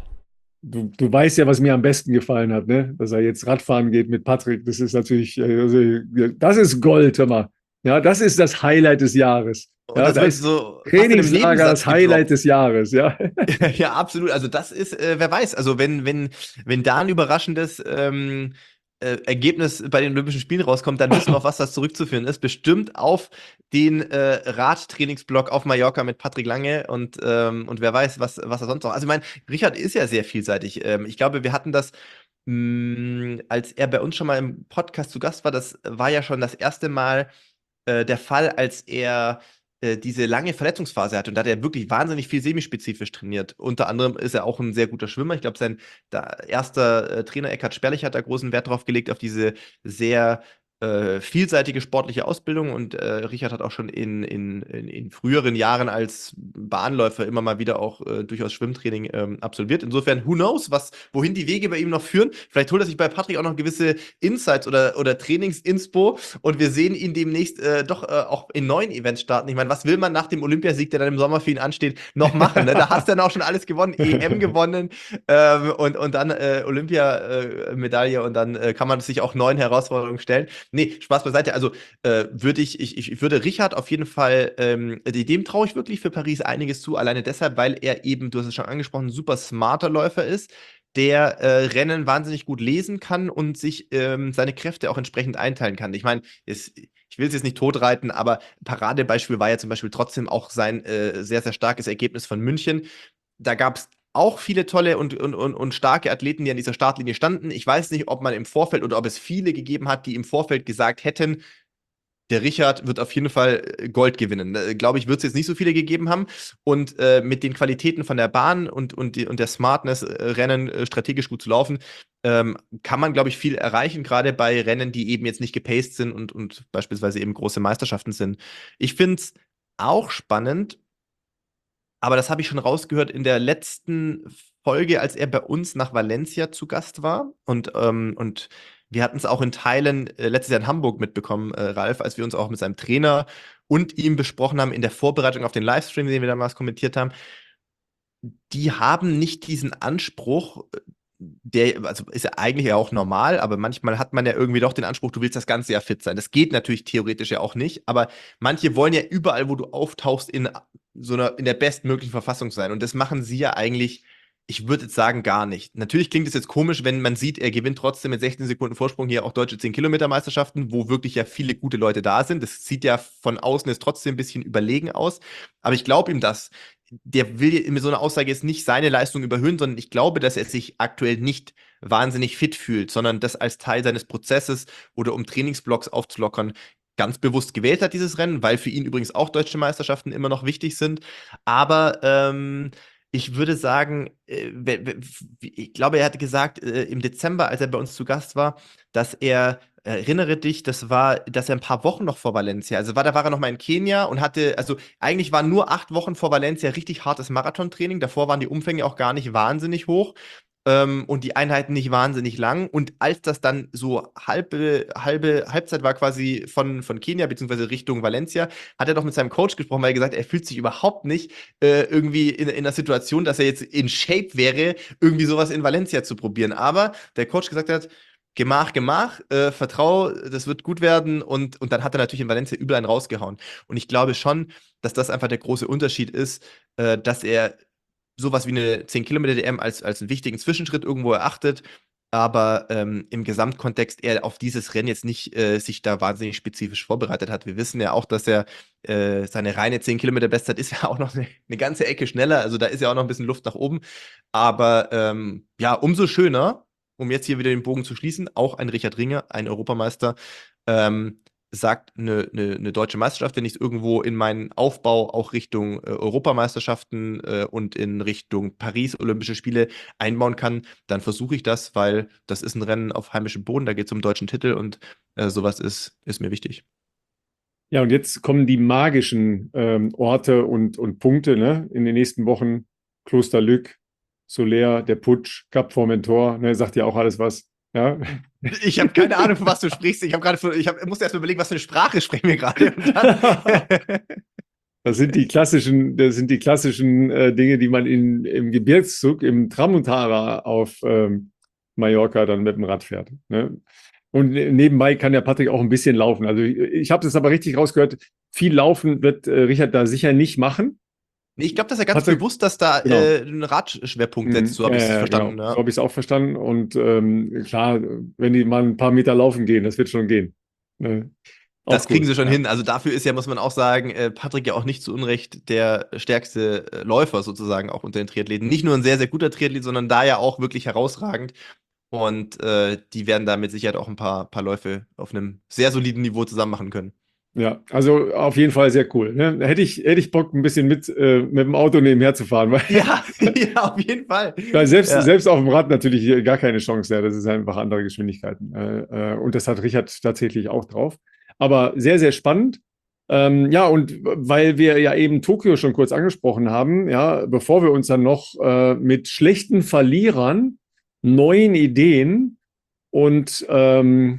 Speaker 1: Du, du weißt ja, was mir am besten gefallen hat, ne? Dass er jetzt Radfahren geht mit Patrick. Das ist natürlich, äh, also, ja, das ist Gold, hör mal. Ja, das ist das Highlight des Jahres.
Speaker 2: Und
Speaker 1: Ja,
Speaker 2: das
Speaker 1: da
Speaker 2: wird
Speaker 1: ist
Speaker 2: so fast in einem
Speaker 1: Trainingslager
Speaker 2: Nebensatz
Speaker 1: das Highlight
Speaker 2: gedroppt.
Speaker 1: des Jahres, ja.
Speaker 2: Ja, absolut. Also das ist, äh, wer weiß, also wenn, wenn, wenn da ein überraschendes ähm, äh, Ergebnis bei den Olympischen Spielen rauskommt, dann wissen wir, auf was das zurückzuführen ist. Bestimmt auf den äh, Radtrainingsblock auf Mallorca mit Patrick Lange und, ähm, und wer weiß, was, was er sonst noch. Also ich meine, Richard ist ja sehr vielseitig. Ähm, ich glaube, wir hatten das, mh, als er bei uns schon mal im Podcast zu Gast war, das war ja schon das erste Mal äh, der Fall, als er äh, diese lange Verletzungsphase hatte. Und da hat er wirklich wahnsinnig viel semispezifisch trainiert. Unter anderem ist er auch ein sehr guter Schwimmer. Ich glaube, sein da, erster äh, Trainer Eckhard Sperlich hat da großen Wert drauf gelegt, auf diese sehr äh, vielseitige sportliche Ausbildung. Und äh, Richard hat auch schon in, in, in, in früheren Jahren als Bahnläufer immer mal wieder auch äh, durchaus Schwimmtraining ähm, absolviert. Insofern, who knows, was, wohin die Wege bei ihm noch führen. Vielleicht holt er sich bei Patrick auch noch gewisse Insights oder, oder Trainings-Inspo und wir sehen ihn demnächst äh, doch äh, auch in neuen Events starten. Ich meine, was will man nach dem Olympiasieg, der dann im Sommer für ihn ansteht, noch machen? Ne? Da hast du dann auch schon alles gewonnen, E M gewonnen ähm, und, und dann äh, Olympia-Medaille und dann äh, kann man sich auch neuen Herausforderungen stellen. Nee, Spaß beiseite. Also äh, würde ich, ich, ich würde Richard auf jeden Fall, ähm, dem traue ich wirklich für Paris einiges zu, alleine deshalb, weil er eben, du hast es schon angesprochen, ein super smarter Läufer ist, der äh, Rennen wahnsinnig gut lesen kann und sich ähm, seine Kräfte auch entsprechend einteilen kann. Ich meine, ich will es jetzt nicht totreiten, aber Paradebeispiel war ja zum Beispiel trotzdem auch sein äh, sehr, sehr starkes Ergebnis von München. Da gab es auch viele tolle und, und, und, und starke Athleten, die an dieser Startlinie standen. Ich weiß nicht, ob man im Vorfeld oder ob es viele gegeben hat, die im Vorfeld gesagt hätten, der Richard wird auf jeden Fall Gold gewinnen. Äh, Glaube ich, wird es jetzt nicht so viele gegeben haben. Und äh, mit den Qualitäten von der Bahn und, und, die, und der Smartness, äh, Rennen äh, strategisch gut zu laufen, ähm, kann man, glaube ich, viel erreichen, gerade bei Rennen, die eben jetzt nicht gepaced sind und, und beispielsweise eben große Meisterschaften sind. Ich finde es auch spannend, aber das habe ich schon rausgehört in der letzten Folge, als er bei uns nach Valencia zu Gast war. Und, ähm, und wir hatten es auch in Teilen äh, letztes Jahr in Hamburg mitbekommen, äh, Ralf, als wir uns auch mit seinem Trainer und ihm besprochen haben in der Vorbereitung auf den Livestream, den wir damals kommentiert haben. Die haben nicht diesen Anspruch, der, also ist ja eigentlich ja auch normal, aber manchmal hat man ja irgendwie doch den Anspruch, du willst das ganze Jahr fit sein. Das geht natürlich theoretisch ja auch nicht, aber manche wollen ja überall, wo du auftauchst, in so einer, in der bestmöglichen Verfassung sein. Und das machen sie ja eigentlich, ich würde jetzt sagen, gar nicht. Natürlich klingt es jetzt komisch, wenn man sieht, er gewinnt trotzdem mit sechzehn Sekunden Vorsprung hier auch deutsche zehn Kilometer Meisterschaften, wo wirklich ja viele gute Leute da sind. Das sieht ja von außen jetzt trotzdem ein bisschen überlegen aus. Aber ich glaube ihm das. Der will mit so einer Aussage jetzt nicht seine Leistung überhöhen, sondern ich glaube, dass er sich aktuell nicht wahnsinnig fit fühlt, sondern das als Teil seines Prozesses oder um Trainingsblocks aufzulockern, ganz bewusst gewählt hat, dieses Rennen, weil für ihn übrigens auch deutsche Meisterschaften immer noch wichtig sind. Aber ähm, ich würde sagen, äh, ich glaube, er hatte gesagt, äh, im Dezember, als er bei uns zu Gast war, dass er, erinnere dich, das war, dass er ein paar Wochen noch vor Valencia, also war, da war er noch mal in Kenia und hatte, also eigentlich waren nur acht Wochen vor Valencia richtig hartes Marathontraining, davor waren die Umfänge auch gar nicht wahnsinnig hoch ähm, und die Einheiten nicht wahnsinnig lang und als das dann so halbe, halbe Halbzeit war quasi von, von Kenia beziehungsweise Richtung Valencia, hat er doch mit seinem Coach gesprochen, weil er gesagt hat, er fühlt sich überhaupt nicht äh, irgendwie in, in der Situation, dass er jetzt in Shape wäre, irgendwie sowas in Valencia zu probieren, aber der Coach gesagt hat, Gemach, Gemach, äh, vertrau, das wird gut werden und, und dann hat er natürlich in Valencia überall einen rausgehauen. Und ich glaube schon, dass das einfach der große Unterschied ist, äh, dass er sowas wie eine zehn Kilometer D M als, als einen wichtigen Zwischenschritt irgendwo erachtet, aber ähm, im Gesamtkontext er auf dieses Rennen jetzt nicht äh, sich da wahnsinnig spezifisch vorbereitet hat. Wir wissen ja auch, dass er äh, seine reine zehn Kilometer Bestzeit ist ja auch noch eine, eine ganze Ecke schneller, also da ist ja auch noch ein bisschen Luft nach oben. Aber ähm, ja, umso schöner, um jetzt hier wieder den Bogen zu schließen, auch ein Richard Ringer, ein Europameister, ähm, sagt, eine, eine, eine deutsche Meisterschaft, wenn ich es irgendwo in meinen Aufbau auch Richtung äh, Europameisterschaften äh, und in Richtung Paris Olympische Spiele einbauen kann, dann versuche ich das, weil das ist ein Rennen auf heimischem Boden, da geht es um deutschen Titel und äh, sowas ist, ist mir wichtig.
Speaker 1: Ja, und jetzt kommen die magischen ähm, Orte und, und Punkte, ne? In den nächsten Wochen. Kloster Lück, Soler, der Putsch, Cap Formentor, ne? Sagt ja auch alles was. Ja.
Speaker 2: Ich habe keine Ahnung, von was du sprichst. Ich habe gerade, ich hab, musste erst mal überlegen, was für eine Sprache sprechen wir gerade. Und dann
Speaker 1: Das sind die klassischen, das sind die klassischen äh, Dinge, die man in, im Gebirgszug, im Tramontana auf ähm, Mallorca dann mit dem Rad fährt. Ne? Und ne- nebenbei kann der Patrick auch ein bisschen laufen. Also ich, ich habe das aber richtig rausgehört. Viel Laufen wird äh, Richard da sicher nicht machen.
Speaker 2: Nee, ich glaube, dass er ganz
Speaker 1: Patrick-
Speaker 2: bewusst, dass da
Speaker 1: Genau.
Speaker 2: äh, einen Radschwerpunkt setzt, so habe ich es
Speaker 1: Äh,
Speaker 2: verstanden.
Speaker 1: Genau.
Speaker 2: Ja.
Speaker 1: So habe ich es auch verstanden. Und ähm, klar, wenn die mal ein paar Meter laufen gehen, das wird schon gehen. Ne? Auch
Speaker 2: Das kriegen
Speaker 1: gut.
Speaker 2: sie schon
Speaker 1: Ja.
Speaker 2: hin. Also dafür ist ja, muss man auch sagen, äh, Patrick ja auch nicht zu Unrecht der stärkste äh, Läufer sozusagen auch unter den Triathleten. Nicht nur ein sehr, sehr guter Triathlet, sondern da ja auch wirklich herausragend. Und äh, die werden da mit Sicherheit auch ein paar, paar Läufe auf einem sehr soliden Niveau zusammen machen können.
Speaker 1: Ja, also auf jeden Fall sehr cool. Ne? Hätte ich, hätte ich Bock, ein bisschen mit, äh, mit dem Auto nebenher zu fahren. Weil
Speaker 2: Ja, ja, auf jeden Fall.
Speaker 1: ja, selbst,
Speaker 2: Ja.
Speaker 1: selbst auf dem Rad natürlich gar keine Chance. Ja, das ist einfach andere Geschwindigkeiten. Äh, äh, und das hat Richard tatsächlich auch drauf. Aber sehr, sehr spannend. Ähm, ja, und weil wir ja eben Tokio schon kurz angesprochen haben, ja, bevor wir uns dann noch äh, mit schlechten Verlierern, neuen Ideen und ähm,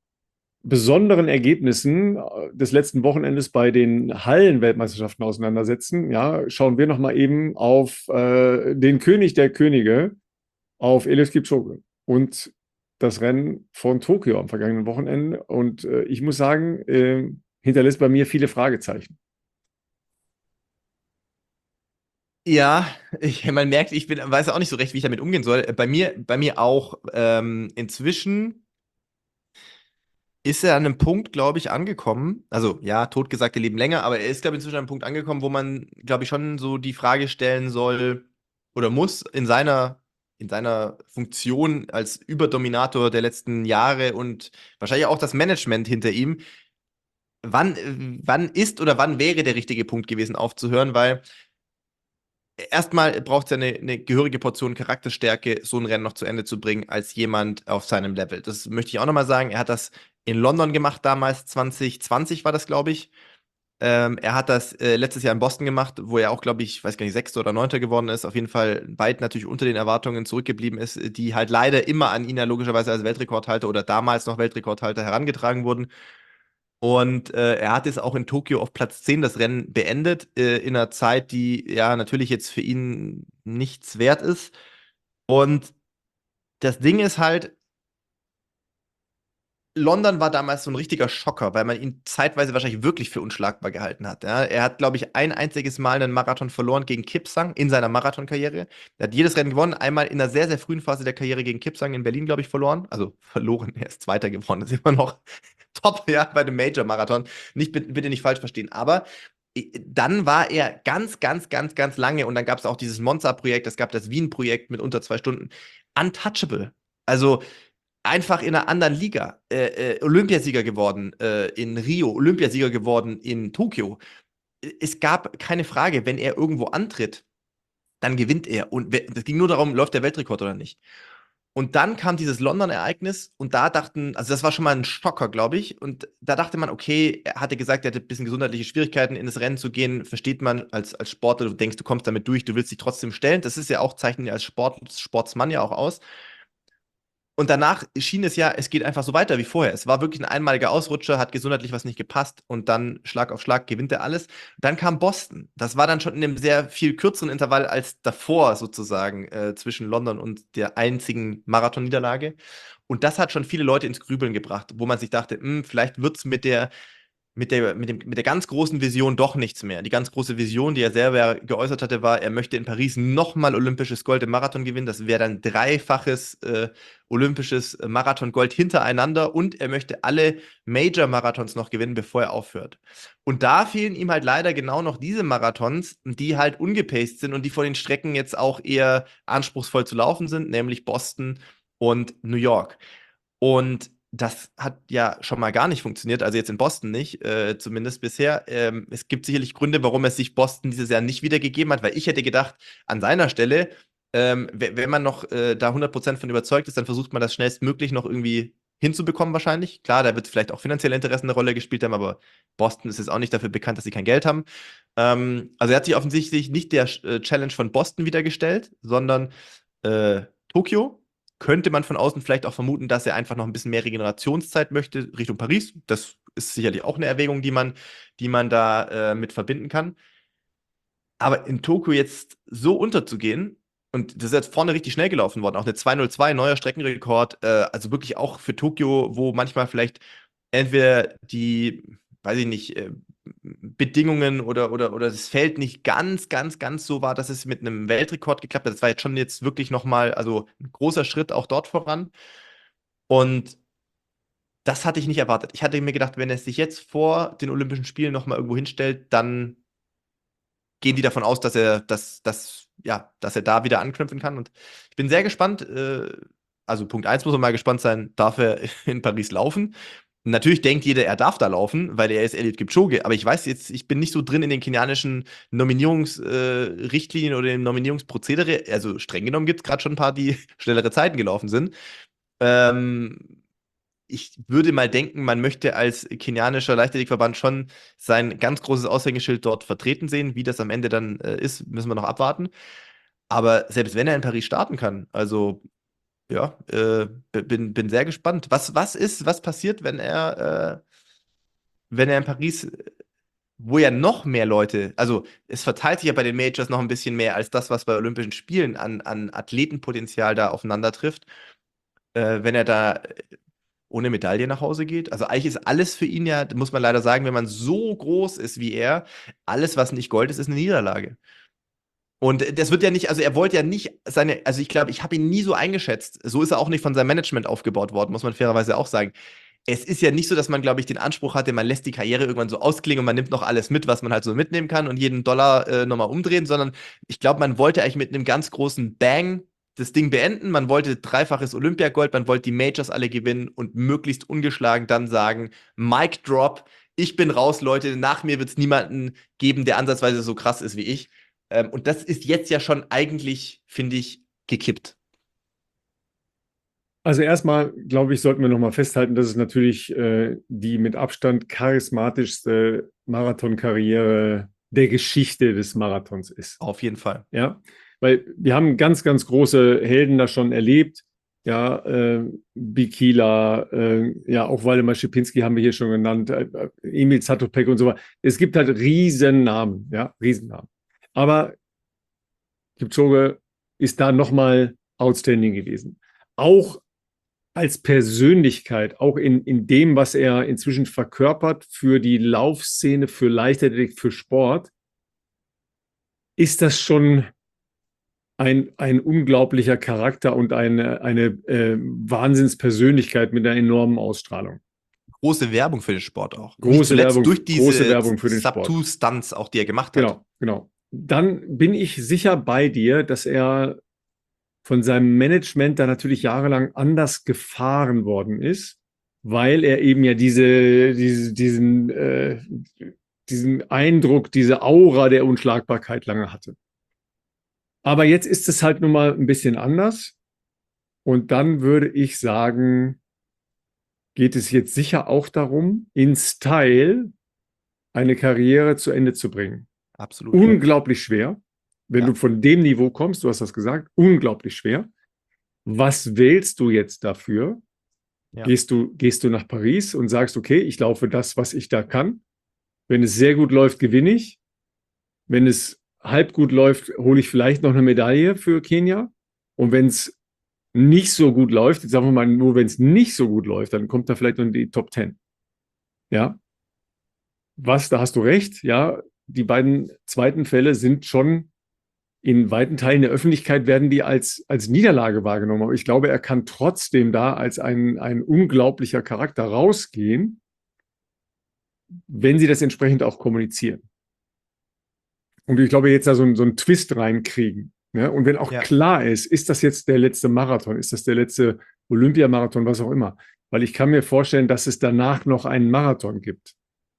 Speaker 1: besonderen Ergebnissen äh, des letzten Wochenendes bei den Hallenweltmeisterschaften auseinandersetzen, ja, schauen wir noch mal eben auf äh, den König der Könige, auf Eliud Kipchoge und das Rennen von Tokio am vergangenen Wochenende. Und äh, ich muss sagen, äh, hinterlässt bei mir viele Fragezeichen.
Speaker 2: Ja, ich, man merkt, ich bin, weiß auch nicht so recht, wie ich damit umgehen soll. Bei mir, bei mir auch. Ähm, inzwischen ist er an einem Punkt, glaube ich, angekommen. Also ja, totgesagte leben länger, aber er ist, glaube ich, inzwischen an einem Punkt angekommen, wo man, glaube ich, schon so die Frage stellen soll oder muss in seiner, in seiner Funktion als Überdominator der letzten Jahre und wahrscheinlich auch das Management hinter ihm. Wann, äh, wann ist oder wann wäre der richtige Punkt gewesen, aufzuhören? Weil erstmal braucht es ja eine, eine gehörige Portion Charakterstärke, so ein Rennen noch zu Ende zu bringen, als jemand auf seinem Level. Das möchte ich auch nochmal sagen. Er hat das in London gemacht damals, zwanzig zwanzig war das, glaube ich. Ähm, er hat das äh, letztes Jahr in Boston gemacht, wo er auch, glaube ich, weiß gar nicht, Sechster oder Neunter geworden ist. Auf jeden Fall weit natürlich unter den Erwartungen zurückgeblieben ist, die halt leider immer an ihn ja logischerweise als Weltrekordhalter oder damals noch Weltrekordhalter herangetragen wurden. Und äh, er hat es auch in Tokio auf Platz zehn das Rennen beendet, äh, in einer Zeit, die ja natürlich jetzt für ihn nichts wert ist. Und das Ding ist halt, London war damals so ein richtiger Schocker, weil man ihn zeitweise wahrscheinlich wirklich für unschlagbar gehalten hat. Ja? Er hat, glaube ich, ein einziges Mal einen Marathon verloren gegen Kipsang in seiner Marathonkarriere. Er hat jedes Rennen gewonnen, einmal in einer sehr, sehr frühen Phase der Karriere gegen Kipsang in Berlin, glaube ich, verloren. Also verloren, er ist Zweiter geworden, das ist immer noch top, ja, bei dem Major-Marathon. Nicht, bitte nicht falsch verstehen, aber dann war er ganz, ganz, ganz, ganz lange und dann gab es auch dieses Monza-Projekt, es gab das Wien-Projekt mit unter zwei Stunden. Untouchable. Also einfach in einer anderen Liga. Äh, äh, Olympiasieger geworden äh, in Rio, Olympiasieger geworden in Tokio. Es gab keine Frage, wenn er irgendwo antritt, dann gewinnt er. Und es ging nur darum, läuft der Weltrekord oder nicht. Und dann kam dieses London-Ereignis und da dachten, also das war schon mal ein Schocker, glaube ich. Und da dachte man, okay, er hatte gesagt, er hatte ein bisschen gesundheitliche Schwierigkeiten, in das Rennen zu gehen. Versteht man als, als Sportler, du denkst, du kommst damit durch, du willst dich trotzdem stellen. Das ist ja auch, zeichnet ja als Sport, Sportsmann ja auch aus. Und danach schien es ja, es geht einfach so weiter wie vorher. Es war wirklich ein einmaliger Ausrutscher, hat gesundheitlich was nicht gepasst und dann Schlag auf Schlag gewinnt er alles. Dann kam Boston. Das war dann schon in einem sehr viel kürzeren Intervall als davor sozusagen äh, zwischen London und der einzigen Marathon-Niederlage. Und das hat schon viele Leute ins Grübeln gebracht, wo man sich dachte, mh, vielleicht wird es mit der mit der, mit dem, mit der ganz großen Vision doch nichts mehr. Die ganz große Vision, die er selber geäußert hatte, war, er möchte in Paris nochmal olympisches Gold im Marathon gewinnen. Das wäre dann dreifaches äh, olympisches Marathon-Gold hintereinander und er möchte alle Major-Marathons noch gewinnen, bevor er aufhört. Und da fehlen ihm halt leider genau noch diese Marathons, die halt ungepaced sind und die vor den Strecken jetzt auch eher anspruchsvoll zu laufen sind, nämlich Boston und New York. Und das hat ja schon mal gar nicht funktioniert, also jetzt in Boston nicht, äh, zumindest bisher. Ähm, es gibt sicherlich Gründe, warum es sich Boston dieses Jahr nicht wiedergegeben hat, weil ich hätte gedacht, an seiner Stelle, ähm, wenn man noch äh, da hundert Prozent von überzeugt ist, dann versucht man das schnellstmöglich noch irgendwie hinzubekommen wahrscheinlich. Klar, da wird vielleicht auch finanzielle Interessen eine Rolle gespielt haben, aber Boston ist jetzt auch nicht dafür bekannt, dass sie kein Geld haben. Ähm, also er hat sich offensichtlich nicht der äh, Challenge von Boston wiedergestellt, sondern äh, Tokio. Könnte man von außen vielleicht auch vermuten, dass er einfach noch ein bisschen mehr Regenerationszeit möchte Richtung Paris. Das ist sicherlich auch eine Erwägung, die man, die man da äh, mit verbinden kann. Aber in Tokio jetzt so unterzugehen, und das ist jetzt vorne richtig schnell gelaufen worden, auch eine zwei null zwei, neuer Streckenrekord, äh, also wirklich auch für Tokio, wo manchmal vielleicht entweder die, weiß ich nicht, äh, Bedingungen oder, oder, oder das Feld nicht ganz, ganz, ganz so war, dass es mit einem Weltrekord geklappt hat. Das war jetzt schon jetzt wirklich nochmal, also ein großer Schritt auch dort voran. Und das hatte ich nicht erwartet. Ich hatte mir gedacht, wenn er sich jetzt vor den Olympischen Spielen nochmal irgendwo hinstellt, dann gehen die davon aus, dass er, dass, dass, ja, dass er da wieder anknüpfen kann. Und ich bin sehr gespannt. Äh, also Punkt eins muss man mal gespannt sein, darf er in Paris laufen? Natürlich denkt jeder, er darf da laufen, weil er ist Eliud Kipchoge. Aber ich weiß jetzt, ich bin nicht so drin in den kenianischen Nominierungsrichtlinien äh, oder im Nominierungsprozedere. Also streng genommen gibt es gerade schon ein paar, die schnellere Zeiten gelaufen sind. Ähm, ich würde mal denken, man möchte als kenianischer Leichtathletikverband schon sein ganz großes Aushängeschild dort vertreten sehen. Wie das am Ende dann äh, ist, müssen wir noch abwarten. Aber selbst wenn er in Paris starten kann, also ja, äh, bin, bin sehr gespannt. Was, was ist, was passiert, wenn er, äh, wenn er in Paris, wo ja noch mehr Leute, also es verteilt sich ja bei den Majors noch ein bisschen mehr als das, was bei Olympischen Spielen an, an Athletenpotenzial da aufeinander trifft, äh, wenn er da ohne Medaille nach Hause geht. Also eigentlich ist alles für ihn ja, muss man leider sagen, wenn man so groß ist wie er, alles, was nicht Gold ist, ist eine Niederlage. Und das wird ja nicht, also er wollte ja nicht seine, also ich glaube, ich habe ihn nie so eingeschätzt. So ist er auch nicht von seinem Management aufgebaut worden, muss man fairerweise auch sagen. Es ist ja nicht so, dass man, glaube ich, den Anspruch hatte, man lässt die Karriere irgendwann so ausklingen und man nimmt noch alles mit, was man halt so mitnehmen kann und jeden Dollar äh, nochmal umdrehen, sondern ich glaube, man wollte eigentlich mit einem ganz großen Bang das Ding beenden. Man wollte dreifaches Olympiagold, man wollte die Majors alle gewinnen und möglichst ungeschlagen dann sagen, Mic Drop, ich bin raus, Leute, nach mir wird es niemanden geben, der ansatzweise so krass ist wie ich. Ähm, und das ist jetzt ja schon eigentlich, finde ich, gekippt.
Speaker 1: Also erstmal, glaube ich, sollten wir nochmal festhalten, dass es natürlich äh, die mit Abstand charismatischste Marathonkarriere der Geschichte des Marathons ist.
Speaker 2: Auf jeden Fall.
Speaker 1: Ja, weil wir haben ganz, ganz große Helden da schon erlebt. Ja, äh, Bikila, äh, ja, auch Waldemar Schipinski haben wir hier schon genannt, äh, Emil Zatopek und so weiter. Es gibt halt Riesennamen, ja, Riesennamen. Aber Kipchoge ist da nochmal outstanding gewesen. Auch als Persönlichkeit, auch in, in dem, was er inzwischen verkörpert für die Laufszene, für Leichtathletik, für Sport, ist das schon ein, ein unglaublicher Charakter und eine, eine äh, Wahnsinnspersönlichkeit mit einer enormen Ausstrahlung.
Speaker 2: Große Werbung für den Sport auch.
Speaker 1: Große Werbung,
Speaker 2: durch diese
Speaker 1: große Werbung für den Sport.
Speaker 2: Sub-Two-Stunts auch, die er gemacht hat.
Speaker 1: Genau, genau. Dann bin ich sicher bei dir, dass er von seinem Management da natürlich jahrelang anders gefahren worden ist, weil er eben ja diese, diese diesen, äh, diesen Eindruck, diese Aura der Unschlagbarkeit lange hatte. Aber jetzt ist es halt nun mal ein bisschen anders. Und dann würde ich sagen, geht es jetzt sicher auch darum, in Style eine Karriere zu Ende zu bringen.
Speaker 2: Absolut.
Speaker 1: Unglaublich schwer. Wenn
Speaker 2: Ja.
Speaker 1: du von dem Niveau kommst, du hast das gesagt, unglaublich schwer. Was wählst du jetzt dafür?
Speaker 2: Ja.
Speaker 1: Gehst du, gehst du nach Paris und sagst, okay, ich laufe das, was ich da kann. Wenn es sehr gut läuft, gewinne ich. Wenn es halb gut läuft, hole ich vielleicht noch eine Medaille für Kenia. Und wenn es nicht so gut läuft, jetzt sagen wir mal nur, wenn es nicht so gut läuft, dann kommt da vielleicht noch in die Top Ten. Ja. was, da hast du recht, ja, die beiden zweiten Fälle sind schon in weiten Teilen der Öffentlichkeit werden die als, als Niederlage wahrgenommen. Aber ich glaube, er kann trotzdem da als ein, ein unglaublicher Charakter rausgehen, wenn sie das entsprechend auch kommunizieren. Und ich glaube, jetzt da so, so einen Twist reinkriegen. Ne? Und wenn auch
Speaker 2: Ja.
Speaker 1: klar ist, ist das jetzt der letzte Marathon, ist das der letzte Olympiamarathon, was auch immer. Weil ich kann mir vorstellen, dass es danach noch einen Marathon gibt.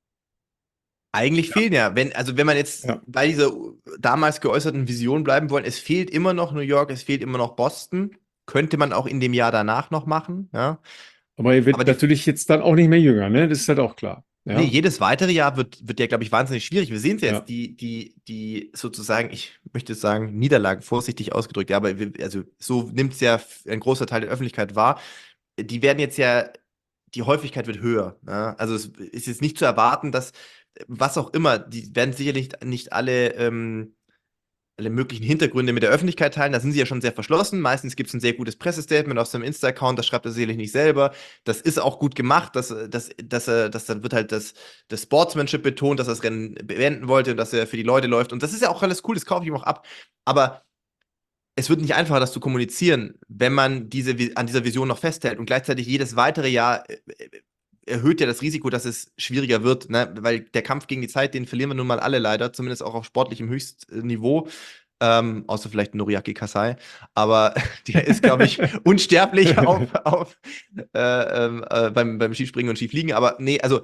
Speaker 2: Eigentlich fehlen ja, wenn, also wenn man jetzt
Speaker 1: Ja.
Speaker 2: bei dieser damals geäußerten Vision bleiben wollen, es fehlt immer noch New York, es fehlt immer noch Boston. Könnte man auch in dem Jahr danach noch machen, ja.
Speaker 1: Aber er wird
Speaker 2: Aber die-
Speaker 1: natürlich jetzt dann auch nicht mehr jünger, ne? Das ist halt auch klar. Ja?
Speaker 2: Nee, jedes weitere Jahr wird, wird ja, glaube ich, wahnsinnig schwierig. Wir sehen es ja
Speaker 1: Ja.
Speaker 2: jetzt, die, die, die sozusagen, ich möchte sagen, Niederlagen, vorsichtig ausgedrückt, ja, aber wir, also so nimmt es ja ein großer Teil der Öffentlichkeit wahr. Die werden jetzt ja, die Häufigkeit wird höher. Ja? Also es ist jetzt nicht zu erwarten, dass, was auch immer, die werden sicherlich nicht alle, ähm, alle möglichen Hintergründe mit der Öffentlichkeit teilen. Da sind sie ja schon sehr verschlossen. Meistens gibt es ein sehr gutes Pressestatement auf seinem Insta-Account, das schreibt er sicherlich nicht selber. Das ist auch gut gemacht, dass, dass, dass, er, dass dann wird halt das, das Sportsmanship betont, dass er das Rennen beenden wollte und dass er für die Leute läuft. Und das ist ja auch alles cool, das kaufe ich ihm auch ab. Aber es wird nicht einfacher, das zu kommunizieren, wenn man diese, an dieser Vision noch festhält und gleichzeitig jedes weitere Jahr äh, erhöht ja das Risiko, dass es schwieriger wird, ne? Weil der Kampf gegen die Zeit, den verlieren wir nun mal alle leider, zumindest auch auf sportlichem Höchstniveau, ähm, außer vielleicht Noriaki Kasai, aber der ist, glaube ich, unsterblich auf, auf, äh, äh, beim, beim Skispringen und Skifliegen, aber nee, also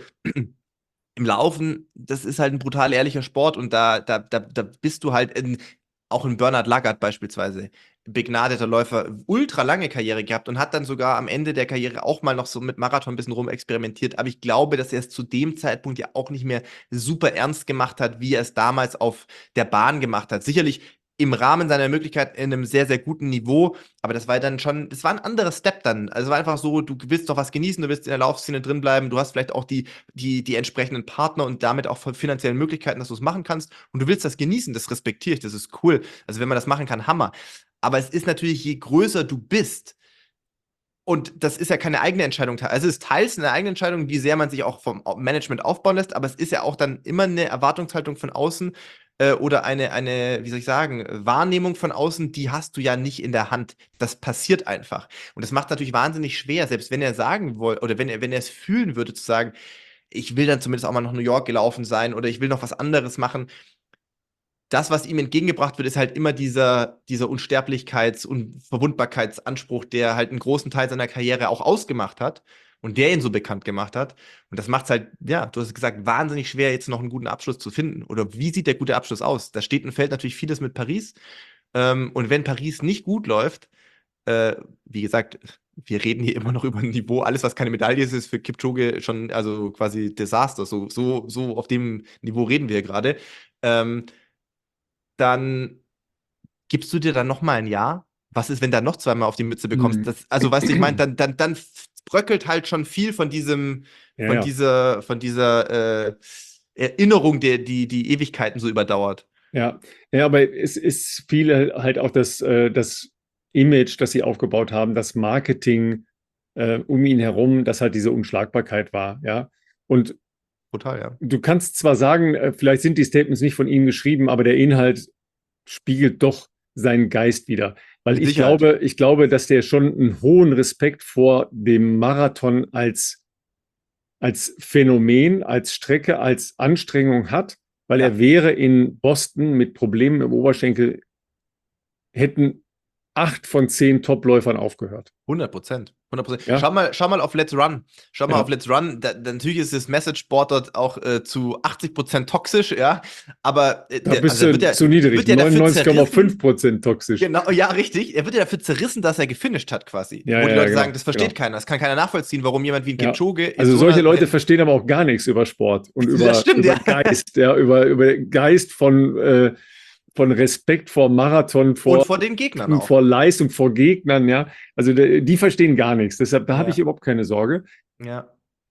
Speaker 2: im Laufen, das ist halt ein brutal ehrlicher Sport und da, da, da, da bist du halt in, auch ein Bernhard Lagat beispielsweise, begnadeter Läufer, ultra lange Karriere gehabt und hat dann sogar am Ende der Karriere auch mal noch so mit Marathon ein bisschen rumexperimentiert. Aber ich glaube, dass er es zu dem Zeitpunkt ja auch nicht mehr super ernst gemacht hat, wie er es damals auf der Bahn gemacht hat. Sicherlich im Rahmen seiner Möglichkeit in einem sehr, sehr guten Niveau, aber das war dann schon, das war ein anderer Step dann. Also es war einfach so, du willst doch was genießen, du willst in der Laufszene drin bleiben, du hast vielleicht auch die, die, die entsprechenden Partner und damit auch finanziellen Möglichkeiten, dass du es machen kannst und du willst das genießen, das respektiere ich, das ist cool. Also wenn man das machen kann, Hammer. Aber es ist natürlich, je größer du bist, und das ist ja keine eigene Entscheidung, also es ist teils eine eigene Entscheidung, wie sehr man sich auch vom Management aufbauen lässt, aber es ist ja auch dann immer eine Erwartungshaltung von außen äh, oder eine, eine, wie soll ich sagen, Wahrnehmung von außen, die hast du ja nicht in der Hand. Das passiert einfach. Und das macht natürlich wahnsinnig schwer, selbst wenn er sagen wollte, oder wenn er, wenn er es fühlen würde, zu sagen, ich will dann zumindest auch mal nach New York gelaufen sein oder ich will noch was anderes machen. Das, was ihm entgegengebracht wird, ist halt immer dieser, dieser Unsterblichkeits- und Verwundbarkeitsanspruch, der halt einen großen Teil seiner Karriere auch ausgemacht hat und der ihn so bekannt gemacht hat. Und das macht es halt, ja, du hast gesagt, wahnsinnig schwer, jetzt noch einen guten Abschluss zu finden. Oder wie sieht der gute Abschluss aus? Da steht und fällt natürlich vieles mit Paris. Ähm, und wenn Paris nicht gut läuft, äh, wie gesagt, wir reden hier immer noch über ein Niveau, alles, was keine Medaille ist, ist für Kipchoge schon, also quasi Desaster. So, so, so auf dem Niveau reden wir gerade. Ähm, dann gibst du dir dann noch mal ein Jahr? Was ist, wenn du noch zweimal auf die Mütze bekommst?
Speaker 1: Mhm.
Speaker 2: Das, also, weißt du, ich meine, dann, dann, dann bröckelt halt schon viel von diesem,
Speaker 1: Ja,
Speaker 2: von
Speaker 1: ja.
Speaker 2: dieser, von dieser äh, Erinnerung, der, die die Ewigkeiten so überdauert.
Speaker 1: Ja, ja, aber es ist viel halt auch das, äh, das Image, das sie aufgebaut haben, das Marketing äh, um ihn herum, das halt diese Unschlagbarkeit war, ja. Und
Speaker 2: Total, ja.
Speaker 1: du kannst zwar sagen, äh, vielleicht sind die Statements nicht von ihm geschrieben, aber der Inhalt spiegelt doch seinen Geist wider. Weil
Speaker 2: Mit
Speaker 1: ich
Speaker 2: Sicherheit.
Speaker 1: glaube, ich glaube, dass der schon einen hohen Respekt vor dem Marathon als, als Phänomen, als Strecke, als Anstrengung hat, weil
Speaker 2: Ja.
Speaker 1: er wäre in Boston mit Problemen im Oberschenkel, hätten acht von zehn Topläufern aufgehört.
Speaker 2: hundert Prozent. hundert Prozent.
Speaker 1: Ja.
Speaker 2: Schau mal, schau mal auf Let's Run. Schau mal
Speaker 1: Ja.
Speaker 2: auf Let's Run. Da, da, natürlich ist das Messageboard dort auch äh, zu achtzig Prozent toxisch, ja. Aber äh,
Speaker 1: Da
Speaker 2: der-
Speaker 1: bist
Speaker 2: also
Speaker 1: du
Speaker 2: wird ja,
Speaker 1: zu niedrig,
Speaker 2: wird ja dafür
Speaker 1: neunundneunzig Komma fünf
Speaker 2: zerrissen.
Speaker 1: Prozent toxisch.
Speaker 2: Genau, ja, richtig. Er wird ja dafür zerrissen, dass er gefinisht hat, quasi.
Speaker 1: Ja,
Speaker 2: Wo die
Speaker 1: ja,
Speaker 2: Leute
Speaker 1: genau,
Speaker 2: sagen, das versteht
Speaker 1: genau.
Speaker 2: keiner. Das kann keiner nachvollziehen, warum jemand wie ein
Speaker 1: Ja.
Speaker 2: Kipchoge. in
Speaker 1: Also
Speaker 2: so
Speaker 1: solche
Speaker 2: einer-
Speaker 1: Leute verstehen aber auch gar nichts über Sport und
Speaker 2: Das
Speaker 1: über,
Speaker 2: stimmt,
Speaker 1: über
Speaker 2: ja.
Speaker 1: Geist, ja, über, über Geist von, äh, von Respekt vor Marathon, vor,
Speaker 2: Und vor den Gegnern auch.
Speaker 1: vor Leistung, vor Gegnern, ja. Also die, die verstehen gar nichts. Deshalb, da habe
Speaker 2: Ja.
Speaker 1: ich überhaupt keine Sorge.
Speaker 2: Ja.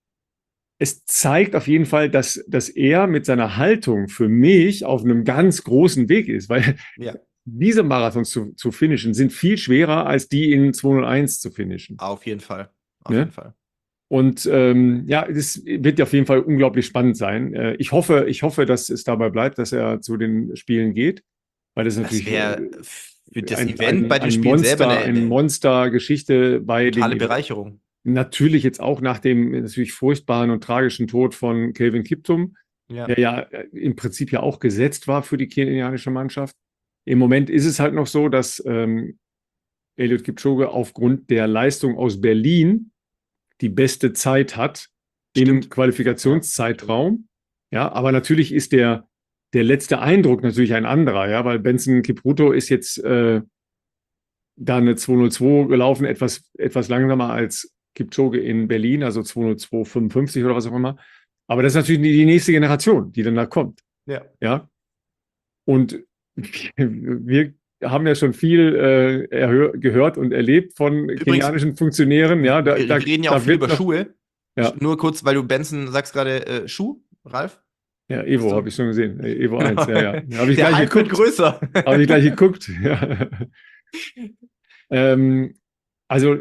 Speaker 1: Es zeigt auf jeden Fall, dass, dass er mit seiner Haltung für mich auf einem ganz großen Weg ist, weil
Speaker 2: Ja.
Speaker 1: diese Marathons zu, zu finishen sind viel schwerer, als die in zwei null eins zu finishen.
Speaker 2: Auf jeden Fall. Auf
Speaker 1: Ne?
Speaker 2: jeden Fall.
Speaker 1: Und ähm, ja, es wird auf jeden Fall unglaublich spannend sein. Äh, ich hoffe, ich hoffe, dass es dabei bleibt, dass er zu den Spielen geht, weil das
Speaker 2: Das
Speaker 1: natürlich
Speaker 2: wäre
Speaker 1: äh,
Speaker 2: für das
Speaker 1: ein,
Speaker 2: Event
Speaker 1: ein,
Speaker 2: bei den
Speaker 1: ein
Speaker 2: Spielen selber
Speaker 1: Monster,
Speaker 2: eine,
Speaker 1: eine
Speaker 2: eine
Speaker 1: Monstergeschichte bei
Speaker 2: totale
Speaker 1: den
Speaker 2: Bereicherung.
Speaker 1: natürlich jetzt auch nach dem natürlich furchtbaren und tragischen Tod von Kelvin Kiptum,
Speaker 2: Ja.
Speaker 1: der ja äh, im Prinzip ja auch gesetzt war für die kenianische Mannschaft. Im Moment ist es halt noch so, dass ähm, Eliud Kipchoge aufgrund der Leistung aus Berlin die beste Zeit hat im
Speaker 2: Stimmt.
Speaker 1: Qualifikationszeitraum. Ja, aber natürlich ist der, der letzte Eindruck natürlich ein anderer, ja, weil Benson Kipruto ist jetzt äh, da eine zwei null zwei gelaufen, etwas, etwas langsamer als Kipchoge in Berlin, also zwei null zwei fünfundfünfzig oder was auch immer. Aber das ist natürlich die, die nächste Generation, die dann da kommt.
Speaker 2: Ja.
Speaker 1: Ja. Und wir haben ja schon viel äh, erhör- gehört und erlebt von
Speaker 2: Übrigens,
Speaker 1: kenianischen Funktionären. Ja, da,
Speaker 2: wir,
Speaker 1: da,
Speaker 2: wir reden ja
Speaker 1: da
Speaker 2: auch viel
Speaker 1: wird
Speaker 2: über
Speaker 1: noch,
Speaker 2: Schuhe.
Speaker 1: Ja.
Speaker 2: Nur kurz, weil du Benson sagst gerade äh, Schuh, Ralf?
Speaker 1: Ja, Evo
Speaker 2: Hast du-
Speaker 1: habe ich schon gesehen. Äh, Evo eins, ja, ja. Habe ich
Speaker 2: Der
Speaker 1: gleich
Speaker 2: Hype wird
Speaker 1: geguckt.
Speaker 2: größer.
Speaker 1: Habe ich gleich geguckt. Ja. ähm, also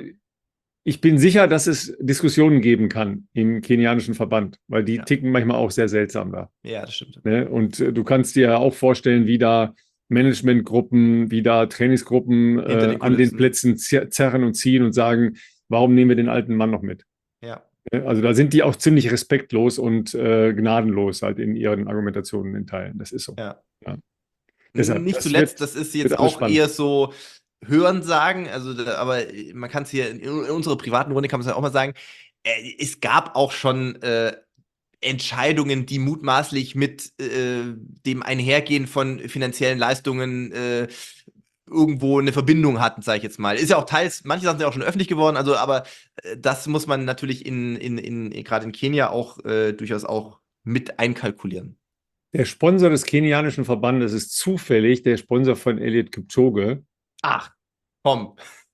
Speaker 1: ich bin sicher, dass es Diskussionen geben kann im kenianischen Verband, weil die
Speaker 2: Ja.
Speaker 1: ticken manchmal auch sehr seltsam da.
Speaker 2: Ja, das stimmt.
Speaker 1: Ne? Und äh, du kannst dir auch vorstellen, wie da Managementgruppen, wie da Trainingsgruppen
Speaker 2: Hinter
Speaker 1: äh,
Speaker 2: den
Speaker 1: an den
Speaker 2: Kulissen.
Speaker 1: Plätzen zer- zerren und ziehen und sagen, warum nehmen wir den alten Mann noch mit?
Speaker 2: Ja.
Speaker 1: Ne? Also da sind die auch ziemlich respektlos und äh, gnadenlos halt in ihren Argumentationen in Teilen. Das ist so.
Speaker 2: Ja.
Speaker 1: Ja. Deshalb,
Speaker 2: Nicht
Speaker 1: das
Speaker 2: zuletzt,
Speaker 1: wird-
Speaker 2: das ist
Speaker 1: wird
Speaker 2: jetzt
Speaker 1: alles
Speaker 2: auch
Speaker 1: spannend.
Speaker 2: eher so Hörensagen, also da- aber man kann es hier in, in unserer privaten Runde kann man es ja auch mal sagen, äh, es gab auch schon äh, Entscheidungen, die mutmaßlich mit äh, dem Einhergehen von finanziellen Leistungen äh, irgendwo eine Verbindung hatten, sage ich jetzt mal. Ist ja auch teils, manche Sachen sind ja auch schon öffentlich geworden, also aber äh, das muss man natürlich in, in, in, gerade in Kenia auch äh, durchaus auch mit einkalkulieren.
Speaker 1: Der Sponsor des kenianischen Verbandes ist zufällig der Sponsor von Eliud Kipchoge.
Speaker 2: Ach, komm.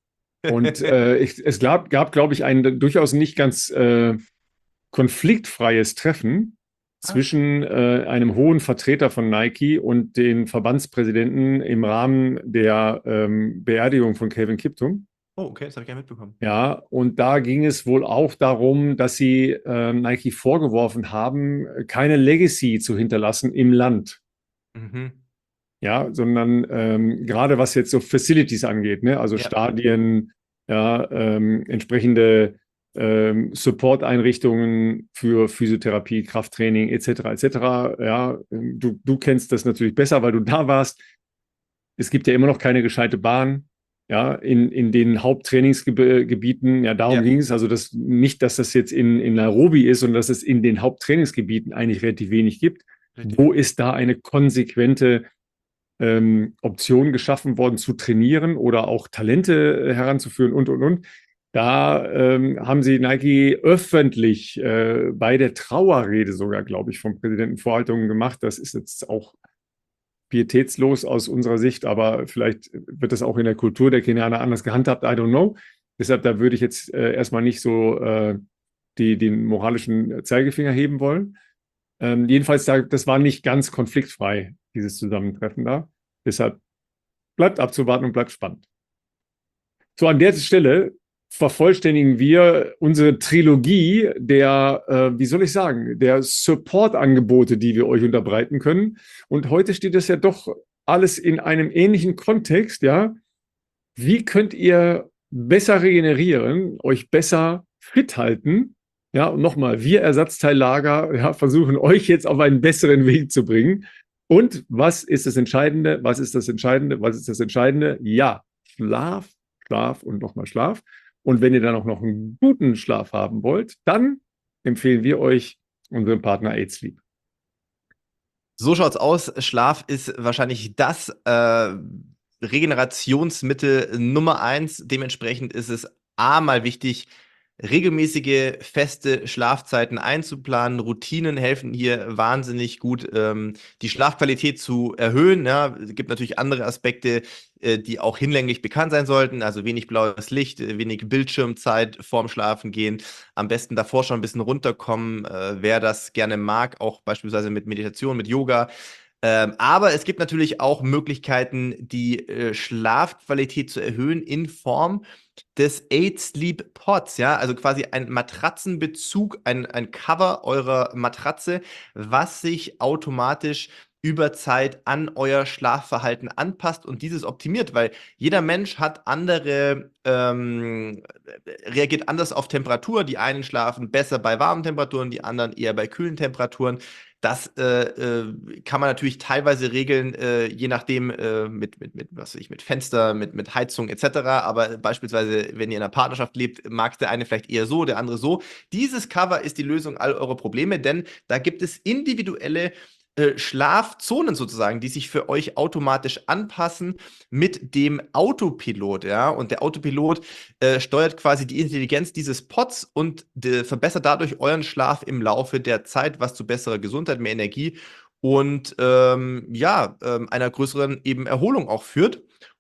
Speaker 1: Und äh, ich, es gab, gab glaube ich, ein durchaus nicht ganz äh, konfliktfreies Treffen zwischen äh, einem hohen Vertreter von Nike und den Verbandspräsidenten im Rahmen der ähm, Beerdigung von Kelvin Kiptum.
Speaker 2: Oh, okay, das habe ich gar nicht mitbekommen.
Speaker 1: Ja, und da ging es wohl auch darum, dass sie äh, Nike vorgeworfen haben, keine Legacy zu hinterlassen im Land.
Speaker 2: Mhm.
Speaker 1: Ja, sondern ähm, gerade was jetzt so Facilities angeht, ne? Also
Speaker 2: Ja.
Speaker 1: Stadien, ja, ähm, entsprechende ähm, Support-Einrichtungen für Physiotherapie, Krafttraining et cetera et cetera. Ja, ähm, du, du kennst das natürlich besser, weil du da warst. Es gibt ja immer noch keine gescheite Bahn. Ja, in, in den Haupttrainingsgebieten, ja, darum
Speaker 2: Ja.
Speaker 1: ging es. Also das, nicht, dass das jetzt in, in Nairobi ist, sondern dass es in den Haupttrainingsgebieten eigentlich relativ wenig gibt.
Speaker 2: Richtig.
Speaker 1: Wo ist da eine konsequente ähm, Option geschaffen worden, zu trainieren oder auch Talente äh, heranzuführen und, und, und. Da ähm, haben sie Nike öffentlich äh, bei der Trauerrede sogar, glaube ich, vom Präsidenten Vorhaltungen gemacht. Das ist jetzt auch pietätslos aus unserer Sicht, aber vielleicht wird das auch in der Kultur der Kenianer anders gehandhabt, I don't know. Deshalb, da würde ich jetzt äh, erstmal nicht so äh, die, den moralischen Zeigefinger heben wollen. Ähm, jedenfalls, da, das war nicht ganz konfliktfrei, dieses Zusammentreffen da. Deshalb bleibt abzuwarten und bleibt spannend. So, an der Stelle vervollständigen wir unsere Trilogie der, äh, wie soll ich sagen, der Support-Angebote, die wir euch unterbreiten können. Und heute steht das ja doch alles in einem ähnlichen Kontext, ja. Wie könnt ihr besser regenerieren, euch besser fit halten? Ja, und nochmal, wir Ersatzteillager ja, versuchen euch jetzt auf einen besseren Weg zu bringen. Und was ist das Entscheidende? Was ist das Entscheidende? Was ist das Entscheidende? Ja, Schlaf, Schlaf und nochmal Schlaf. Und wenn ihr dann auch noch einen guten Schlaf haben wollt, dann empfehlen wir euch unseren Partner eight sleep.
Speaker 2: So schaut's aus. Schlaf ist wahrscheinlich das äh, Regenerationsmittel Nummer eins. Dementsprechend ist es A, mal wichtig, regelmäßige, feste Schlafzeiten einzuplanen. Routinen helfen hier wahnsinnig gut, ähm, die Schlafqualität zu erhöhen. Ja, es gibt natürlich andere Aspekte, äh, die auch hinlänglich bekannt sein sollten. Also wenig blaues Licht, äh, wenig Bildschirmzeit vorm Schlafen gehen. Am besten davor schon ein bisschen runterkommen. Äh, wer das gerne mag, auch beispielsweise mit Meditation, mit Yoga. Ähm, aber es gibt natürlich auch Möglichkeiten, die äh, Schlafqualität zu erhöhen in Form des Eight Sleep Pods, ja, also quasi ein Matratzenbezug, ein, ein Cover eurer Matratze, was sich automatisch über Zeit an euer Schlafverhalten anpasst und dieses optimiert, weil jeder Mensch hat andere, ähm, reagiert anders auf Temperatur. Die einen schlafen besser bei warmen Temperaturen, die anderen eher bei kühlen Temperaturen. Das äh, äh, kann man natürlich teilweise regeln, äh, je nachdem äh, mit, mit, mit, was weiß ich, mit Fenster, mit, mit Heizung et cetera. Aber beispielsweise, wenn ihr in einer Partnerschaft lebt, mag der eine vielleicht eher so, der andere so. Dieses Cover ist die Lösung all eurer Probleme, denn da gibt es individuelle äh, Schlafzonen sozusagen, die sich für euch automatisch anpassen mit dem Autopilot, ja. Und der Autopilot äh, steuert quasi die Intelligenz dieses Pods und de, verbessert dadurch euren Schlaf im Laufe der Zeit, was zu besserer Gesundheit, mehr Energie und ähm, ja, ähm, einer größeren eben Erholung auch führt.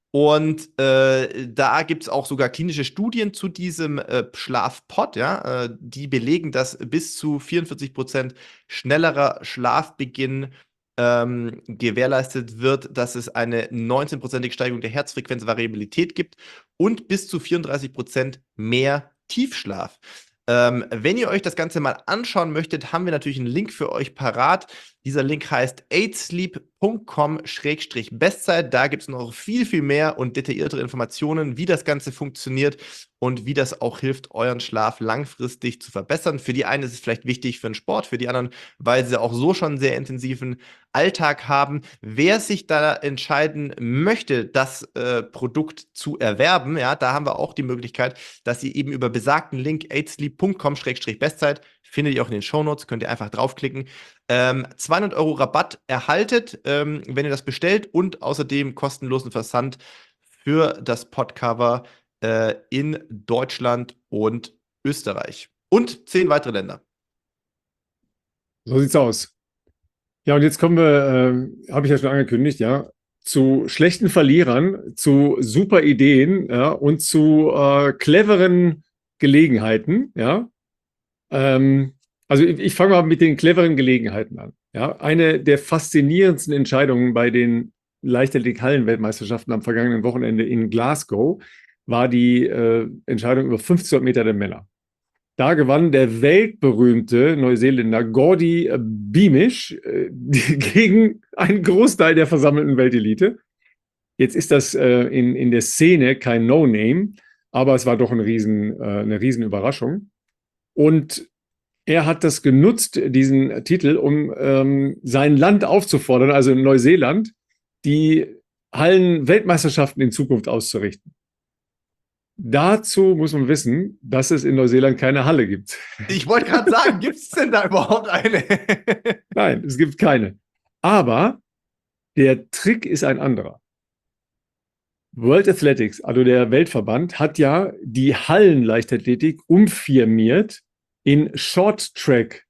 Speaker 2: Und äh, da gibt es auch sogar klinische Studien zu diesem äh, Schlafpod, ja, äh, die belegen, dass bis zu vierundvierzig Prozent schnellerer Schlafbeginn ähm, gewährleistet wird, dass es eine neunzehnprozentige Steigerung der Herzfrequenzvariabilität gibt und bis zu vierunddreißig Prozent mehr Tiefschlaf. Ähm, wenn ihr euch das Ganze mal anschauen möchtet, haben wir natürlich einen Link für euch parat. Dieser Link heißt eight sleep punkt com Schrägstrich Bestzeit. Da gibt es noch viel, viel mehr und detailliertere Informationen, wie das Ganze funktioniert und wie das auch hilft, euren Schlaf langfristig zu verbessern. Für die einen ist es vielleicht wichtig für den Sport, für die anderen, weil sie auch so schon einen sehr intensiven Alltag haben. Wer sich da entscheiden möchte, das äh, Produkt zu erwerben, ja, da haben wir auch die Möglichkeit, dass ihr eben über besagten Link eight sleep punkt com Schrägstrich Bestzeit, findet ihr auch in den Shownotes, könnt ihr einfach draufklicken, ähm, zweihundert Euro Rabatt erhaltet, ähm, wenn ihr das bestellt und außerdem kostenlosen Versand für das Podcover äh, in Deutschland und Österreich und zehn weitere Länder.
Speaker 1: So sieht's aus. Ja, und jetzt kommen wir, äh, habe ich ja schon angekündigt, ja, zu schlechten Verlierern, zu super Ideen, ja, und zu äh, cleveren Gelegenheiten, ja. Ähm, also ich, ich fange mal mit den cleveren Gelegenheiten an. Ja, eine der faszinierendsten Entscheidungen bei den Leichtathletik-Hallen-Weltmeisterschaften am vergangenen Wochenende in Glasgow war die äh, Entscheidung über fünfhundert Meter der Männer. Da gewann der weltberühmte Neuseeländer Gordy Beamish äh, gegen einen Großteil der versammelten Weltelite. Jetzt ist das äh, in, in der Szene kein No-Name, aber es war doch ein riesen, äh, eine Riesenüberraschung. Und er hat das genutzt, diesen Titel, um ähm, sein Land aufzufordern, also Neuseeland, die Hallen-Weltmeisterschaften in Zukunft auszurichten. Dazu muss man wissen, dass es in Neuseeland keine Halle gibt.
Speaker 2: Ich wollte gerade sagen, gibt es denn da überhaupt eine?
Speaker 1: Nein, es gibt keine. Aber der Trick ist ein anderer. World Athletics, also der Weltverband, hat ja die Hallenleichtathletik umfirmiert in Short Track.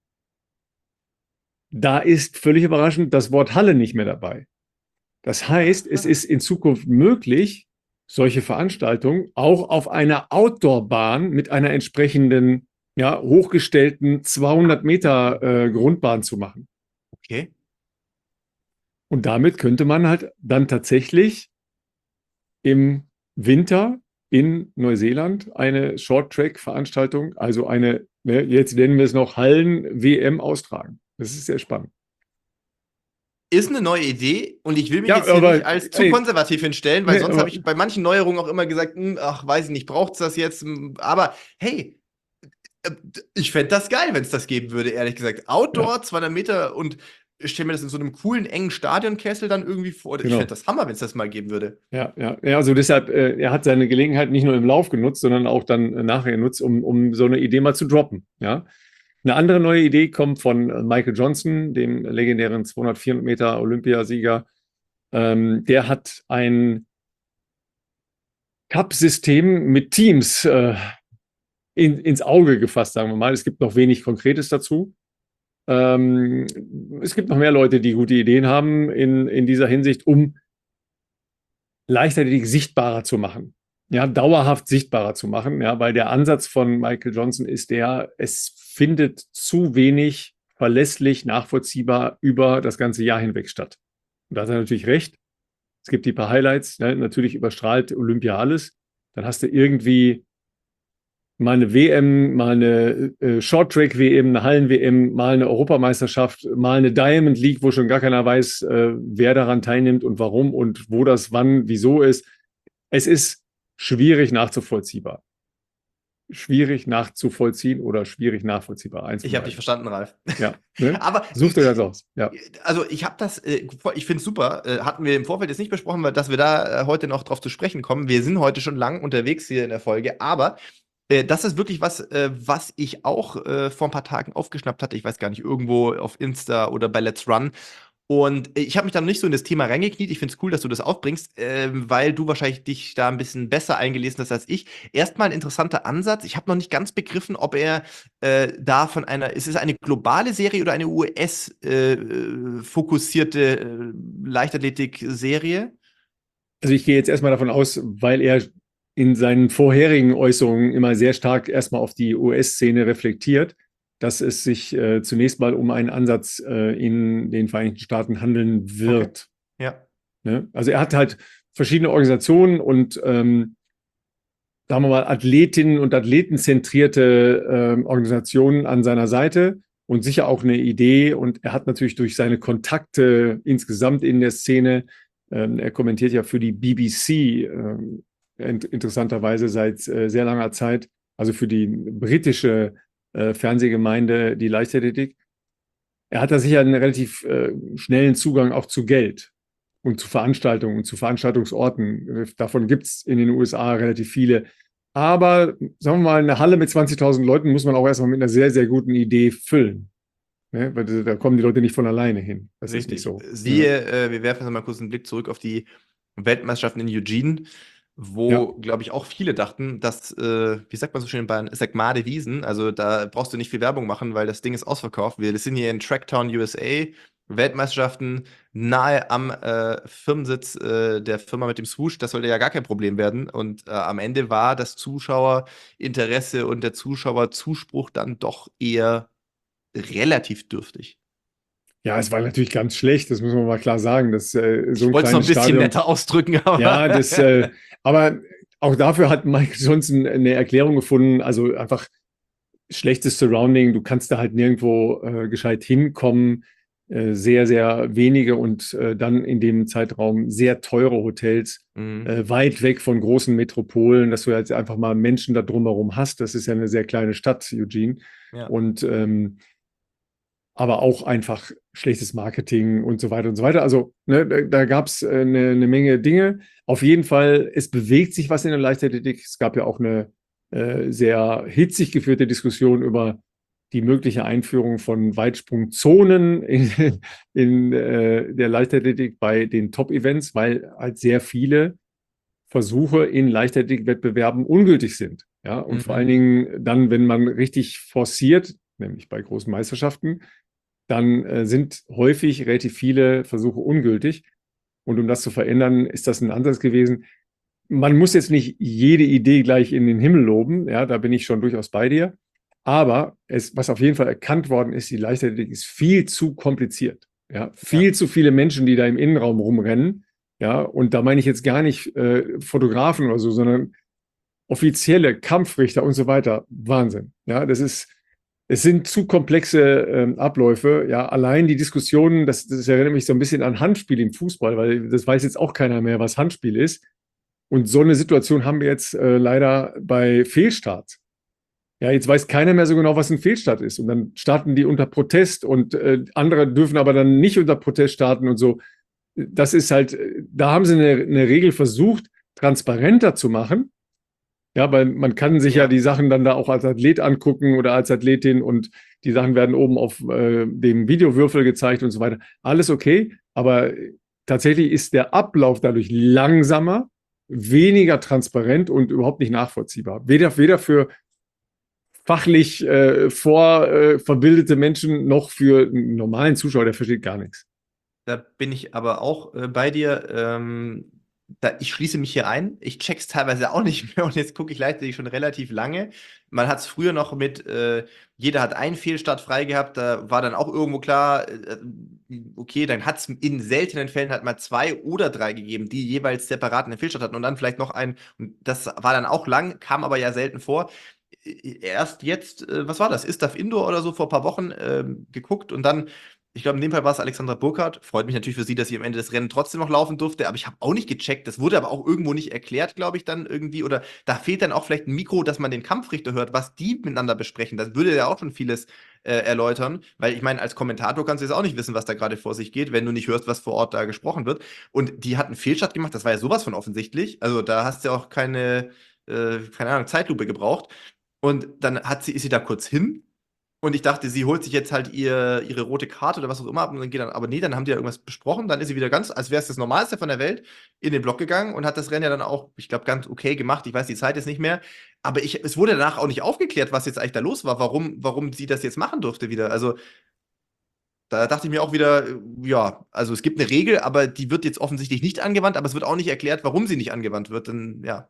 Speaker 1: Da ist völlig überraschend das Wort Halle nicht mehr dabei. Das heißt, es ist in Zukunft möglich, solche Veranstaltungen auch auf einer Outdoor-Bahn mit einer entsprechenden, ja, hochgestellten zweihundert Meter äh, Grundbahn zu machen.
Speaker 2: Okay.
Speaker 1: Und damit könnte man halt dann tatsächlich im Winter in Neuseeland eine Short-Track-Veranstaltung, also eine, ne, jetzt nennen wir es noch Hallen-W M austragen. Das ist sehr spannend.
Speaker 2: Ist eine neue Idee und ich will mich
Speaker 1: Ja,
Speaker 2: jetzt hier
Speaker 1: aber,
Speaker 2: nicht als zu
Speaker 1: ey,
Speaker 2: konservativ hinstellen, weil
Speaker 1: nee,
Speaker 2: sonst
Speaker 1: aber-
Speaker 2: habe ich bei manchen Neuerungen auch immer gesagt, hm, ach, weiß ich nicht, braucht es das jetzt? Hm, Aber hey, äh, ich fände das geil, wenn es das geben würde, ehrlich gesagt. Outdoor, zweihundert Meter und ich stelle mir das in so einem coolen, engen Stadionkessel dann irgendwie vor. Ich
Speaker 1: Genau.
Speaker 2: fände das Hammer, wenn es das mal geben würde.
Speaker 1: Ja, ja, ja, also deshalb, äh, er hat seine Gelegenheit nicht nur im Lauf genutzt, sondern auch dann äh, nachher genutzt, um, um so eine Idee mal zu droppen. Ja. Eine andere neue Idee kommt von äh, Michael Johnson, dem legendären zweihundert, vierhundert Meter Olympiasieger. Ähm, der hat ein Cup-System mit Teams äh, in, ins Auge gefasst, sagen wir mal. Es gibt noch wenig Konkretes dazu. Ähm, es gibt noch mehr Leute, die gute Ideen haben in, in dieser Hinsicht, um Leichtathletik sichtbarer zu machen. Ja, dauerhaft sichtbarer zu machen, ja, weil der Ansatz von Michael Johnson ist der, es findet zu wenig verlässlich, nachvollziehbar über das ganze Jahr hinweg statt. Und da hat er natürlich recht. Es gibt die paar Highlights, ne? Natürlich überstrahlt Olympia alles. Dann hast du irgendwie mal eine W M, mal eine äh, Short-Track-W M, eine Hallen-W M, mal eine Europameisterschaft, mal eine Diamond League, wo schon gar keiner weiß, äh, wer daran teilnimmt und warum und wo das wann, wieso ist. Es ist schwierig nachzuvollziehbar. Schwierig nachzuvollziehen oder schwierig nachvollziehbar. Eins
Speaker 2: Ich
Speaker 1: von
Speaker 2: habe dich
Speaker 1: beiden.
Speaker 2: verstanden, Ralf.
Speaker 1: Ja, ne?
Speaker 2: Aber
Speaker 1: Sucht euch das aus. Ja.
Speaker 2: Also ich habe das, äh, ich finde es super, äh, hatten wir im Vorfeld jetzt nicht besprochen, weil dass wir da äh, heute noch drauf zu sprechen kommen. Wir sind heute schon lang unterwegs hier in der Folge, aber äh, das ist wirklich was, äh, was ich auch äh, vor ein paar Tagen aufgeschnappt hatte. Ich weiß gar nicht, irgendwo auf Insta oder bei Let's Run. Und ich habe mich dann nicht so in das Thema reingekniet. Ich finde es cool, dass du das aufbringst, äh, weil du wahrscheinlich dich da ein bisschen besser eingelesen hast als ich. Erstmal ein interessanter Ansatz. Ich habe noch nicht ganz begriffen, ob er äh, da von einer, ist es eine globale Serie oder eine U S-fokussierte äh, äh, Leichtathletik-Serie?
Speaker 1: Also ich gehe jetzt erstmal davon aus, weil er in seinen vorherigen Äußerungen immer sehr stark erstmal auf die U S-Szene reflektiert, dass es sich äh, zunächst mal um einen Ansatz äh, in den Vereinigten Staaten handeln wird.
Speaker 2: Okay. Ja.
Speaker 1: Ne? Also er hat halt verschiedene Organisationen und ähm, sagen wir mal Athletinnen und Athletenzentrierte ähm, Organisationen an seiner Seite und sicher auch eine Idee. Und er hat natürlich durch seine Kontakte insgesamt in der Szene, ähm, er kommentiert ja für die B B C ähm, int- interessanterweise seit äh, sehr langer Zeit, also für die britische Fernsehgemeinde, die Leichtathletik. Er hat da sicher einen relativ äh, schnellen Zugang auch zu Geld und zu Veranstaltungen und zu Veranstaltungsorten. Davon gibt es in den U S A relativ viele. Aber sagen wir mal, eine Halle mit zwanzigtausend Leuten muss man auch erstmal mit einer sehr, sehr guten Idee füllen. Ne? Weil da kommen die Leute nicht von alleine hin. Das
Speaker 2: Richtig.
Speaker 1: ist nicht so.
Speaker 2: Siehe, äh, wir werfen jetzt mal kurz einen Blick zurück auf die Weltmeisterschaften in Eugene, wo,
Speaker 1: Ja.
Speaker 2: glaube ich, auch viele dachten, dass, äh, wie sagt man so schön in Bayern, Sagmade Wiesen, also da brauchst du nicht viel Werbung machen, weil das Ding ist ausverkauft. Wir sind hier in Tracktown, U S A, Weltmeisterschaften nahe am äh, Firmensitz äh, der Firma mit dem Swoosh, das sollte ja gar kein Problem werden. Und äh, am Ende war das Zuschauerinteresse und der Zuschauerzuspruch dann doch eher relativ dürftig.
Speaker 1: Ja, es war natürlich ganz schlecht, das muss man mal klar sagen. Dass, äh, so
Speaker 2: Ich
Speaker 1: ein
Speaker 2: wollte es noch ein
Speaker 1: kleines
Speaker 2: bisschen
Speaker 1: Stadion,
Speaker 2: netter ausdrücken, aber
Speaker 1: Ja, das, äh, aber auch dafür hat Michael Johnson eine Erklärung gefunden. Also einfach schlechtes Surrounding. Du kannst da halt nirgendwo äh, gescheit hinkommen. Äh, sehr, sehr wenige und äh, dann in dem Zeitraum sehr teure Hotels,
Speaker 2: Mhm.
Speaker 1: äh, weit weg von großen Metropolen, dass du jetzt einfach mal Menschen da drumherum hast. Das ist ja eine sehr kleine Stadt, Eugene.
Speaker 2: Ja.
Speaker 1: Und ähm, aber auch einfach schlechtes Marketing und so weiter und so weiter. Also ne, da, da gab es äh, eine, eine Menge Dinge. Auf jeden Fall, es bewegt sich was in der Leichtathletik. Es gab ja auch eine äh, sehr hitzig geführte Diskussion über die mögliche Einführung von Weitsprungzonen in, in äh, der Leichtathletik bei den Top-Events, weil halt sehr viele Versuche in Leichtathletik-Wettbewerben ungültig sind. Ja? Und
Speaker 2: Mhm.
Speaker 1: vor allen Dingen dann, wenn man richtig forciert, nämlich bei großen Meisterschaften, dann äh, sind häufig relativ viele Versuche ungültig. Und um das zu verändern, ist das ein Ansatz gewesen. Man muss jetzt nicht jede Idee gleich in den Himmel loben, ja, da bin ich schon durchaus bei dir. Aber es, was auf jeden Fall erkannt worden ist, die Leichtathletik ist viel zu kompliziert. Ja, viel
Speaker 2: Ja.
Speaker 1: zu viele Menschen, die da im Innenraum rumrennen. Ja, und da meine ich jetzt gar nicht äh, Fotografen oder so, sondern offizielle Kampfrichter und so weiter. Wahnsinn. Ja, das ist, es sind zu komplexe ähm, Abläufe. Ja, allein die Diskussionen, das, das erinnert mich so ein bisschen an Handspiel im Fußball, weil das weiß jetzt auch keiner mehr, was Handspiel ist. Und so eine Situation haben wir jetzt äh, leider bei Fehlstarts. Ja, jetzt weiß keiner mehr so genau, was ein Fehlstart ist. Und dann starten die unter Protest und äh, andere dürfen aber dann nicht unter Protest starten und so. Das ist halt, da haben sie eine, eine Regel versucht, transparenter zu machen. Ja, weil man kann sich ja.
Speaker 2: Ja.
Speaker 1: die Sachen dann da auch als Athlet angucken oder als Athletin und die Sachen werden oben auf äh, dem Videowürfel gezeigt und so weiter. Alles okay, aber tatsächlich ist der Ablauf dadurch langsamer, weniger transparent und überhaupt nicht nachvollziehbar. Weder, weder für fachlich äh, vorverbildete äh, Menschen noch für einen normalen Zuschauer, der versteht gar nichts.
Speaker 2: Da bin ich aber auch äh, bei dir. Ähm, da, ich schließe mich hier ein. Ich check's teilweise auch nicht mehr und jetzt gucke ich gleichzeitig schon relativ lange. Man hat es früher noch mit, äh, jeder hat einen Fehlstart frei gehabt, da war dann auch irgendwo klar, äh, okay, dann hat es in seltenen Fällen halt mal zwei oder drei gegeben, die jeweils separat einen Fehlstart hatten und dann vielleicht noch einen. Und das war dann auch lang, kam aber ja selten vor. Erst jetzt, äh, was war das? Istaf Indoor oder so vor ein paar Wochen äh, geguckt und dann, ich glaube, in dem Fall war es Alexandra Burkhardt. Freut mich natürlich für sie, dass sie am Ende des Rennens trotzdem noch laufen durfte, aber ich habe auch nicht gecheckt. Das wurde aber auch irgendwo nicht erklärt, glaube ich, dann irgendwie. Oder da fehlt dann auch vielleicht ein Mikro, dass man den Kampfrichter hört, was die miteinander besprechen. Das würde ja auch schon vieles äh, erläutern, weil ich meine, als Kommentator kannst du jetzt auch nicht wissen, was da gerade vor sich geht, wenn du nicht hörst, was vor Ort da gesprochen wird. Und die hat einen Fehlstart gemacht, das war ja sowas von offensichtlich. Also da hast du ja auch keine, äh, keine Ahnung, Zeitlupe gebraucht. Und dann hat sie, ist sie da kurz hin. Und ich dachte, sie holt sich jetzt halt ihr, ihre rote Karte oder was auch immer ab und dann geht dann, aber nee, dann haben die ja irgendwas besprochen, dann ist sie wieder ganz, als wäre es das Normalste von der Welt, in den Block gegangen und hat das Rennen ja dann auch, ich glaube, ganz okay gemacht. Ich weiß die Zeit jetzt nicht mehr, aber ich, es wurde danach auch nicht aufgeklärt, was jetzt eigentlich da los war, warum, warum sie das jetzt machen durfte wieder. Also da dachte ich mir auch wieder, ja, also es gibt eine Regel, aber die wird jetzt offensichtlich nicht angewandt, aber es wird auch nicht erklärt, warum sie nicht angewandt wird. Dann, ja.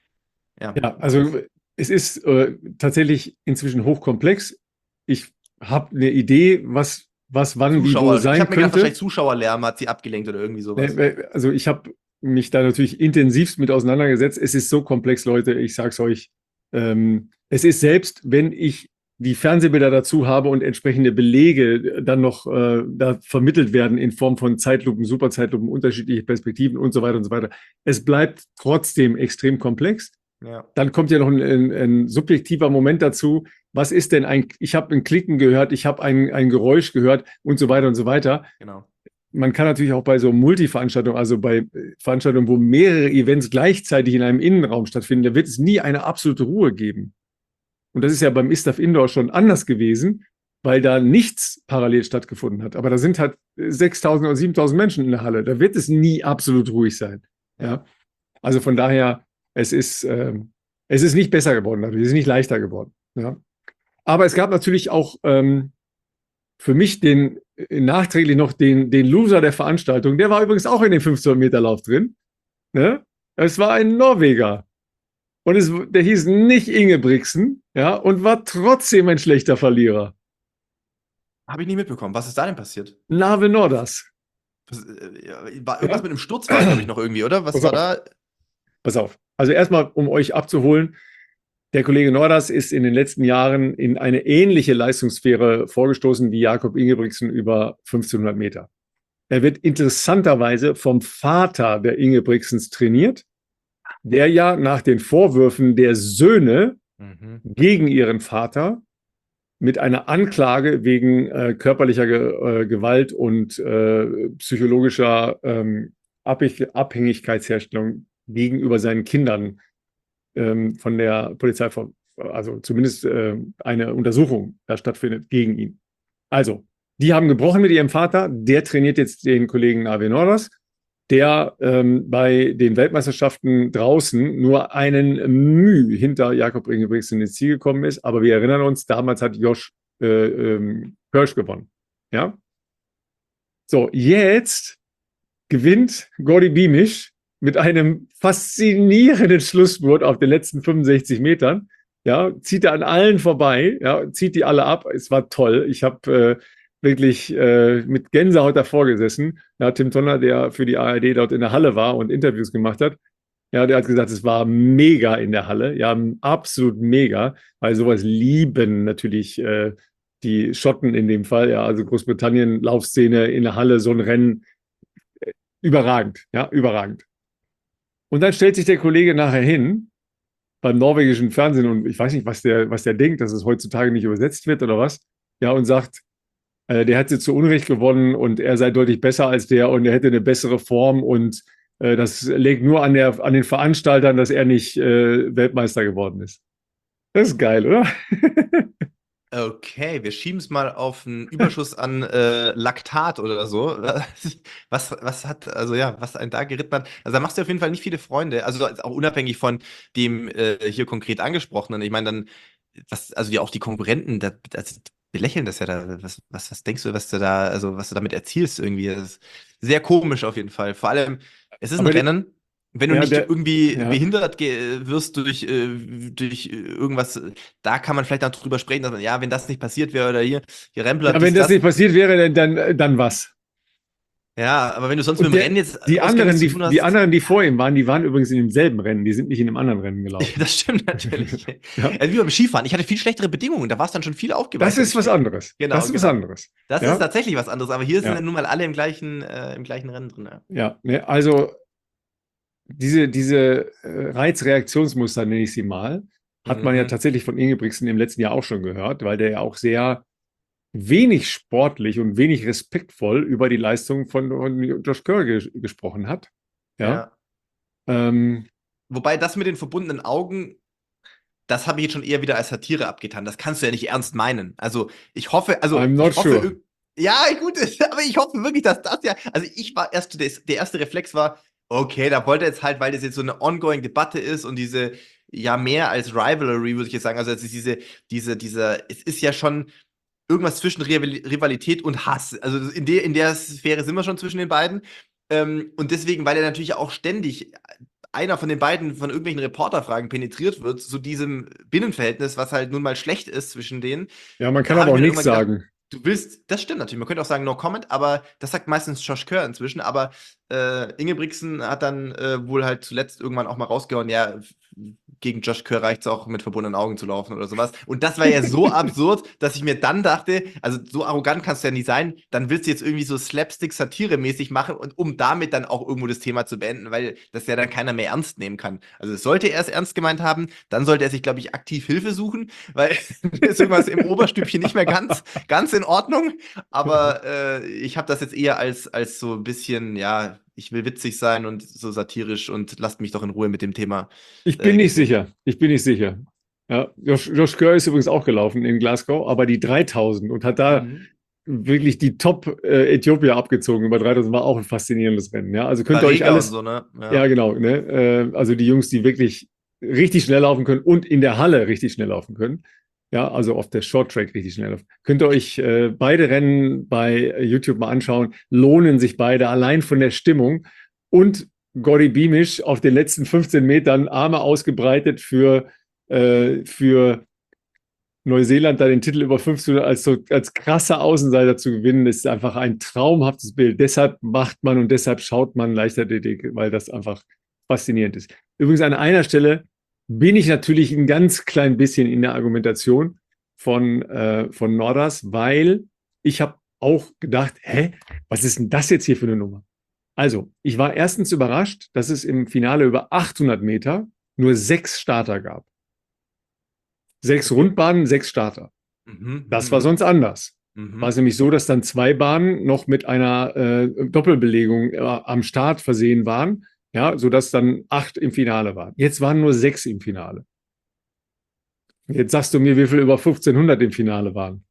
Speaker 2: Ja,
Speaker 1: Ja, also es ist äh, tatsächlich inzwischen hochkomplex. Ich habe eine Idee, was, was wann, wie, wo
Speaker 2: Zuschauer,
Speaker 1: sein
Speaker 2: ich habe mir gedacht,
Speaker 1: könnte.
Speaker 2: wahrscheinlich Zuschauerlärm hat sie abgelenkt oder irgendwie sowas.
Speaker 1: Ne, Also ich habe mich da natürlich intensivst mit auseinandergesetzt. Es ist so komplex, Leute, ich sag's euch. Ähm, es ist selbst, wenn ich die Fernsehbilder dazu habe und entsprechende Belege dann noch äh, da vermittelt werden in Form von Zeitlupen, Superzeitlupen, unterschiedliche Perspektiven und so weiter und so weiter. Es bleibt trotzdem extrem komplex.
Speaker 2: Ja.
Speaker 1: Dann kommt ja noch ein, ein, ein subjektiver Moment dazu. Was ist denn ein, ich habe ein Klicken gehört, ich habe ein, ein Geräusch gehört und so weiter und so weiter.
Speaker 2: Genau.
Speaker 1: Man kann natürlich auch bei so Multiveranstaltungen, also bei Veranstaltungen, wo mehrere Events gleichzeitig in einem Innenraum stattfinden, da wird es nie eine absolute Ruhe geben. Und das ist ja beim Istaf Indoor schon anders gewesen, weil da nichts parallel stattgefunden hat. Aber da sind halt sechstausend oder siebentausend Menschen in der Halle. Da wird es nie absolut ruhig sein. Ja. Also von daher, es ist, äh, es ist nicht besser geworden, es ist nicht leichter geworden. Ja. Aber es gab natürlich auch ähm, für mich den nachträglich noch den, den Loser der Veranstaltung. Der war übrigens auch in dem fünfhundert Meter Lauf drin. Ne? Es war ein Norweger. Und es, der hieß nicht Ingebrigtsen, ja, und war trotzdem ein schlechter Verlierer.
Speaker 2: Habe ich nie mitbekommen. Was ist da denn passiert?
Speaker 1: Nave Nordas.
Speaker 2: Was, äh, ja, war irgendwas mit einem Sturz war, glaube ich, noch irgendwie, oder? Was
Speaker 1: Pass
Speaker 2: war
Speaker 1: auf.
Speaker 2: da?
Speaker 1: Pass auf. Also erstmal, um euch abzuholen, der Kollege Nordas ist in den letzten Jahren in eine ähnliche Leistungssphäre vorgestoßen wie Jakob Ingebrigtsen über fünfzehnhundert Meter. Er wird interessanterweise vom Vater der Ingebrigtsens trainiert, der ja nach den Vorwürfen der Söhne
Speaker 2: Mhm.
Speaker 1: gegen ihren Vater mit einer Anklage wegen äh, körperlicher Ge äh, Gewalt und äh, psychologischer ähm, Abhäng Abhängigkeitsherstellung gegenüber seinen Kindern ähm, von der Polizei, also zumindest äh, eine Untersuchung da stattfindet gegen ihn. Also, die haben gebrochen mit ihrem Vater, der trainiert jetzt den Kollegen Nave Nordas, der ähm, bei den Weltmeisterschaften draußen nur einen Müh hinter Jakob Ingebrigtsen ins Ziel gekommen ist. Aber wir erinnern uns, damals hat Josh äh, ähm, Hirsch gewonnen. Ja? So, jetzt gewinnt Gordy Beamish mit einem faszinierenden Schlussspurt auf den letzten fünfundsechzig Metern. Ja, zieht er an allen vorbei, ja, zieht die alle ab. Es war toll. Ich habe äh, wirklich äh, mit Gänsehaut davor gesessen. Ja, Tim Tonner, der für die A R D dort in der Halle war und Interviews gemacht hat, ja, der hat gesagt, es war mega in der Halle. Ja, absolut mega, weil sowas lieben natürlich äh, die Schotten in dem Fall. Ja, also Großbritannien, Laufszene in der Halle, so ein Rennen, äh, überragend, ja, überragend. Und dann stellt sich der Kollege nachher hin beim norwegischen Fernsehen und ich weiß nicht, was der, was der denkt, dass es heutzutage nicht übersetzt wird oder was, ja, und sagt, äh, der hat jetzt zu Unrecht gewonnen und er sei deutlich besser als der und er hätte eine bessere Form und äh, das liegt nur an, der, an den Veranstaltern, dass er nicht äh, Weltmeister geworden ist. Das ist geil, oder?
Speaker 2: Okay, wir schieben es mal auf einen Überschuss an äh, Laktat oder so. Was, was hat, also ja, was einen da geritten hat. Also da machst du auf jeden Fall nicht viele Freunde, also auch unabhängig von dem äh, hier konkret angesprochenen. Ich meine dann, was, also ja auch die Konkurrenten, da, das, belächeln das ja da. Was, was, was denkst du, was du da, also was du damit erzielst irgendwie? Das ist sehr komisch auf jeden Fall. Vor allem, es ist ein
Speaker 1: Aber die-
Speaker 2: Rennen. Wenn du
Speaker 1: Ja,
Speaker 2: nicht
Speaker 1: der-
Speaker 2: irgendwie
Speaker 1: ja.
Speaker 2: behindert ge- wirst durch, äh, durch irgendwas, da kann man vielleicht dann drüber sprechen, dass man, ja, wenn das nicht passiert wäre oder hier, hier Rempler,
Speaker 1: Ja,
Speaker 2: dies,
Speaker 1: wenn das nicht passiert wäre, dann, dann, dann was?
Speaker 2: Ja, aber wenn du sonst
Speaker 1: Und
Speaker 2: mit dem
Speaker 1: der,
Speaker 2: Rennen jetzt
Speaker 1: die,
Speaker 2: ausgerechnet
Speaker 1: anderen,
Speaker 2: zu
Speaker 1: die,
Speaker 2: tun hast,
Speaker 1: die anderen, die vor ihm waren, die waren übrigens in demselben Rennen. Die sind nicht in einem anderen Rennen gelaufen.
Speaker 2: das stimmt natürlich.
Speaker 1: Ja.
Speaker 2: Also wie beim Skifahren, ich hatte viel schlechtere Bedingungen, da war es dann schon viel aufgeweicht.
Speaker 1: Das ist was anderes.
Speaker 2: Genau,
Speaker 1: das ist was
Speaker 2: genau.
Speaker 1: anderes.
Speaker 2: Das
Speaker 1: Ja.
Speaker 2: ist tatsächlich was anderes, aber hier sind
Speaker 1: Ja.
Speaker 2: dann nun mal alle im gleichen, äh, im gleichen Rennen drin. Ja.
Speaker 1: Ja, ne, also diese, diese äh, Reizreaktionsmuster, nenne ich sie mal, hat man ja
Speaker 2: Mhm.
Speaker 1: tatsächlich von Ingebrigtsen im letzten Jahr auch schon gehört, weil der ja auch sehr wenig sportlich und wenig respektvoll über die Leistung von, von Josh Kerr ges gesprochen hat. Ja.
Speaker 2: Ja.
Speaker 1: Ähm,
Speaker 2: Wobei das mit den verbundenen Augen, das habe ich jetzt schon eher wieder als Satire abgetan. Das kannst du ja nicht ernst meinen. Also ich hoffe, also
Speaker 1: I'm not
Speaker 2: ich hoffe,
Speaker 1: sure.
Speaker 2: irg- ja, gut, aber ich hoffe wirklich, dass das ja, also ich war erst, der, der erste Reflex war, okay, da wollte er jetzt halt, weil das jetzt so eine ongoing Debatte ist und diese, ja, mehr als Rivalry, würde ich jetzt sagen, also es ist diese, diese, dieser, es ist ja schon irgendwas zwischen Rival- Rivalität und Hass. Also in der, in der Sphäre sind wir schon zwischen den beiden. Ähm, und deswegen, weil er natürlich auch ständig einer von den beiden von irgendwelchen Reporterfragen penetriert wird, zu diesem Binnenverhältnis, was halt nun mal schlecht ist zwischen denen.
Speaker 1: ja, man kann
Speaker 2: Da
Speaker 1: aber
Speaker 2: hab
Speaker 1: auch
Speaker 2: ich mir
Speaker 1: nichts
Speaker 2: irgendwann gedacht,
Speaker 1: sagen.
Speaker 2: Du willst, das stimmt natürlich, man könnte auch sagen No Comment, aber das sagt meistens Josh Kerr inzwischen, aber äh, Ingebrigtsen hat dann äh, wohl halt zuletzt irgendwann auch mal rausgehauen, ja, f- gegen Josh Kerr reicht es auch mit verbundenen Augen zu laufen oder sowas. Und das war ja so absurd, dass ich mir dann dachte, also so arrogant kannst du ja nicht sein, dann willst du jetzt irgendwie so Slapstick-Satire-mäßig machen, und um damit dann auch irgendwo das Thema zu beenden, weil das ja dann keiner mehr ernst nehmen kann. Also sollte er es ernst gemeint haben, dann sollte er sich, glaube ich, aktiv Hilfe suchen, weil ist irgendwas im Oberstübchen nicht mehr ganz, ganz in Ordnung. Aber äh, ich habe das jetzt eher als, als so ein bisschen, ja, ich will witzig sein und so satirisch und lasst mich doch in Ruhe mit dem Thema.
Speaker 1: Ich bin
Speaker 2: Äh,
Speaker 1: nicht sicher. Ich bin nicht sicher. Ja, Josh, Josh Kerr ist übrigens auch gelaufen in Glasgow, aber die dreitausend und hat da
Speaker 2: Mhm.
Speaker 1: wirklich die Top-Äthiopier abgezogen. Über dreitausend war auch ein faszinierendes Rennen. Ja, also könnt ihr euch
Speaker 2: Barrega
Speaker 1: alles.
Speaker 2: und so, ne?
Speaker 1: Ja, genau. Ne? Äh, also die Jungs, die wirklich richtig schnell laufen können und in der Halle richtig schnell laufen können. Ja, also auf der Short Track richtig schnell laufen. Könnt ihr euch äh, beide Rennen bei YouTube mal anschauen. Lohnen sich beide allein von der Stimmung. Und Gordy Beamish auf den letzten fünfzehn Metern Arme ausgebreitet für, äh, für Neuseeland da den Titel über fünfzehn als so als krasser Außenseiter zu gewinnen, ist einfach ein traumhaftes Bild. Deshalb macht man und deshalb schaut man Leichtathletik, weil das einfach faszinierend ist. Übrigens an einer Stelle bin ich natürlich ein ganz klein bisschen in der Argumentation von, äh, von Nordas, weil ich habe auch gedacht, hä, was ist denn das jetzt hier für eine Nummer? Also, ich war erstens überrascht, dass es im Finale über achthundert Meter nur sechs Starter gab. Sechs Rundbahnen, sechs Starter.
Speaker 2: Mhm.
Speaker 1: Das war sonst anders.
Speaker 2: Mhm.
Speaker 1: War es nämlich so, dass dann zwei Bahnen noch mit einer äh, Doppelbelegung äh, am Start versehen waren, ja, sodass dann acht im Finale waren. Jetzt waren nur sechs im Finale. Jetzt sagst du mir, wie viel über fünfzehnhundert im Finale waren.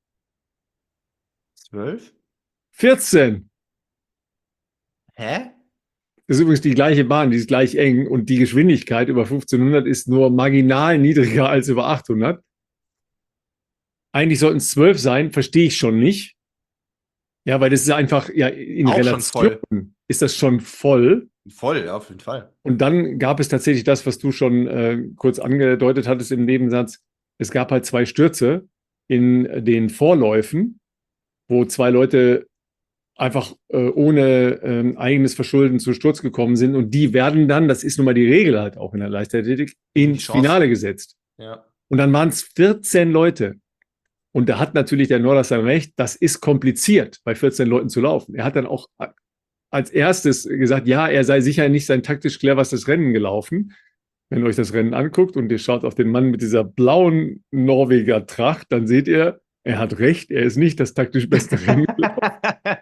Speaker 2: Zwölf?
Speaker 1: vierzehn.
Speaker 2: Hä?
Speaker 1: Das ist übrigens die gleiche Bahn, die ist gleich eng und die Geschwindigkeit über fünfzehnhundert ist nur marginal niedriger als über achthundert. Eigentlich sollten es zwölf sein, verstehe ich schon nicht. Ja, weil das ist einfach, ja, in
Speaker 2: Auch schon
Speaker 1: Relation
Speaker 2: voll.
Speaker 1: ist das schon voll.
Speaker 2: Voll, ja, auf jeden Fall.
Speaker 1: Und dann gab es tatsächlich das, was du schon äh, kurz angedeutet hattest im Nebensatz. Es gab halt zwei Stürze in den Vorläufen, wo zwei Leute einfach äh, ohne äh, eigenes Verschulden zu Sturz gekommen sind. Und die werden dann, das ist nun mal die Regel halt auch in der Leichtathletik, ins
Speaker 2: Chance.
Speaker 1: Finale gesetzt.
Speaker 2: Ja.
Speaker 1: Und dann waren es vierzehn Leute. Und da hat natürlich der Nordas dann recht, das ist kompliziert, bei vierzehn Leuten zu laufen. Er hat dann auch als erstes gesagt, ja, er sei sicher nicht sein taktisch cleverstes Rennen gelaufen. Wenn ihr euch das Rennen anguckt und ihr schaut auf den Mann mit dieser blauen Norweger Tracht, dann seht ihr, er hat recht, er ist nicht das taktisch beste Rennen gelaufen.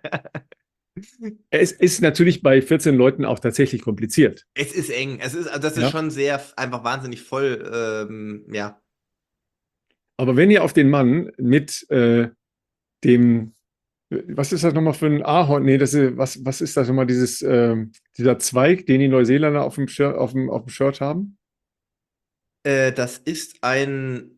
Speaker 1: Es ist natürlich bei vierzehn Leuten auch tatsächlich kompliziert.
Speaker 2: Es ist eng. Es ist, also das ist
Speaker 1: Ja.
Speaker 2: schon sehr, einfach wahnsinnig voll, ähm, ja.
Speaker 1: Aber wenn ihr auf den Mann mit äh, dem, was ist das nochmal für ein Ahorn? Nee, das ist, was, was ist das nochmal, dieses, ähm, dieser Zweig, den die Neuseeländer auf dem, Shirt, auf dem, auf dem Shirt haben?
Speaker 2: Äh, das ist ein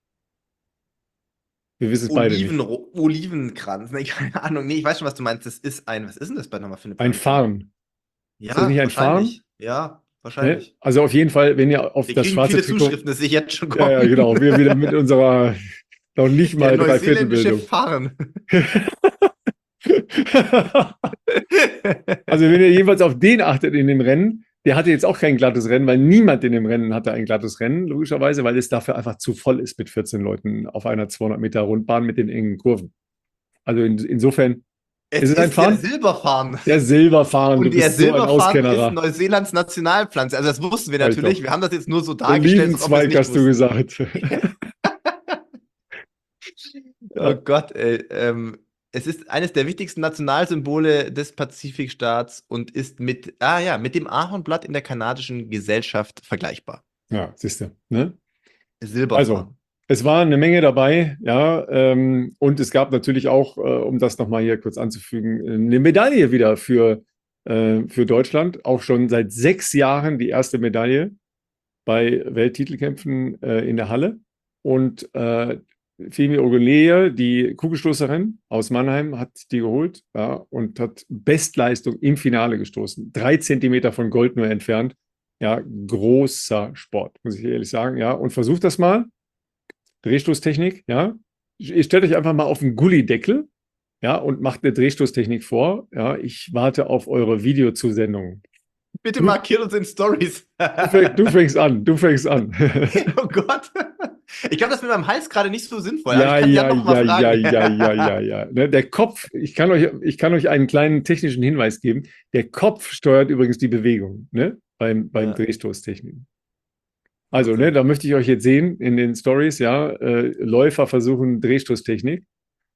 Speaker 1: Wir wissen es beide nicht.
Speaker 2: Oliven, Olivenkranz. Nee, keine Ahnung. Nee, ich weiß schon, was du meinst. Das ist ein, was ist denn das bei nochmal für eine
Speaker 1: Ein
Speaker 2: Pflanze?
Speaker 1: Farn.
Speaker 2: Ja,
Speaker 1: Ist das nicht ein
Speaker 2: wahrscheinlich. Ja, wahrscheinlich.
Speaker 1: Ne? Also auf jeden Fall, wenn ihr auf
Speaker 2: Wir
Speaker 1: das
Speaker 2: kriegen
Speaker 1: schwarze
Speaker 2: viele
Speaker 1: Trikot...
Speaker 2: Zuschriften, das sehe ich jetzt schon kommen.
Speaker 1: Ja, ja, genau. Wir wieder mit unserer noch nicht mal
Speaker 2: Der neuseeländische
Speaker 1: Dreiviertelbildung.
Speaker 2: Fahren.
Speaker 1: Also wenn ihr jeweils auf den achtet in dem Rennen, der hatte jetzt auch kein glattes Rennen, weil niemand in dem Rennen hatte ein glattes Rennen, logischerweise, weil es dafür einfach zu voll ist mit vierzehn Leuten auf einer zweihundert Meter Rundbahn mit den engen Kurven. Also in, insofern
Speaker 2: Es
Speaker 1: ist es ein
Speaker 2: ist der
Speaker 1: Fahren?
Speaker 2: Silberfahren.
Speaker 1: Der Silberfahren,
Speaker 2: Und
Speaker 1: du
Speaker 2: der
Speaker 1: bist so ein
Speaker 2: Silberfahren
Speaker 1: Auskennerer.
Speaker 2: ist Neuseelands Nationalpflanze. Also das wussten wir
Speaker 1: Alter.
Speaker 2: natürlich. Wir haben das jetzt nur so dargestellt, als ob wir es
Speaker 1: Olivenzweig
Speaker 2: nicht
Speaker 1: hast du
Speaker 2: wussten.
Speaker 1: gesagt.
Speaker 2: Oh Gott, ey. Ähm, es ist eines der wichtigsten Nationalsymbole des Pazifikstaats und ist mit, ah ja, mit dem Ahornblatt in der kanadischen Gesellschaft vergleichbar.
Speaker 1: Ja, siehst du. Ne?
Speaker 2: Silberfahren.
Speaker 1: Also, es war eine Menge dabei, ja, ähm, und es gab natürlich auch, äh, um das nochmal hier kurz anzufügen, eine Medaille wieder für, äh, für Deutschland. Auch schon seit sechs Jahren die erste Medaille bei Welttitelkämpfen äh, in der Halle. Und äh, Femi Ogunleye, die Kugelstoßerin aus Mannheim, hat die geholt, ja, und hat Bestleistung im Finale gestoßen. Drei Zentimeter von Gold nur entfernt. Ja, großer Sport, muss ich ehrlich sagen. Ja, und versucht das mal. Drehstoßtechnik, ja. Ihr stellt euch einfach mal auf einen Gullideckel, ja, und macht eine Drehstoßtechnik vor. Ja, ich warte auf eure Videozusendungen.
Speaker 2: Bitte
Speaker 1: Du-
Speaker 2: markiert uns in Stories.
Speaker 1: Du, fäng, du fängst an, du fängst an.
Speaker 2: Oh Gott. Ich glaube, das ist mit meinem Hals gerade nicht so sinnvoll.
Speaker 1: Ja,
Speaker 2: aber ich kann
Speaker 1: ja,
Speaker 2: Jan noch mal
Speaker 1: ja,
Speaker 2: fragen.
Speaker 1: ja, ja, ja, ja, ja. Ne, der Kopf, ich kann euch, ich kann euch einen kleinen technischen Hinweis geben. Der Kopf steuert übrigens die Bewegung, ne, beim, beim
Speaker 2: Ja.
Speaker 1: Drehstoßtechniken. Also,
Speaker 2: Okay.
Speaker 1: ne, da möchte ich euch jetzt sehen in den Stories, ja, äh, Läufer versuchen Drehstoßtechnik.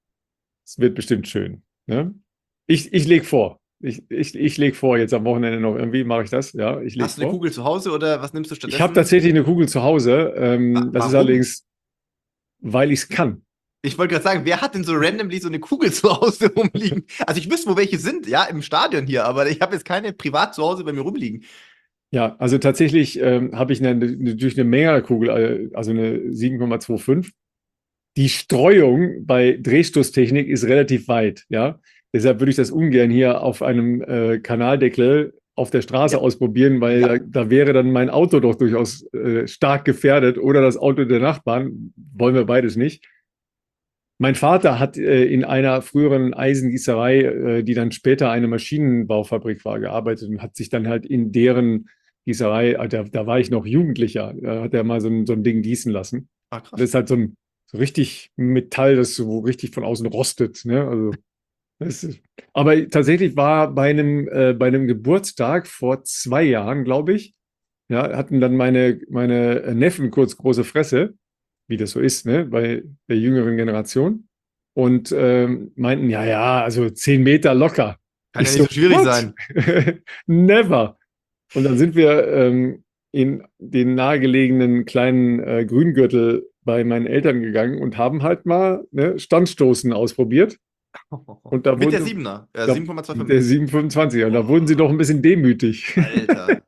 Speaker 1: Es wird bestimmt schön. Ne? Ich, ich lege vor. Ich, ich, ich lege vor, jetzt am Wochenende noch irgendwie mache ich das. Ja, ich lege
Speaker 2: Hast du eine
Speaker 1: vor.
Speaker 2: Kugel zu Hause oder was nimmst du stattdessen?
Speaker 1: Ich habe tatsächlich eine Kugel zu Hause. Ähm,
Speaker 2: Wa-
Speaker 1: das ist
Speaker 2: warum?
Speaker 1: allerdings, weil ich es kann.
Speaker 2: Ich wollte gerade sagen, wer hat denn so randomly so eine Kugel zu Hause rumliegen? Also ich wüsste, wo welche sind, ja, im Stadion hier, aber ich habe jetzt keine privat zu Hause bei mir rumliegen.
Speaker 1: Ja, also tatsächlich ähm, habe ich eine, eine, natürlich eine Mehrerkugel, äh, also eine sieben Komma fünfundzwanzig. Die Streuung bei Drehstoßtechnik ist relativ weit, ja. Deshalb würde ich das ungern hier auf einem äh, Kanaldeckel auf der Straße
Speaker 2: Ja.
Speaker 1: ausprobieren, weil
Speaker 2: Ja.
Speaker 1: da, da wäre dann mein Auto doch durchaus äh, stark gefährdet oder das Auto der Nachbarn. Wollen wir beides nicht. Mein Vater hat äh, in einer früheren Eisengießerei, äh, die dann später eine Maschinenbaufabrik war, gearbeitet und hat sich dann halt in deren Gießerei, äh, da, da war ich noch Jugendlicher, da hat er mal so ein, so ein Ding gießen lassen.
Speaker 2: Ah, krass.
Speaker 1: Das ist halt so ein so richtig Metall, das so richtig von außen rostet. Ne? Also, das ist, aber tatsächlich war bei einem, äh, bei einem Geburtstag vor zwei Jahren, glaube ich, ja, hatten dann meine, meine Neffen kurz große Fresse, wie das so ist, ne, bei der jüngeren Generation. Und ähm, meinten, ja, ja, also zehn Meter locker.
Speaker 2: Kann
Speaker 1: Ich
Speaker 2: ja nicht so schwierig
Speaker 1: what?
Speaker 2: sein.
Speaker 1: Never. Und dann sind wir ähm, in den nahegelegenen kleinen äh, Grüngürtel bei meinen Eltern gegangen und haben halt mal ne, Standstoßen ausprobiert. Und da
Speaker 2: Mit
Speaker 1: wurden
Speaker 2: der
Speaker 1: sie-
Speaker 2: Siebener, äh,
Speaker 1: Da-
Speaker 2: sieben Komma
Speaker 1: Der
Speaker 2: fünfundzwanzig.
Speaker 1: sieben Komma fünfundzwanzig. Und da wurden sie doch ein bisschen demütig.
Speaker 2: Alter.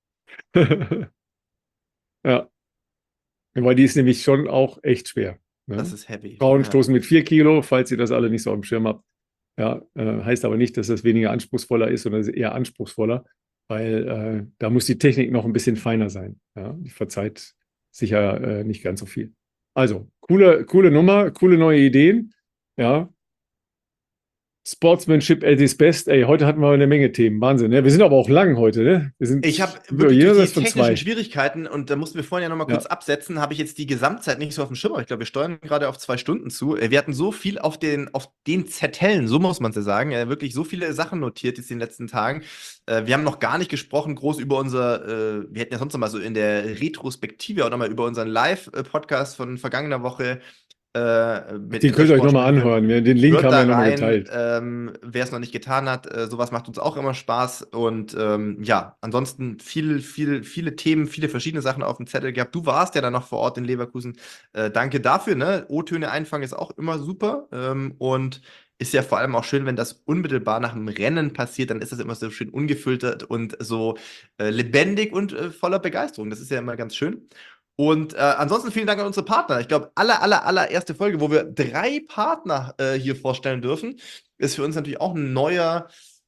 Speaker 1: Ja. Weil die ist nämlich schon auch echt schwer. Ne?
Speaker 2: Das ist heavy.
Speaker 1: Frauen
Speaker 2: Ja.
Speaker 1: stoßen mit vier Kilo, falls ihr das alle nicht so auf dem Schirm habt. Ja, äh, heißt aber nicht, dass das weniger anspruchsvoller ist, sondern es ist eher anspruchsvoller, weil äh, da muss die Technik noch ein bisschen feiner sein. Ja, die verzeiht sicher äh, nicht ganz so viel. Also, coole, coole Nummer, coole neue Ideen. Ja. Sportsmanship at its best. Ey, heute hatten wir eine Menge Themen. Wahnsinn, ne? Wir sind aber auch lang heute, ne? Wir sind
Speaker 2: Ich habe
Speaker 1: über
Speaker 2: wirklich durch
Speaker 1: jenseits
Speaker 2: die
Speaker 1: von
Speaker 2: technischen
Speaker 1: zwei.
Speaker 2: Schwierigkeiten, und da mussten wir vorhin ja nochmal kurz
Speaker 1: Ja.
Speaker 2: absetzen, habe ich jetzt die Gesamtzeit nicht so auf dem Schirm. Aber ich glaube, wir steuern gerade auf zwei Stunden zu. Äh, Wir hatten so viel auf den, auf den Zetteln, so muss man es ja sagen. Äh, wirklich so viele Sachen notiert jetzt in den letzten Tagen. Äh, wir haben noch gar nicht gesprochen, groß über unser, äh, wir hätten ja sonst noch mal so in der Retrospektive auch nochmal über unseren Live-Podcast von vergangener Woche. Äh, mit
Speaker 1: Den könnt ihr euch nochmal
Speaker 2: Sportsmanship.
Speaker 1: anhören. Wir- Den Link
Speaker 2: Hört
Speaker 1: haben
Speaker 2: da
Speaker 1: wir nochmal
Speaker 2: rein,
Speaker 1: geteilt.
Speaker 2: ähm, wer es noch nicht getan hat, äh, sowas macht uns auch immer Spaß. Und ähm, ja, ansonsten viel, viel, viele Themen, viele verschiedene Sachen auf dem Zettel gehabt. Du warst ja dann noch vor Ort in Leverkusen. Äh, danke dafür, ne? O-Töne einfangen ist auch immer super. Ähm, und ist ja vor allem auch schön, wenn das unmittelbar nach dem Rennen passiert, dann ist das immer so schön ungefiltert und so äh, lebendig und äh, voller Begeisterung. Das ist ja immer ganz schön. Und äh, ansonsten vielen Dank an unsere Partner. Ich glaube, aller, aller, allererste Folge, wo wir drei Partner äh, hier vorstellen dürfen, ist für uns natürlich auch ein neuer,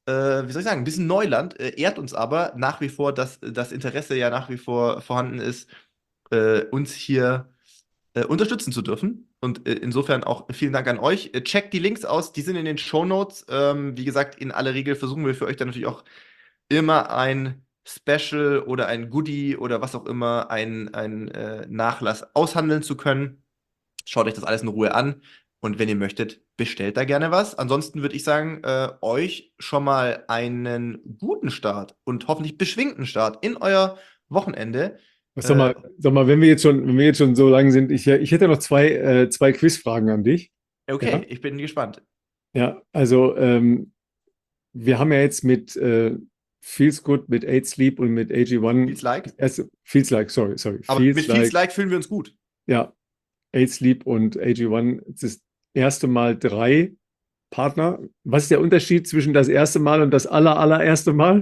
Speaker 2: äh, wie soll ich sagen, ein bisschen Neuland, äh, ehrt uns aber nach wie vor, dass das Interesse ja nach wie vor vorhanden ist, äh, uns hier äh, unterstützen zu dürfen. Und äh, insofern auch vielen Dank an euch. Äh, checkt die Links aus, die sind in den Shownotes. Ähm, wie gesagt, in aller Regel versuchen wir für euch dann natürlich auch immer ein Special oder ein Goodie oder was auch immer, ein, ein äh, Nachlass aushandeln zu können. Schaut euch das alles in Ruhe an. Und wenn ihr möchtet, bestellt da gerne was. Ansonsten würde ich sagen, äh, euch schon mal einen guten Start und hoffentlich beschwingten Start in euer Wochenende.
Speaker 1: Sag mal, sag mal, wenn wir jetzt schon, wenn wir jetzt schon so lang sind, ich, ich hätte noch zwei, äh, zwei Quizfragen an dich.
Speaker 2: Okay,
Speaker 1: Ja?
Speaker 2: ich bin gespannt.
Speaker 1: Ja, also ähm, wir haben ja jetzt mit äh, Feels Good, mit Eight Sleep und mit A G eins.
Speaker 2: Feels like.
Speaker 1: Erste, Feels Like, sorry, sorry.
Speaker 2: Aber
Speaker 1: Feels
Speaker 2: mit Feels Like fühlen wir uns gut.
Speaker 1: Ja, Eight Sleep und A G eins, das erste Mal drei Partner. Was ist der Unterschied zwischen das erste Mal und das aller, allererste Mal?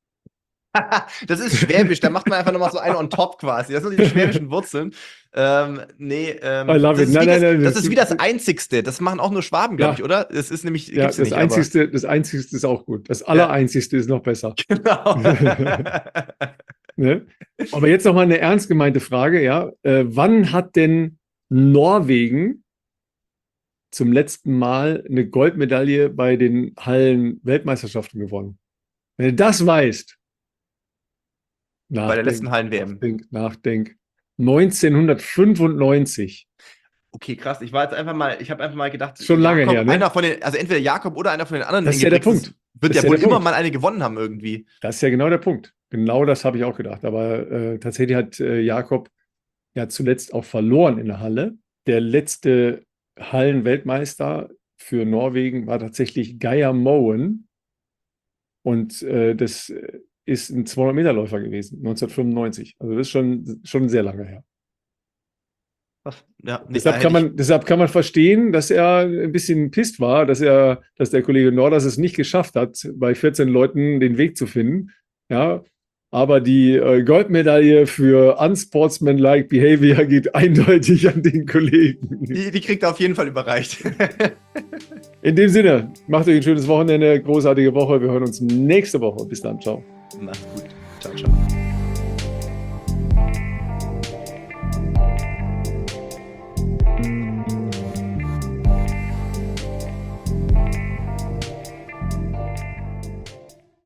Speaker 2: Das ist Schwäbisch, da macht man einfach nochmal so eine on top quasi. Das sind die schwäbischen Wurzeln. Ähm, nee, ähm,
Speaker 1: I love
Speaker 2: das,
Speaker 1: it.
Speaker 2: ist
Speaker 1: Nein,
Speaker 2: wie
Speaker 1: nein,
Speaker 2: das,
Speaker 1: nein,
Speaker 2: das
Speaker 1: das-
Speaker 2: ist wie das Einzigste. Das machen auch nur Schwaben, glaube
Speaker 1: Ja.
Speaker 2: ich, oder? Das ist nämlich,
Speaker 1: Ja,
Speaker 2: gibt's
Speaker 1: das
Speaker 2: nicht,
Speaker 1: Einzigste, das Einzigste ist auch gut. Das Allereinzigste ist noch besser.
Speaker 2: aber genau.
Speaker 1: Ne? Aber jetzt noch mal eine ernst gemeinte Frage, ja. Äh, wann hat denn Norwegen zum letzten Mal eine Goldmedaille bei den Hallen-Weltmeisterschaften gewonnen? Wenn du das weißt,
Speaker 2: Bei der letzten Hallen-W M.
Speaker 1: Nachdenk, nachdenk. neunzehnhundertfünfundneunzig.
Speaker 2: Okay, krass. Ich war jetzt einfach mal, ich habe einfach mal gedacht,
Speaker 1: Schon lange
Speaker 2: Jakob,
Speaker 1: her, ne?
Speaker 2: einer von den, also entweder Jakob oder einer von den anderen
Speaker 1: Das ist ja der
Speaker 2: Ingebrigtsens
Speaker 1: Punkt.
Speaker 2: wird
Speaker 1: Das
Speaker 2: ja
Speaker 1: ist ja
Speaker 2: wohl
Speaker 1: der
Speaker 2: immer
Speaker 1: Punkt.
Speaker 2: mal eine gewonnen haben irgendwie.
Speaker 1: Das ist ja genau der Punkt. Genau das habe ich auch gedacht. Aber äh, tatsächlich hat äh, Jakob ja zuletzt auch verloren in der Halle. Der letzte Hallen-Weltmeister für Norwegen war tatsächlich Geir Moen. Und äh, das ist ein zweihundert-Meter-Läufer gewesen, neunzehnhundertfünfundneunzig. Also das ist schon, schon sehr lange her.
Speaker 2: Was? Ja, nee,
Speaker 1: Deshalb
Speaker 2: hätte
Speaker 1: kann,
Speaker 2: ich-
Speaker 1: man, deshalb kann man verstehen, dass er ein bisschen pisst war, dass er, dass der Kollege Norders es nicht geschafft hat, bei vierzehn Leuten den Weg zu finden. Ja, aber die äh, Goldmedaille für unsportsmanlike behavior geht eindeutig an den Kollegen.
Speaker 2: Die, die kriegt er auf jeden Fall überreicht.
Speaker 1: In dem Sinne, macht euch ein schönes Wochenende, großartige Woche. Wir hören uns nächste Woche. Bis dann, ciao.
Speaker 2: Macht's gut. Ciao, ciao.